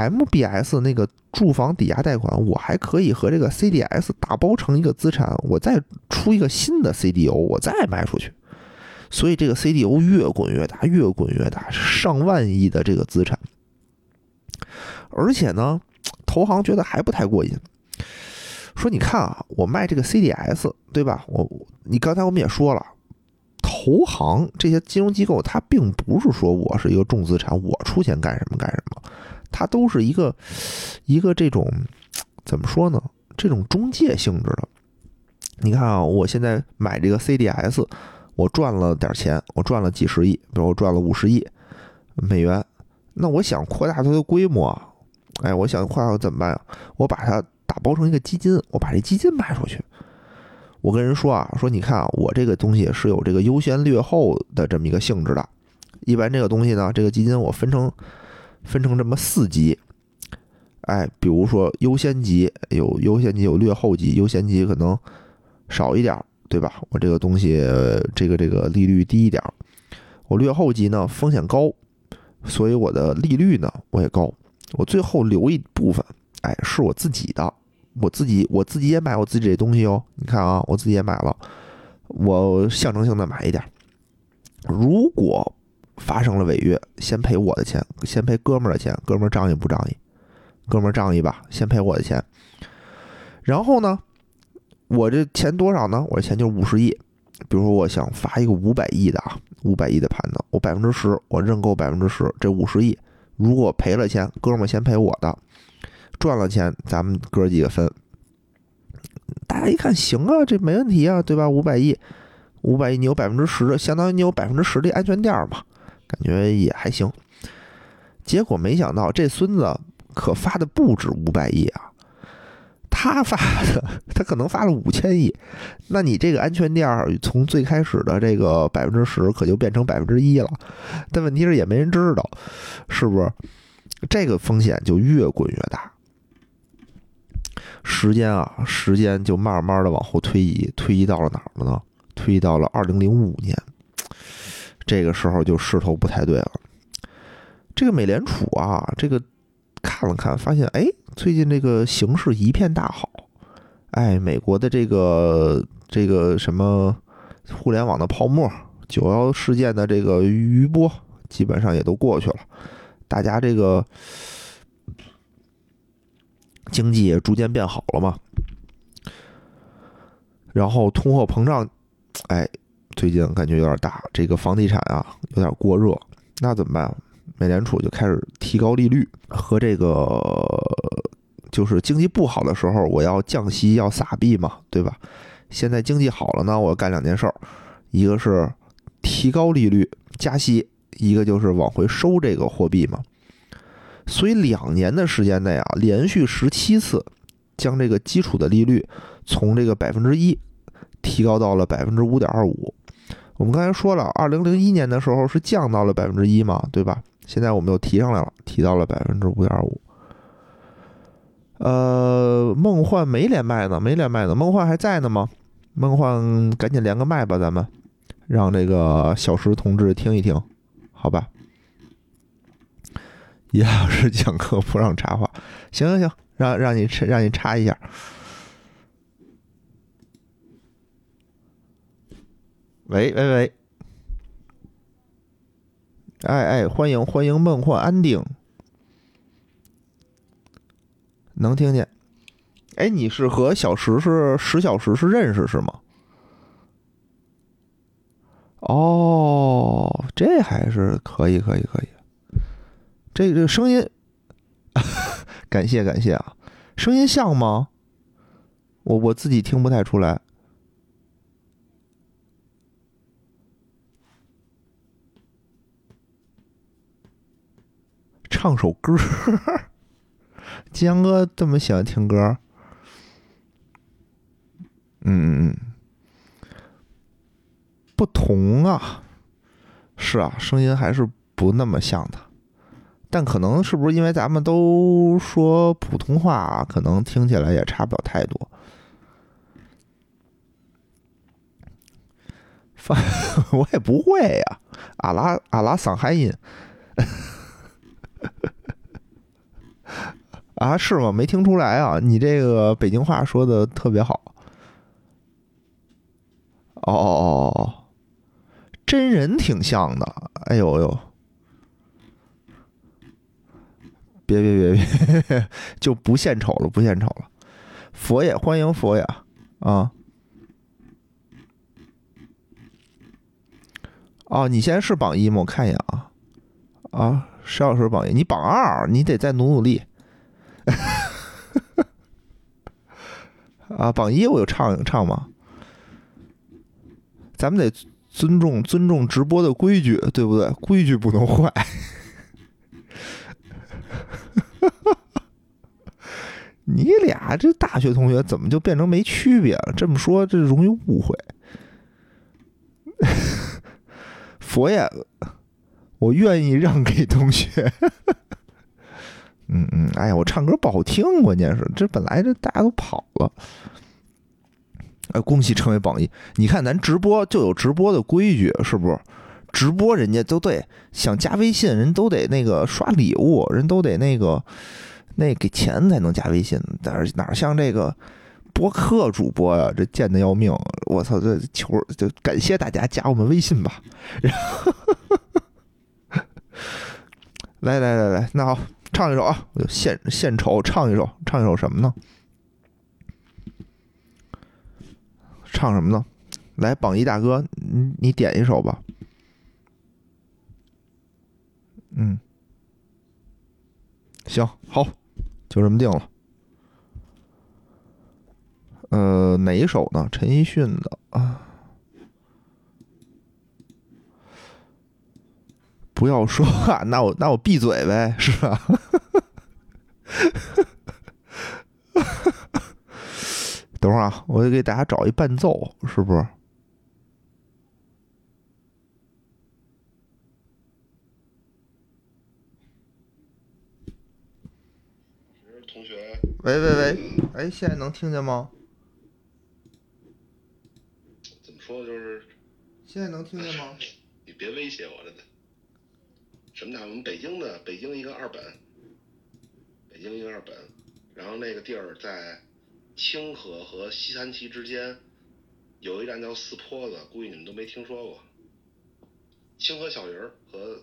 MBS 那个住房抵押贷款，我还可以和这个 CDS 打包成一个资产，我再出一个新的 CDO， 我再卖出去。所以这个 CDO 越滚越大，越滚越大，上万亿的这个资产。而且呢，投行觉得还不太过瘾，说你看啊，我卖这个 CDS， 对吧？你刚才我们也说了。投行这些金融机构，它并不是说我是一个重资产，我出钱干什么干什么，它都是一个这种怎么说呢？这种中介性质的。你看啊，我现在买这个 CDS， 我赚了点钱，我赚了几十亿，比如我赚了50亿美元，那我想扩大它的规模啊，哎，我想扩大怎么办啊？我把它打包成一个基金，我把这基金卖出去。我跟人说啊，说你看啊，我这个东西是有这个优先劣后的这么一个性质的。一般这个东西呢，这个基金我分成这么4级，哎，比如说优先级有劣后级，优先级可能少一点，对吧？我这个东西这个利率低一点，我劣后级呢风险高，所以我的利率呢我也高，我最后留一部分，哎，是我自己的。我自己也买我自己这东西哦，你看啊，我自己也买了，我象征性的买一点。如果发生了违约，先赔我的钱，先赔哥们儿的钱，哥们儿仗义不仗义？哥们儿仗义吧，先赔我的钱。然后呢，我这钱多少呢？我这钱就是50亿。比如说我想发一个500亿的啊，500亿的盘子，我10%，我认购10%，这50亿，如果赔了钱，哥们儿先赔我的。赚了钱，咱们哥几个分。大家一看，行啊，这没问题啊，对吧？500亿，你有10%，相当于你有10%的安全垫嘛，感觉也还行。结果没想到，这孙子可发的不止500亿啊，他可能发了5000亿。那你这个安全垫从最开始的这个10%，可就变成1%了。但问题是也没人知道，是不是？这个风险就越滚越大。时间就慢慢的往后推移到了哪儿了呢？推移到了2005年，这个时候就势头不太对了。这个美联储啊，这个看了看，发现哎，最近这个形势一片大好，哎，美国的这个什么互联网的泡沫，9·11事件的这个余波，基本上也都过去了，大家这个经济也逐渐变好了嘛，然后通货膨胀，哎，最近感觉有点大，这个房地产啊有点过热，那怎么办？美联储就开始提高利率，和这个就是经济不好的时候，我要降息要撒币嘛，对吧？ 现在经济好了呢，我要干2件事儿，一个是提高利率加息，一个就是往回收这个货币嘛。所以2年的时间内啊，连续17次将这个基础的利率从这个1%提高到了5.25%。我们刚才说了，2001年的时候是降到了1%嘛，对吧？现在我们又提上来了，提到了5.25%。梦幻没连麦呢，梦幻还在呢吗？梦幻赶紧连个麦吧，咱们让这个小石同志听一听，好吧？叶老师讲课不让插话，行，让你插一下。喂，哎，欢迎梦幻安定，能听见？哎，你是和10小时是认识是吗？哦，这还是可以。这个声音，感谢啊，声音像吗？我自己听不太出来。唱首歌，金阳哥这么喜欢听歌，不同啊，是啊，声音还是不那么像的，但可能是不是因为咱们都说普通话啊，可能听起来也差不了太多。我也不会呀、阿拉上海音啊，是吗？没听出来啊，你这个北京话说的特别好。哦，真人挺像的。哎呦，别，就不献丑了。佛爷，欢迎佛爷啊！哦，你现在是榜1吗？我看一眼啊。啊，石老师榜1，你榜2，你得再努力。啊，榜1我有唱吗？咱们得尊重直播的规矩，对不对？规矩不能坏。你俩这大学同学怎么就变成没区别了？这么说这容易误会。佛爷，我愿意让给同学。哎呀，我唱歌不好听，关键是这本来这大家都跑了。恭喜成为榜1。你看咱直播就有直播的规矩，是不是？直播人家都得想加微信，人都得那个刷礼物，人都得那给钱才能加微信。但是哪像这个播客主播呀、这贱的要命！我操，这就感谢大家加我们微信吧。来，那好，唱一首啊！我就献丑，唱一首什么呢？唱什么呢？来，榜1大哥，你点一首吧。行，好，就这么定了。哪一首呢？陈奕迅的啊。不要说话，那我闭嘴呗，是吧？等会儿啊，我得给大家找一伴奏，是不是？ 同学， 喂，哎，现在能听见吗？ 怎么说就是？ 现在能听见吗？ 你别威胁我了的。什么的？我们北京一个2本，然后那个地儿在清河和西三旗之间，有一站叫四坡子，估计你们都没听说过。清河小鱼儿和。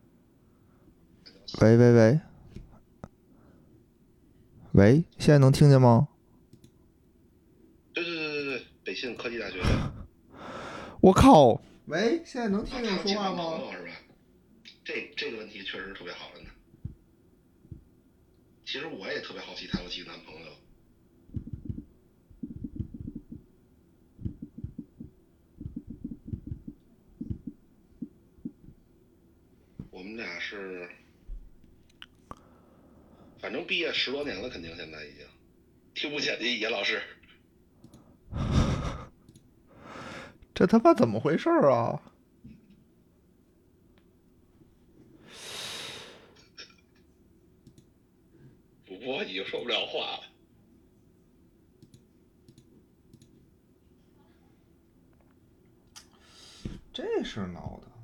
喂，现在能听见吗？ 对，北信科技大学的。 我靠！喂，现在能听见我说话吗？ 是吧？这个问题确实特别好的呢。其实我也特别好奇她有几个男朋友。 是，反正毕业10多年了，肯定现在已经听不见野老师。 这他妈怎么回事啊？ 主播已经说不了话了。 这是闹的。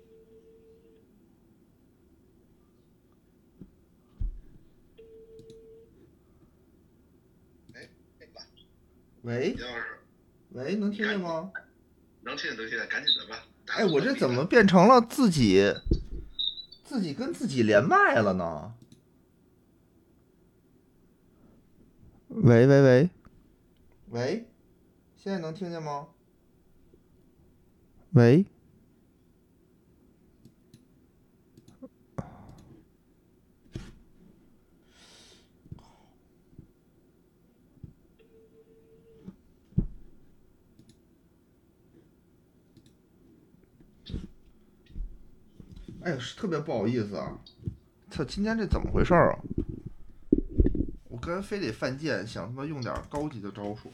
喂，喂，能听见吗？ 能听见，赶紧的吧。 哎，我这怎么变成了自己跟自己连麦了呢？喂喂喂，喂，现在能听见吗？喂。哎呀，特别不好意思啊！操，今天这怎么回事啊？我刚才非得犯贱，想他妈用点高级的招数。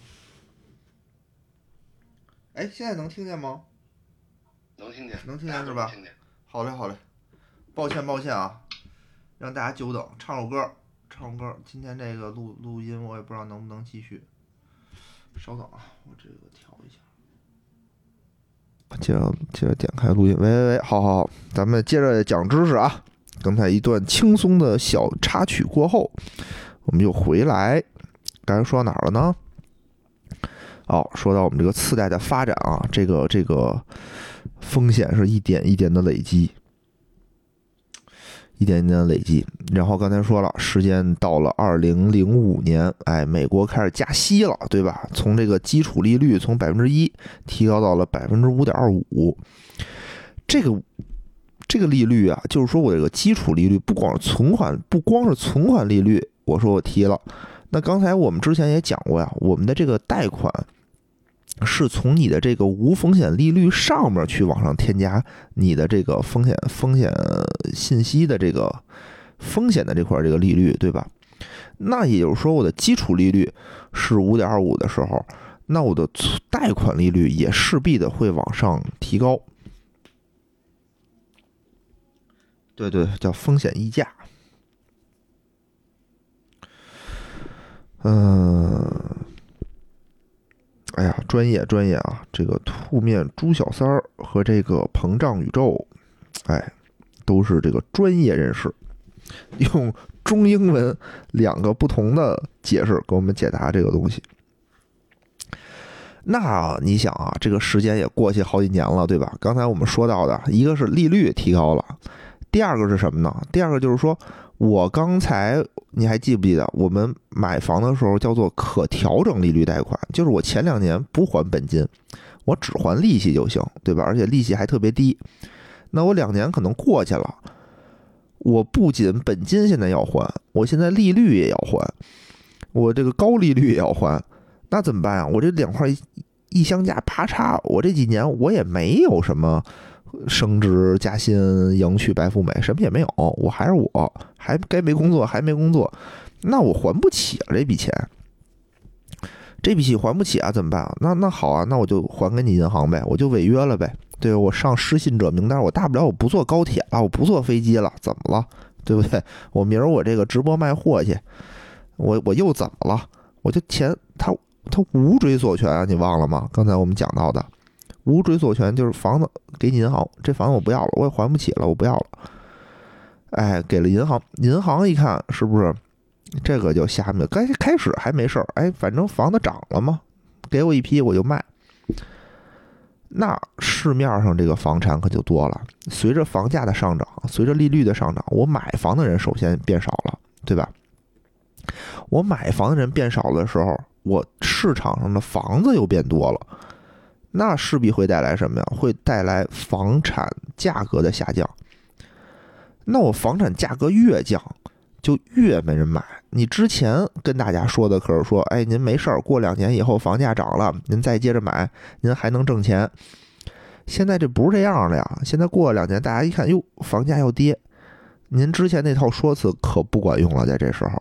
哎，现在能听见吗？ 能听见， 能听见是吧？ 听见。 好嘞，好嘞。抱歉啊，让大家久等。唱首歌。今天这个录音我也不知道能不能继续。稍等啊，我这个调一下。接着点开录音。喂，好，咱们接着讲知识啊。刚才一段轻松的小插曲过后，我们又回来。刚才说到哪儿了呢？说到我们这个次贷的发展啊，这个风险是一点一点的累积。然后刚才说了，时间到了2005年，美国开始加息了，对吧？从这个基础利率从1%提高到了5.25%。这个利率啊，就是说我这个基础利率不光是存款利率，我说我提了。那刚才我们之前也讲过呀，我们的这个贷款是从你的这个无风险利率上面去往上添加你的这个风险信息的这个风险的这块这个利率，对吧？那也就是说，我的基础利率是5.25的时候，那我的贷款利率也势必的会往上提高。对，叫风险溢价。哎呀，专业啊！这个兔面朱小三儿和这个膨胀宇宙，都是这个专业人士，用中英文2个不同的解释给我们解答这个东西。那你想啊，这个时间也过去好几年了，对吧？刚才我们说到的一个是利率提高了，第二个是什么呢？第二个就是说，我刚才你还记不记得我们买房的时候叫做可调整利率贷款，就是我前2年不还本金，我只还利息就行，对吧？而且利息还特别低。那我2年可能过去了，我不仅本金现在要还，我现在利率也要还，我这个高利率也要还，那怎么办啊？我这2块一相加，啪嚓，我这几年我也没有什么升职加薪、迎娶白富美，什么也没有，我还是我，还该没工作还没工作，那我还不起了这笔钱，这笔钱还不起啊，怎么办啊？那好啊，那我就还给你银行呗，我就违约了呗。对，我上失信者名单，我大不了我不坐高铁了，我不坐飞机了，怎么了？对不对？我明儿我这个直播卖货去，我又怎么了？我这钱他无追索权啊，你忘了吗？刚才我们讲到的无追索权就是房子给你银行，这房子我不要了，我也还不起了，我不要了。给了银行，银行一看是不是这个就下面开始还没事儿，反正房子涨了嘛，给我一批我就卖。那市面上这个房产可就多了，随着房价的上涨，随着利率的上涨，我买房的人首先变少了，对吧？我买房的人变少的时候，我市场上的房子又变多了，那势必会带来什么呀？会带来房产价格的下降。那我房产价格越降，就越没人买。你之前跟大家说的可是说，您没事儿，过2年以后房价涨了，您再接着买，您还能挣钱。现在这不是这样的呀，现在过2年大家一看，哟，房价要跌， 您之前那套说辞可不管用了，在这时候，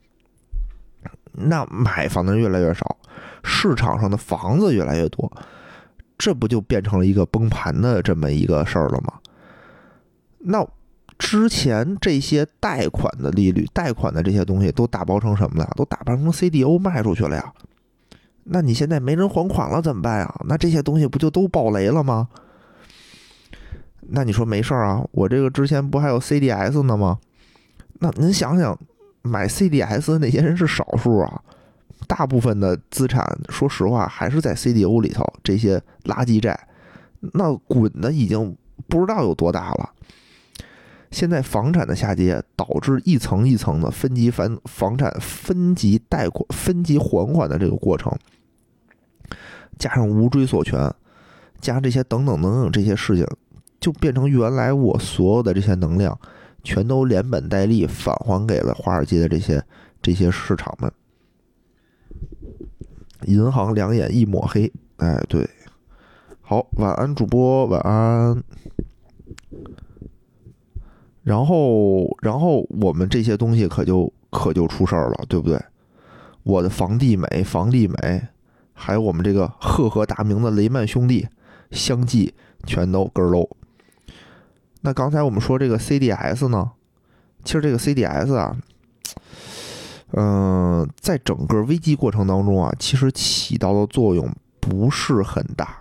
那买房的人越来越少，市场上的房子越来越多，这不就变成了一个崩盘的这么一个事儿了吗？那之前这些贷款的利率、贷款的这些东西都打包成什么了？都打包成 CDO 卖出去了呀。那你现在没人还款了怎么办呀？那这些东西不就都爆雷了吗？那你说没事啊，我这个之前不还有 CDS 呢吗？那您想想，买 CDS 的那些人是少数啊，大部分的资产，说实话还是在 CDO 里头，这些垃圾债，那滚的已经不知道有多大了。现在房产的下跌导致一层一层的分级房产分级贷款、分级还款的这个过程，加上无追索权，加上这些等等等等这些事情，就变成原来我所有的这些能量全都连本带利返还给了华尔街的这些市场们。银行两眼一抹黑，哎，对，好，晚安主播，晚安。然后我们这些东西可就出事儿了，对不对？我的房地美，还有我们这个赫赫大名的雷曼兄弟，相继全都根喽。那刚才我们说这个 CDS 呢，其实这个 CDS 啊，在整个危机过程当中啊，其实起到的作用不是很大。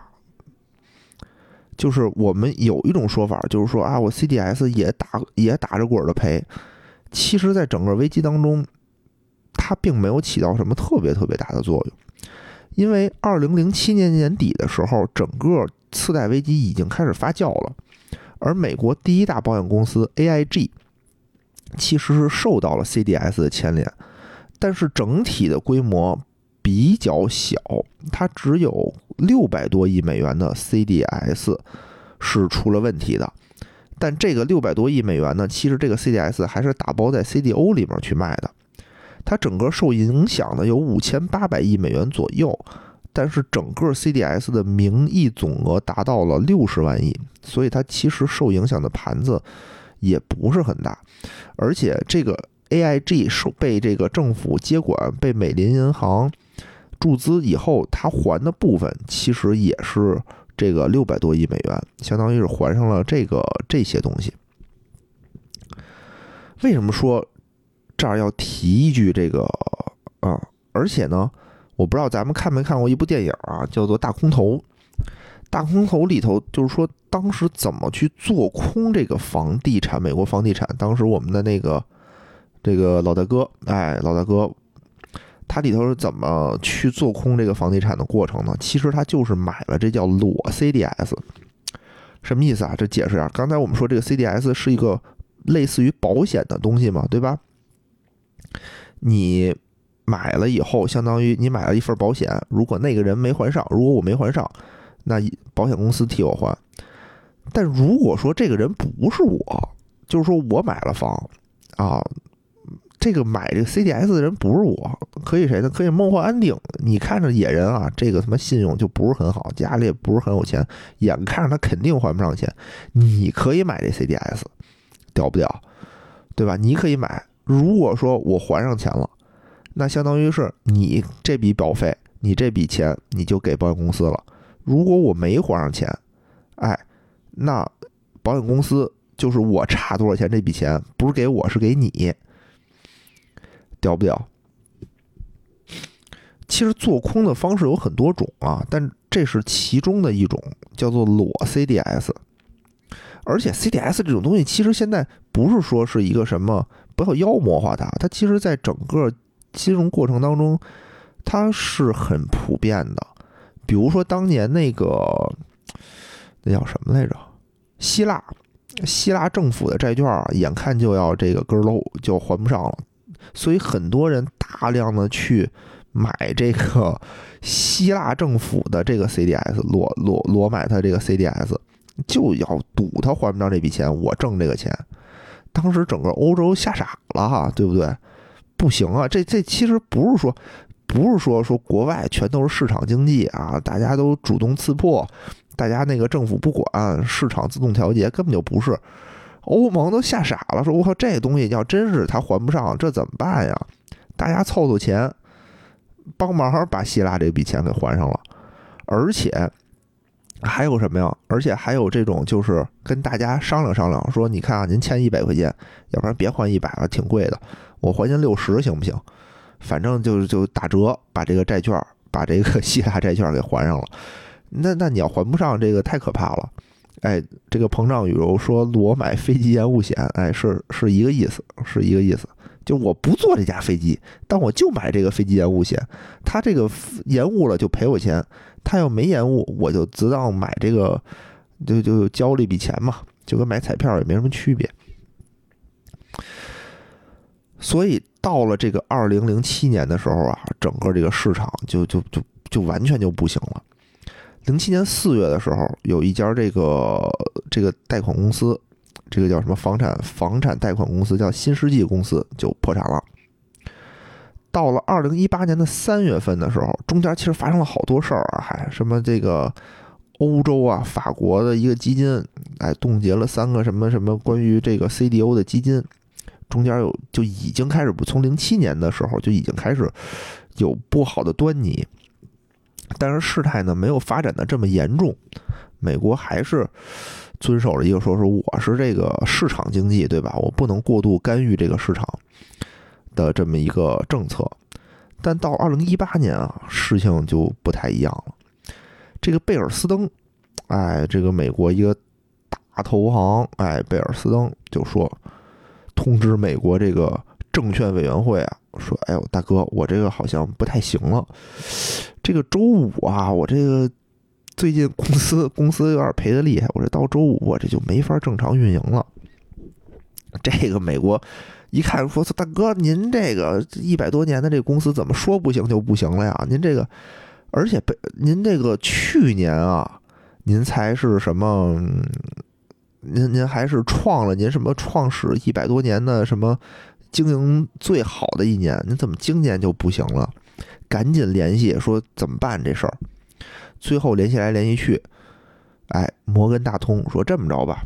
就是我们有一种说法，就是说啊，我 CDS 也打着滚的赔。其实，在整个危机当中，它并没有起到什么特别大的作用。因为2007年年底的时候，整个次贷危机已经开始发酵了，而美国第一大保险公司 AIG 其实是受到了 CDS 的牵连，但是整体的规模比较小，它只有600多亿美元的 CDS 是出了问题的。但这个600多亿美元呢，其实这个 CDS 还是打包在 CDO 里面去卖的。它整个受影响的有5800亿美元左右，但是整个 CDS 的名义总额达到了60万亿，所以它其实受影响的盘子也不是很大。而且这个 AIG 被这个政府接管，被美林银行注资以后，它还的部分其实也是这个600多亿美元，相当于是还上了这些东西。为什么说这儿要提一句这个啊？而且呢，我不知道咱们看没看过一部电影啊，叫做《大空头》。大空头里头就是说，当时怎么去做空这个房地产，美国房地产。当时我们的这个老大哥，老大哥。它里头是怎么去做空这个房地产的过程呢？其实它就是买了这叫裸 CDS， 什么意思啊？这解释一下。刚才我们说这个 CDS 是一个类似于保险的东西嘛，对吧？你买了以后，相当于你买了一份保险，如果那个人没还上，如果我没还上，那保险公司替我还。但如果说这个人不是我，就是说我买了房啊。这个买这个 CDS 的人不是我，可以谁呢？可以梦幻安定。你看着野人啊，这个他妈信用就不是很好，家里也不是很有钱，眼看着他肯定还不上钱。你可以买这 CDS， 屌不屌？对吧？你可以买。如果说我还上钱了，那相当于是你这笔保费，你这笔钱你就给保险公司了。如果我没还上钱，那保险公司就是我差多少钱，这笔钱不是给我，是给你。屌不屌？其实做空的方式有很多种啊，但这是其中的一种，叫做裸 CDS。而且 CDS 这种东西，其实现在不是说是一个什么，不要妖魔化它，它其实在整个金融过程当中，它是很普遍的。比如说当年那叫什么来着？希腊政府的债券啊，眼看就要这个根喽，就还不上了。所以很多人大量的去买这个希腊政府的这个 CDS， 裸买它这个 CDS， 就要赌它还不上这笔钱，我挣这个钱。当时整个欧洲吓傻了哈，对不对？不行啊，这其实不是说国外全都是市场经济啊，大家都主动刺破，大家那个政府不管，市场自动调节，根本就不是。 欧盟都吓傻了，说我靠，这东西要真是他还不上，这怎么办呀？大家凑凑钱，帮忙把希腊这笔钱给还上了。而且还有什么呀？而且还有这种，就是跟大家商量商量，说你看啊，您欠100块钱，要不然别还100了，挺贵的，我还您60行不行？反正就打折，把这个债券，把这个希腊债券给还上了。那你要还不上，这个太可怕了。哎，这个膨胀宇宙说我买飞机延误险，哎，是一个意思，是一个意思。就我不坐这架飞机，但我就买这个飞机延误险，他这个延误了就赔我钱，他要没延误，我就只当买这个，就交了一笔钱嘛，就跟买彩票也没什么区别。所以到了这个2007年的时候啊，整个这个市场就完全就不行了。07年4月的时候，有一家这个贷款公司，这个叫什么房产贷款公司，叫新世纪公司，就破产了。到了2018年的3月份的时候，中间其实发生了好多事儿啊，还什么这个欧洲啊，法国的一个基金，哎，冻结了3个什么关于这个 CDO 的基金，中间就已经开始从07年的时候就已经开始有不好的端倪。但是事态呢没有发展的这么严重，美国还是遵守了一个说是我是这个市场经济，对吧？我不能过度干预这个市场的这么一个政策。但到2018年啊，事情就不太一样了。这个贝尔斯登，哎，这个美国一个大投行，哎，贝尔斯登就说通知美国这个证券委员会啊，说，哎呦，大哥，我这个好像不太行了。这个周五啊，我这个最近公司有点赔的厉害，我这到周五我这就没法正常运营了。这个美国一看说，大哥，您这个100多年的这个公司怎么说不行就不行了呀？您这个，而且您这个去年啊，您才是什么？您还是创了您什么创始100多年的什么经营最好的一年，您怎么今年就不行了？赶紧联系说怎么办这事儿。最后联系来联系去，哎，摩根大通说这么着吧，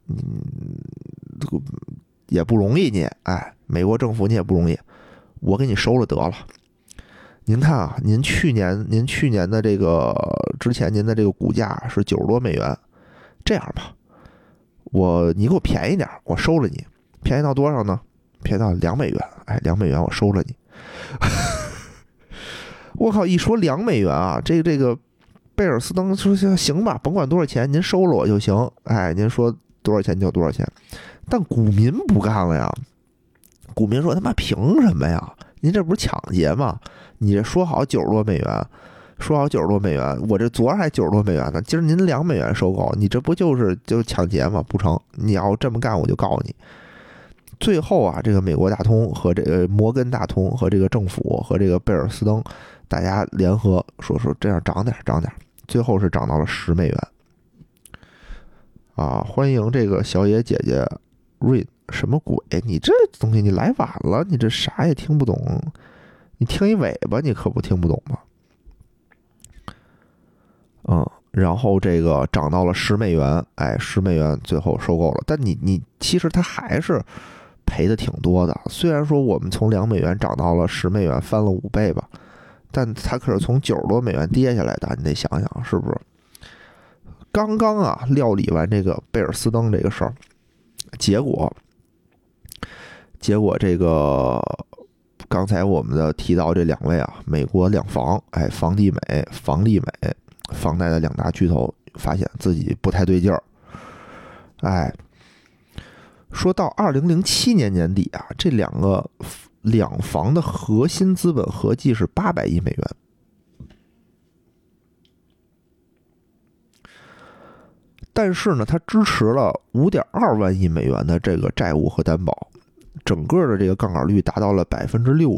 也不容易你，哎，美国政府你也不容易，我给你收了得了。您看啊，您去年的这个之前您的这个股价是90多美元，这样吧，你给我便宜点，我收了你，便宜到多少呢？便宜到2美元，哎，2美元我收了你。我靠！一说2美元啊，这个贝尔斯登说行吧，甭管多少钱，您收了我就行。哎，您说多少钱就多少钱。但股民不干了呀，股民说他妈凭什么呀？您这不是抢劫吗？你这说好90多美元，说好90多美元，我这昨儿还90多美元呢，今儿您2美元收购，你这不就抢劫吗？不成，你要这么干我就告你。最后啊，这个美国大通和这个摩根大通和这个政府和这个贝尔斯登，大家联合说这样涨点，最后是涨到了10美元。啊，欢迎这个小野姐姐 Rain， 什么鬼？你这东西你来晚了，你这啥也听不懂，你听一尾巴你可不听不懂吗？然后这个涨到了10美元，哎，10美元最后收购了，但你其实它还是赔的挺多的。虽然说我们从2美元涨到了10美元，翻了5倍吧，但它可是从90多美元跌下来的，你得想想是不是？刚刚啊料理完这个贝尔斯登这个事儿，结果这个刚才我们提到这2位啊，美国两房，哎，房利美、房贷的2大巨头，发现自己不太对劲儿，哎，说到2007年年底啊，这两房的核心资本合计是800亿美元。但是呢，它支持了5.2万亿美元的这个债务和担保，整个的这个杠杆率达到了60%。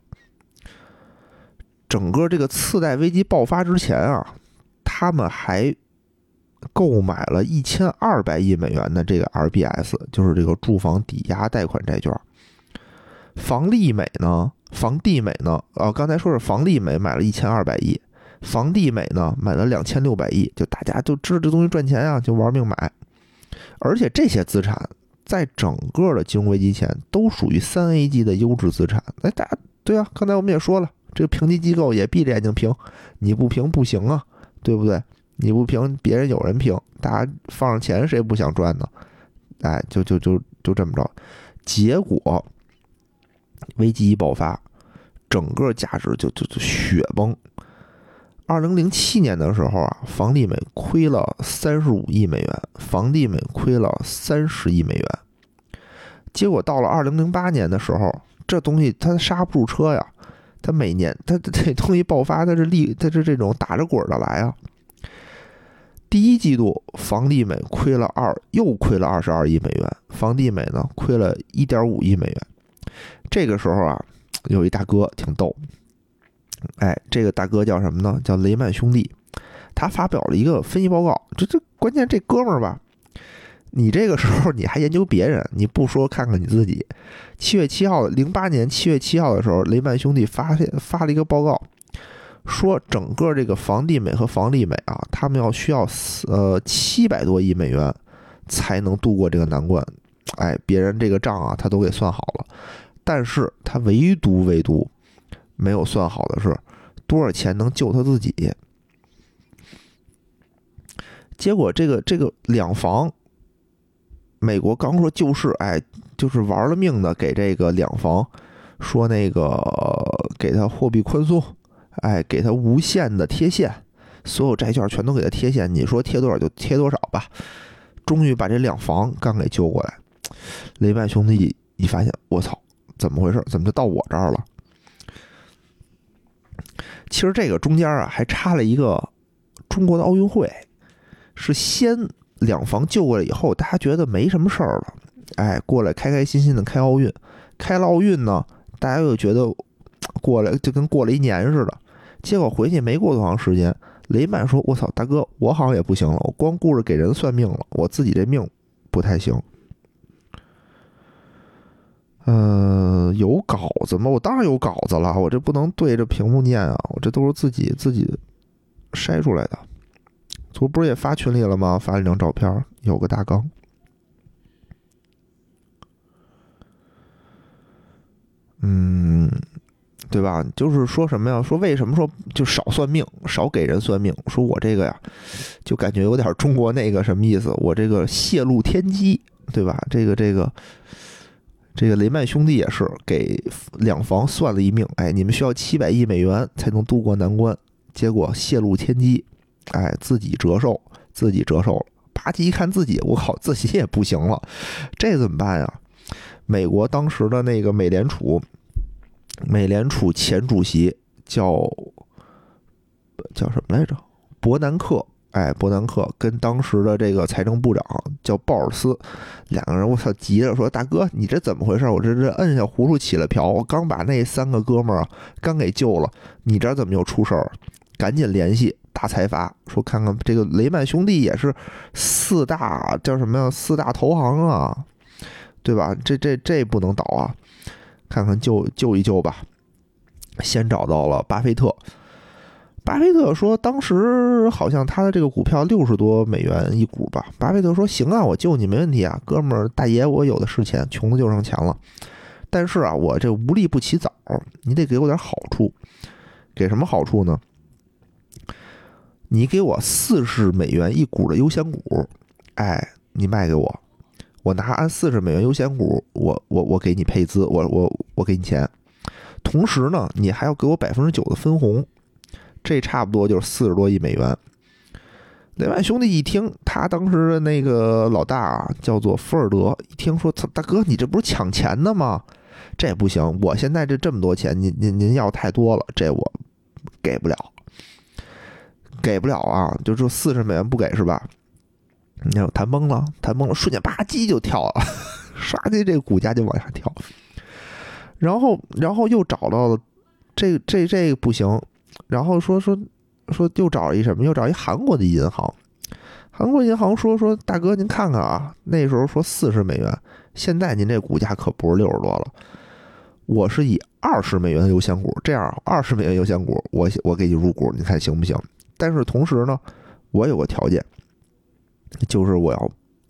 整个这个次贷危机爆发之前啊，他们还购买了1200亿美元的这个 RBS， 就是这个住房抵押贷款债券。房地美呢，刚才说是房利美买了1200亿。房地美呢买了2600亿，就大家都知道这东西赚钱啊，就玩命买。而且这些资产在整个的金融危机前都属于3A 级的优质资产。哎，大家对啊，刚才我们也说了，这个评级机构也闭着眼睛评，你不评不行啊，对不对？你不评，别人有人评，大家放上钱，谁不想赚呢？哎，就这么着，结果危机一爆发，整个价值就雪崩。2007年的时候啊，房地美亏了35亿美元，房地美亏了30亿美元。结果到了2008年的时候，这东西它刹不住车呀，它每年它这东西爆发，它是这种打着滚的来啊。第一季度房地美又亏了22亿美元，房地美呢亏了1.5亿美元。这个时候啊，有一大哥挺逗，哎，这个大哥叫什么呢？叫雷曼兄弟。他发表了一个分析报告，这关键这哥们儿吧，你这个时候你还研究别人，你不说看看你自己。08年7月7号的时候，雷曼兄弟发了一个报告，说整个这个房地美和房利美啊，他们需要700多亿美元才能度过这个难关。哎，别人这个账啊，他都给算好了，但是他唯独没有算好的是多少钱能救他自己。结果这个两房，美国刚说救市，哎，就是玩了命的给这个两房说那个给他货币宽松，哎，给他无限的贴现，所有债券全都给他贴现，你说贴多少就贴多少吧。终于把这两房刚给救过来。雷曼兄弟一发现，我操，怎么回事？怎么就到我这儿了？其实这个中间啊，还插了一个中国的奥运会，是先两房救过来以后，大家觉得没什么事儿了，哎，过来开开心心的开奥运。开了奥运呢，大家又觉得过来就跟过了一年似的。结果回去没过多长时间，雷曼说：“我操，大哥，我好像也不行了，我光顾着给人算命了，我自己这命不太行。”有稿子吗？我当然有稿子了，我这不能对着屏幕念啊，我这都是自己筛出来的。昨不是也发群里了吗？发了一张照片，有个大纲。对吧？就是说什么呀？说为什么说就少算命，少给人算命？说我这个呀，就感觉有点中国那个什么意思？我这个泄露天机，对吧？这个雷曼兄弟也是给两房算了一命，哎，你们需要700亿美元才能渡过难关，结果泄露天机，哎，自己折寿了。啪叽一看自己，我靠，自己也不行了，这怎么办呀？美国当时的那个美联储前主席叫什么来着？伯南克。哎，伯南克跟当时的这个财政部长叫鲍尔斯，两个人我操急着说：“大哥，你这怎么回事？我这摁下葫芦起了瓢，我刚把那3个哥们儿刚给救了，你这怎么又出事儿？赶紧联系大财阀，说看看这个雷曼兄弟也是4大叫什么呀？4大投行啊，对吧？这不能倒啊，看看救一救吧。”先找到了巴菲特。巴菲特说，当时好像他的这个股票60多美元一股吧。巴菲特说：“行啊，我救你没问题啊，哥们儿大爷，我有的是钱，穷的就剩钱了。但是啊，我这无利不起早，你得给我点好处。给什么好处呢？你给我40美元一股的优先股，哎，你卖给我，我拿按40美元优先股，我给你配资，我给你钱。同时呢，你还要给我9%的分红。”这差不多就是40多亿美元。雷曼兄弟一听，他当时的那个老大啊，叫做福尔德，一听说：“大哥，你这不是抢钱的吗？这不行，我现在这么多钱，您要太多了，这我给不了啊！就这40美元不给是吧？你看谈崩了，瞬间吧唧就跳了，唰的这个股价就往下跳。然后又找到了这个不行。然后说又找一什么？又找一韩国的银行。韩国银行说大哥您看看啊，那时候说40美元，现在您这股价可不是60多了。我是以20美元的优先股，这样20美元优先股，我给你入股，你看行不行？但是同时呢，我有个条件，就是我要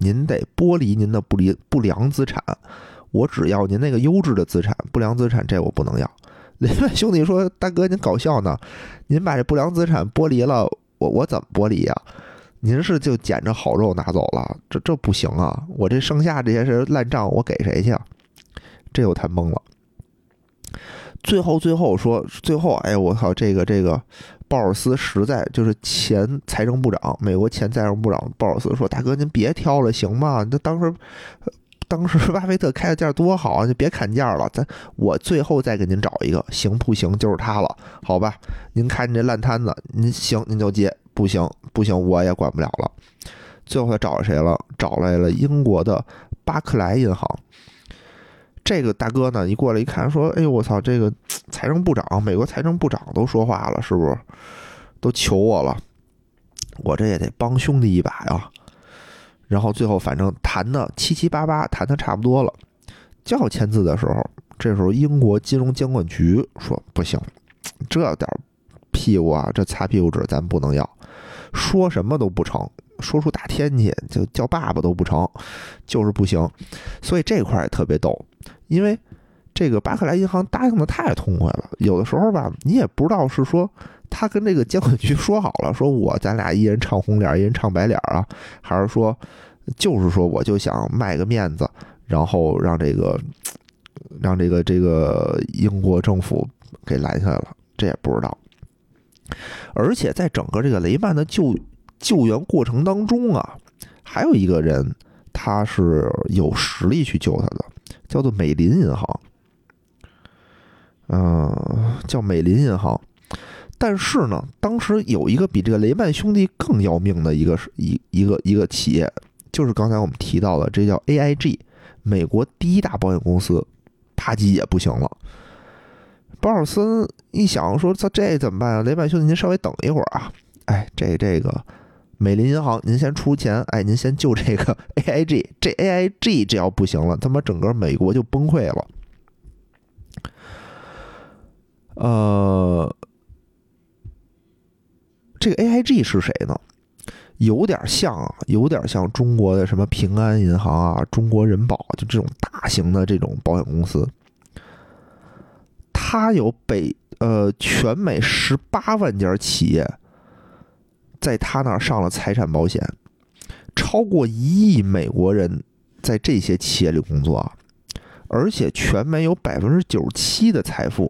您得剥离您的不良资产，我只要您那个优质的资产，不良资产这我不能要。雷曼兄弟说：“大哥，您搞笑呢？您把这不良资产剥离了，我怎么剥离呀？您是就捡着好肉拿走了，这不行啊！我这剩下这些是烂账，我给谁去啊？”这又谈崩了。最后说，哎，我靠，这个鲍尔斯实在就是前财政部长，美国前财政部长鲍尔斯说：“大哥，您别挑了，行吗？这当时巴菲特开的价多好啊，就别砍价了，我最后再给您找一个，行不行？就是他了，好吧？您看这烂摊子，您行您就接，不行，我也管不了了。”最后他找谁了？找来了英国的巴克莱银行。这个大哥呢，一过来一看，说：“哎呦，我操，这个财政部长，美国财政部长都说话了，是不是？都求我了，我这也得帮兄弟一把呀。”然后最后反正谈的七七八八，谈的差不多了，就要签字的时候，这时候英国金融监管局说：“不行，这点屁股啊，这擦屁股纸咱不能要，说什么都不成。”说出大天去，就叫爸爸都不成，就是不行。所以这块也特别逗，因为这个巴克莱银行答应的太痛快了，有的时候吧，你也不知道是说他跟这个监管局说好了，说咱俩一人唱红脸，一人唱白脸啊，还是说就是说我就想卖个面子，然后让这个英国政府给拦下来了，这也不知道。而且在整个这个雷曼的救援过程当中啊，还有一个人他是有实力去救他的，叫做美林银行，叫美林银行。但是呢，当时有一个比这个雷曼兄弟更要命的一个企业，就是刚才我们提到的，这叫 AIG， 美国第一大保险公司，啪叽也不行了。保尔森一想说：“这怎么办啊？雷曼兄弟，您稍微等一会儿啊！哎，这个。”美林银行，您先出钱，哎，您先救这个 AIG， 这 AIG 这要不行了，他妈整个美国就崩溃了。这个 AIG 是谁呢？有点像中国的什么平安银行啊、中国人保，就这种大型的这种保险公司。它有全美18万家企业。在他那儿上了财产保险，超过1亿美国人在这些企业里工作，而且全美有97%的财富，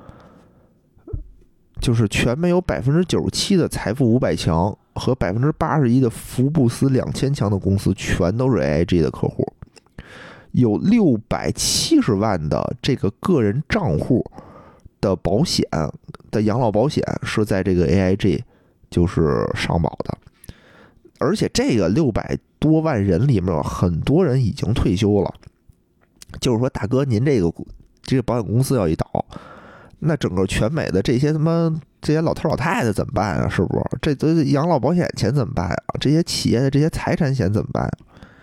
就是全美有97%的财富500强和81%的福布斯2000强的公司全都是 AIG 的客户，有670万的这个个人账户的保险的养老保险是在这个 AIG。就是上保的，而且这个600多万人里面，很多人已经退休了。就是说，大哥，您这个保险公司要一倒，那整个全美的这些这些老头老太太怎么办啊？是不是？这养老保险钱怎么办啊？这些企业的这些财产险怎么办啊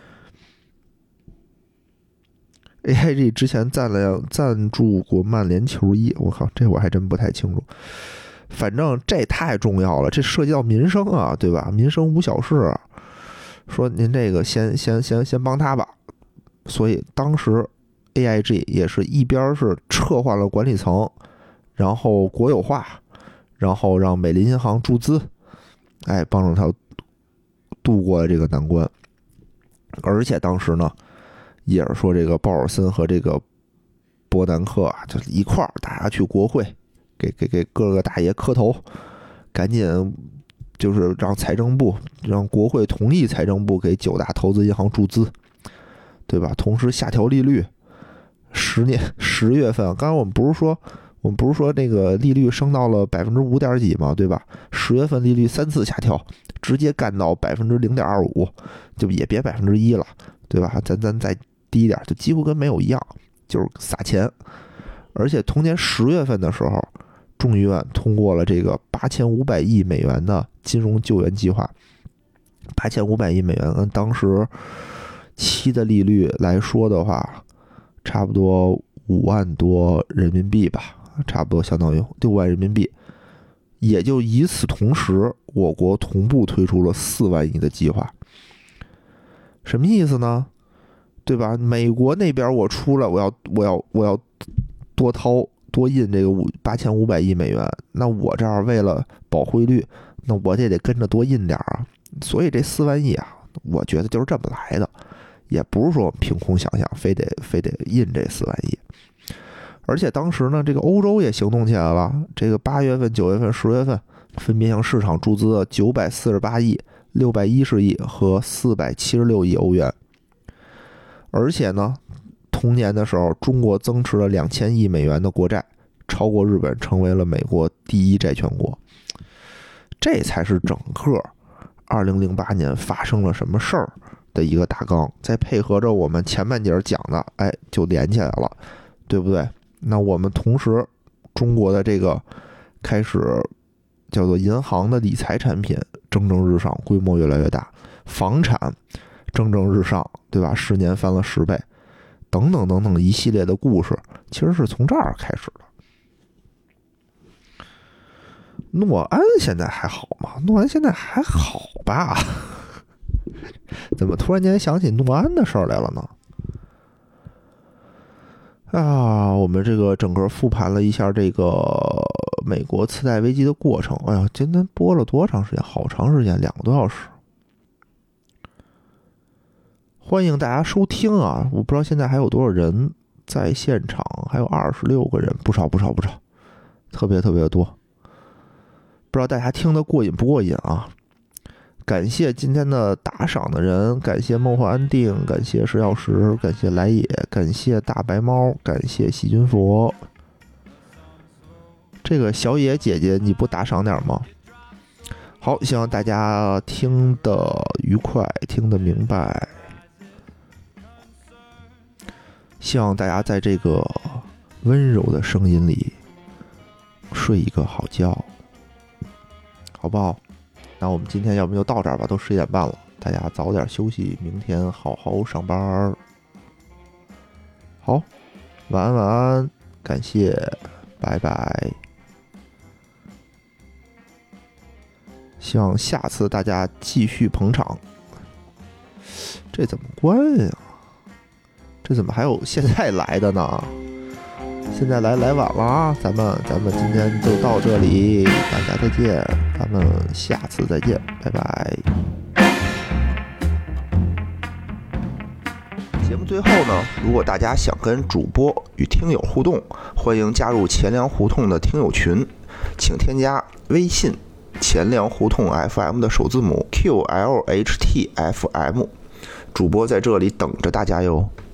？AIG 之前赞助过曼联球衣，我靠，这我还真不太清楚。反正这太重要了，这涉及到民生啊，对吧？民生无小事啊。说您这个先帮他吧。所以当时 AIG 也是一边是撤换了管理层，然后国有化，然后让美林银行注资，哎，帮助他度过了这个难关。而且当时呢，也是说这个鲍尔森和这个伯南克啊，就一块儿大家去国会。给各个大爷磕头，赶紧就是让财政部、让国会同意财政部给9大投资银行注资，对吧？同时下调利率，10月份，刚刚我们不是说那个利率升到了5%点几嘛，对吧？10月份利率3次下调，直接干到0.25%，就也别1%了，对吧？咱再低一点，就几乎跟没有一样，就是撒钱。而且同年10月份的时候。众议院通过了这个8500亿美元的金融救援计划。8500亿美元跟当时期的利率来说的话，差不多5万多人民币吧，差不多相当于6万人民币。也就与此同时，我国同步推出了4万亿的计划。 什么意思呢？对吧？美国那边我出来，我要多印这个8500亿美元，那我这儿为了保汇率，那我也得跟着多印点啊。所以这4万亿啊，我觉得就是这么来的，也不是说我们凭空想象，非得印这4万亿。而且当时呢，这个欧洲也行动起来了，这个8月份、9月份、10月份分别向市场注资了948亿、610亿和476亿欧元。而且呢，同年的时候，中国增持了2000亿美元的国债，超过日本，成为了美国第一债权国。这才是整个2008年发生了什么事儿的一个大纲，再配合着我们前半节讲的，就连起来了，对不对？那我们同时，中国的这个开始叫做银行的理财产品蒸蒸日上，规模越来越大，房产蒸蒸日上，对吧？10年翻了10倍，等等等等一系列的故事，其实是从这儿开始的。诺安现在还好吗？诺安现在还好吧？怎么突然间想起诺安的事儿来了呢？我们这个整个复盘了一下这个美国次贷危机的过程。哎呀，今天播了多长时间？好长时间，2个多小时。欢迎大家收听啊！我不知道现在还有多少人在现场，还有26个人，不少，特别多。不知道大家听得过瘾不过瘾啊？感谢今天的打赏的人，感谢梦幻安定，感谢石药石，感谢来也，感谢大白猫，感谢细菌佛。这个小野姐姐你不打赏点吗？好，希望大家听得愉快，听得明白，希望大家在这个温柔的声音里睡一个好觉，好不好？那我们今天要不就到这儿吧，都11点半了，大家早点休息，明天好好上班。好，晚安，感谢，拜拜。希望下次大家继续捧场。这怎么关呀？这怎么还有现在来的呢？现在来晚了啊！咱们今天就到这里，大家再见，咱们下次再见，拜拜。节目最后呢，如果大家想跟主播与听友互动，欢迎加入钱粮胡同的听友群，请添加微信钱粮胡同 FM 的首字母 QLHTFM， 主播在这里等着大家哟。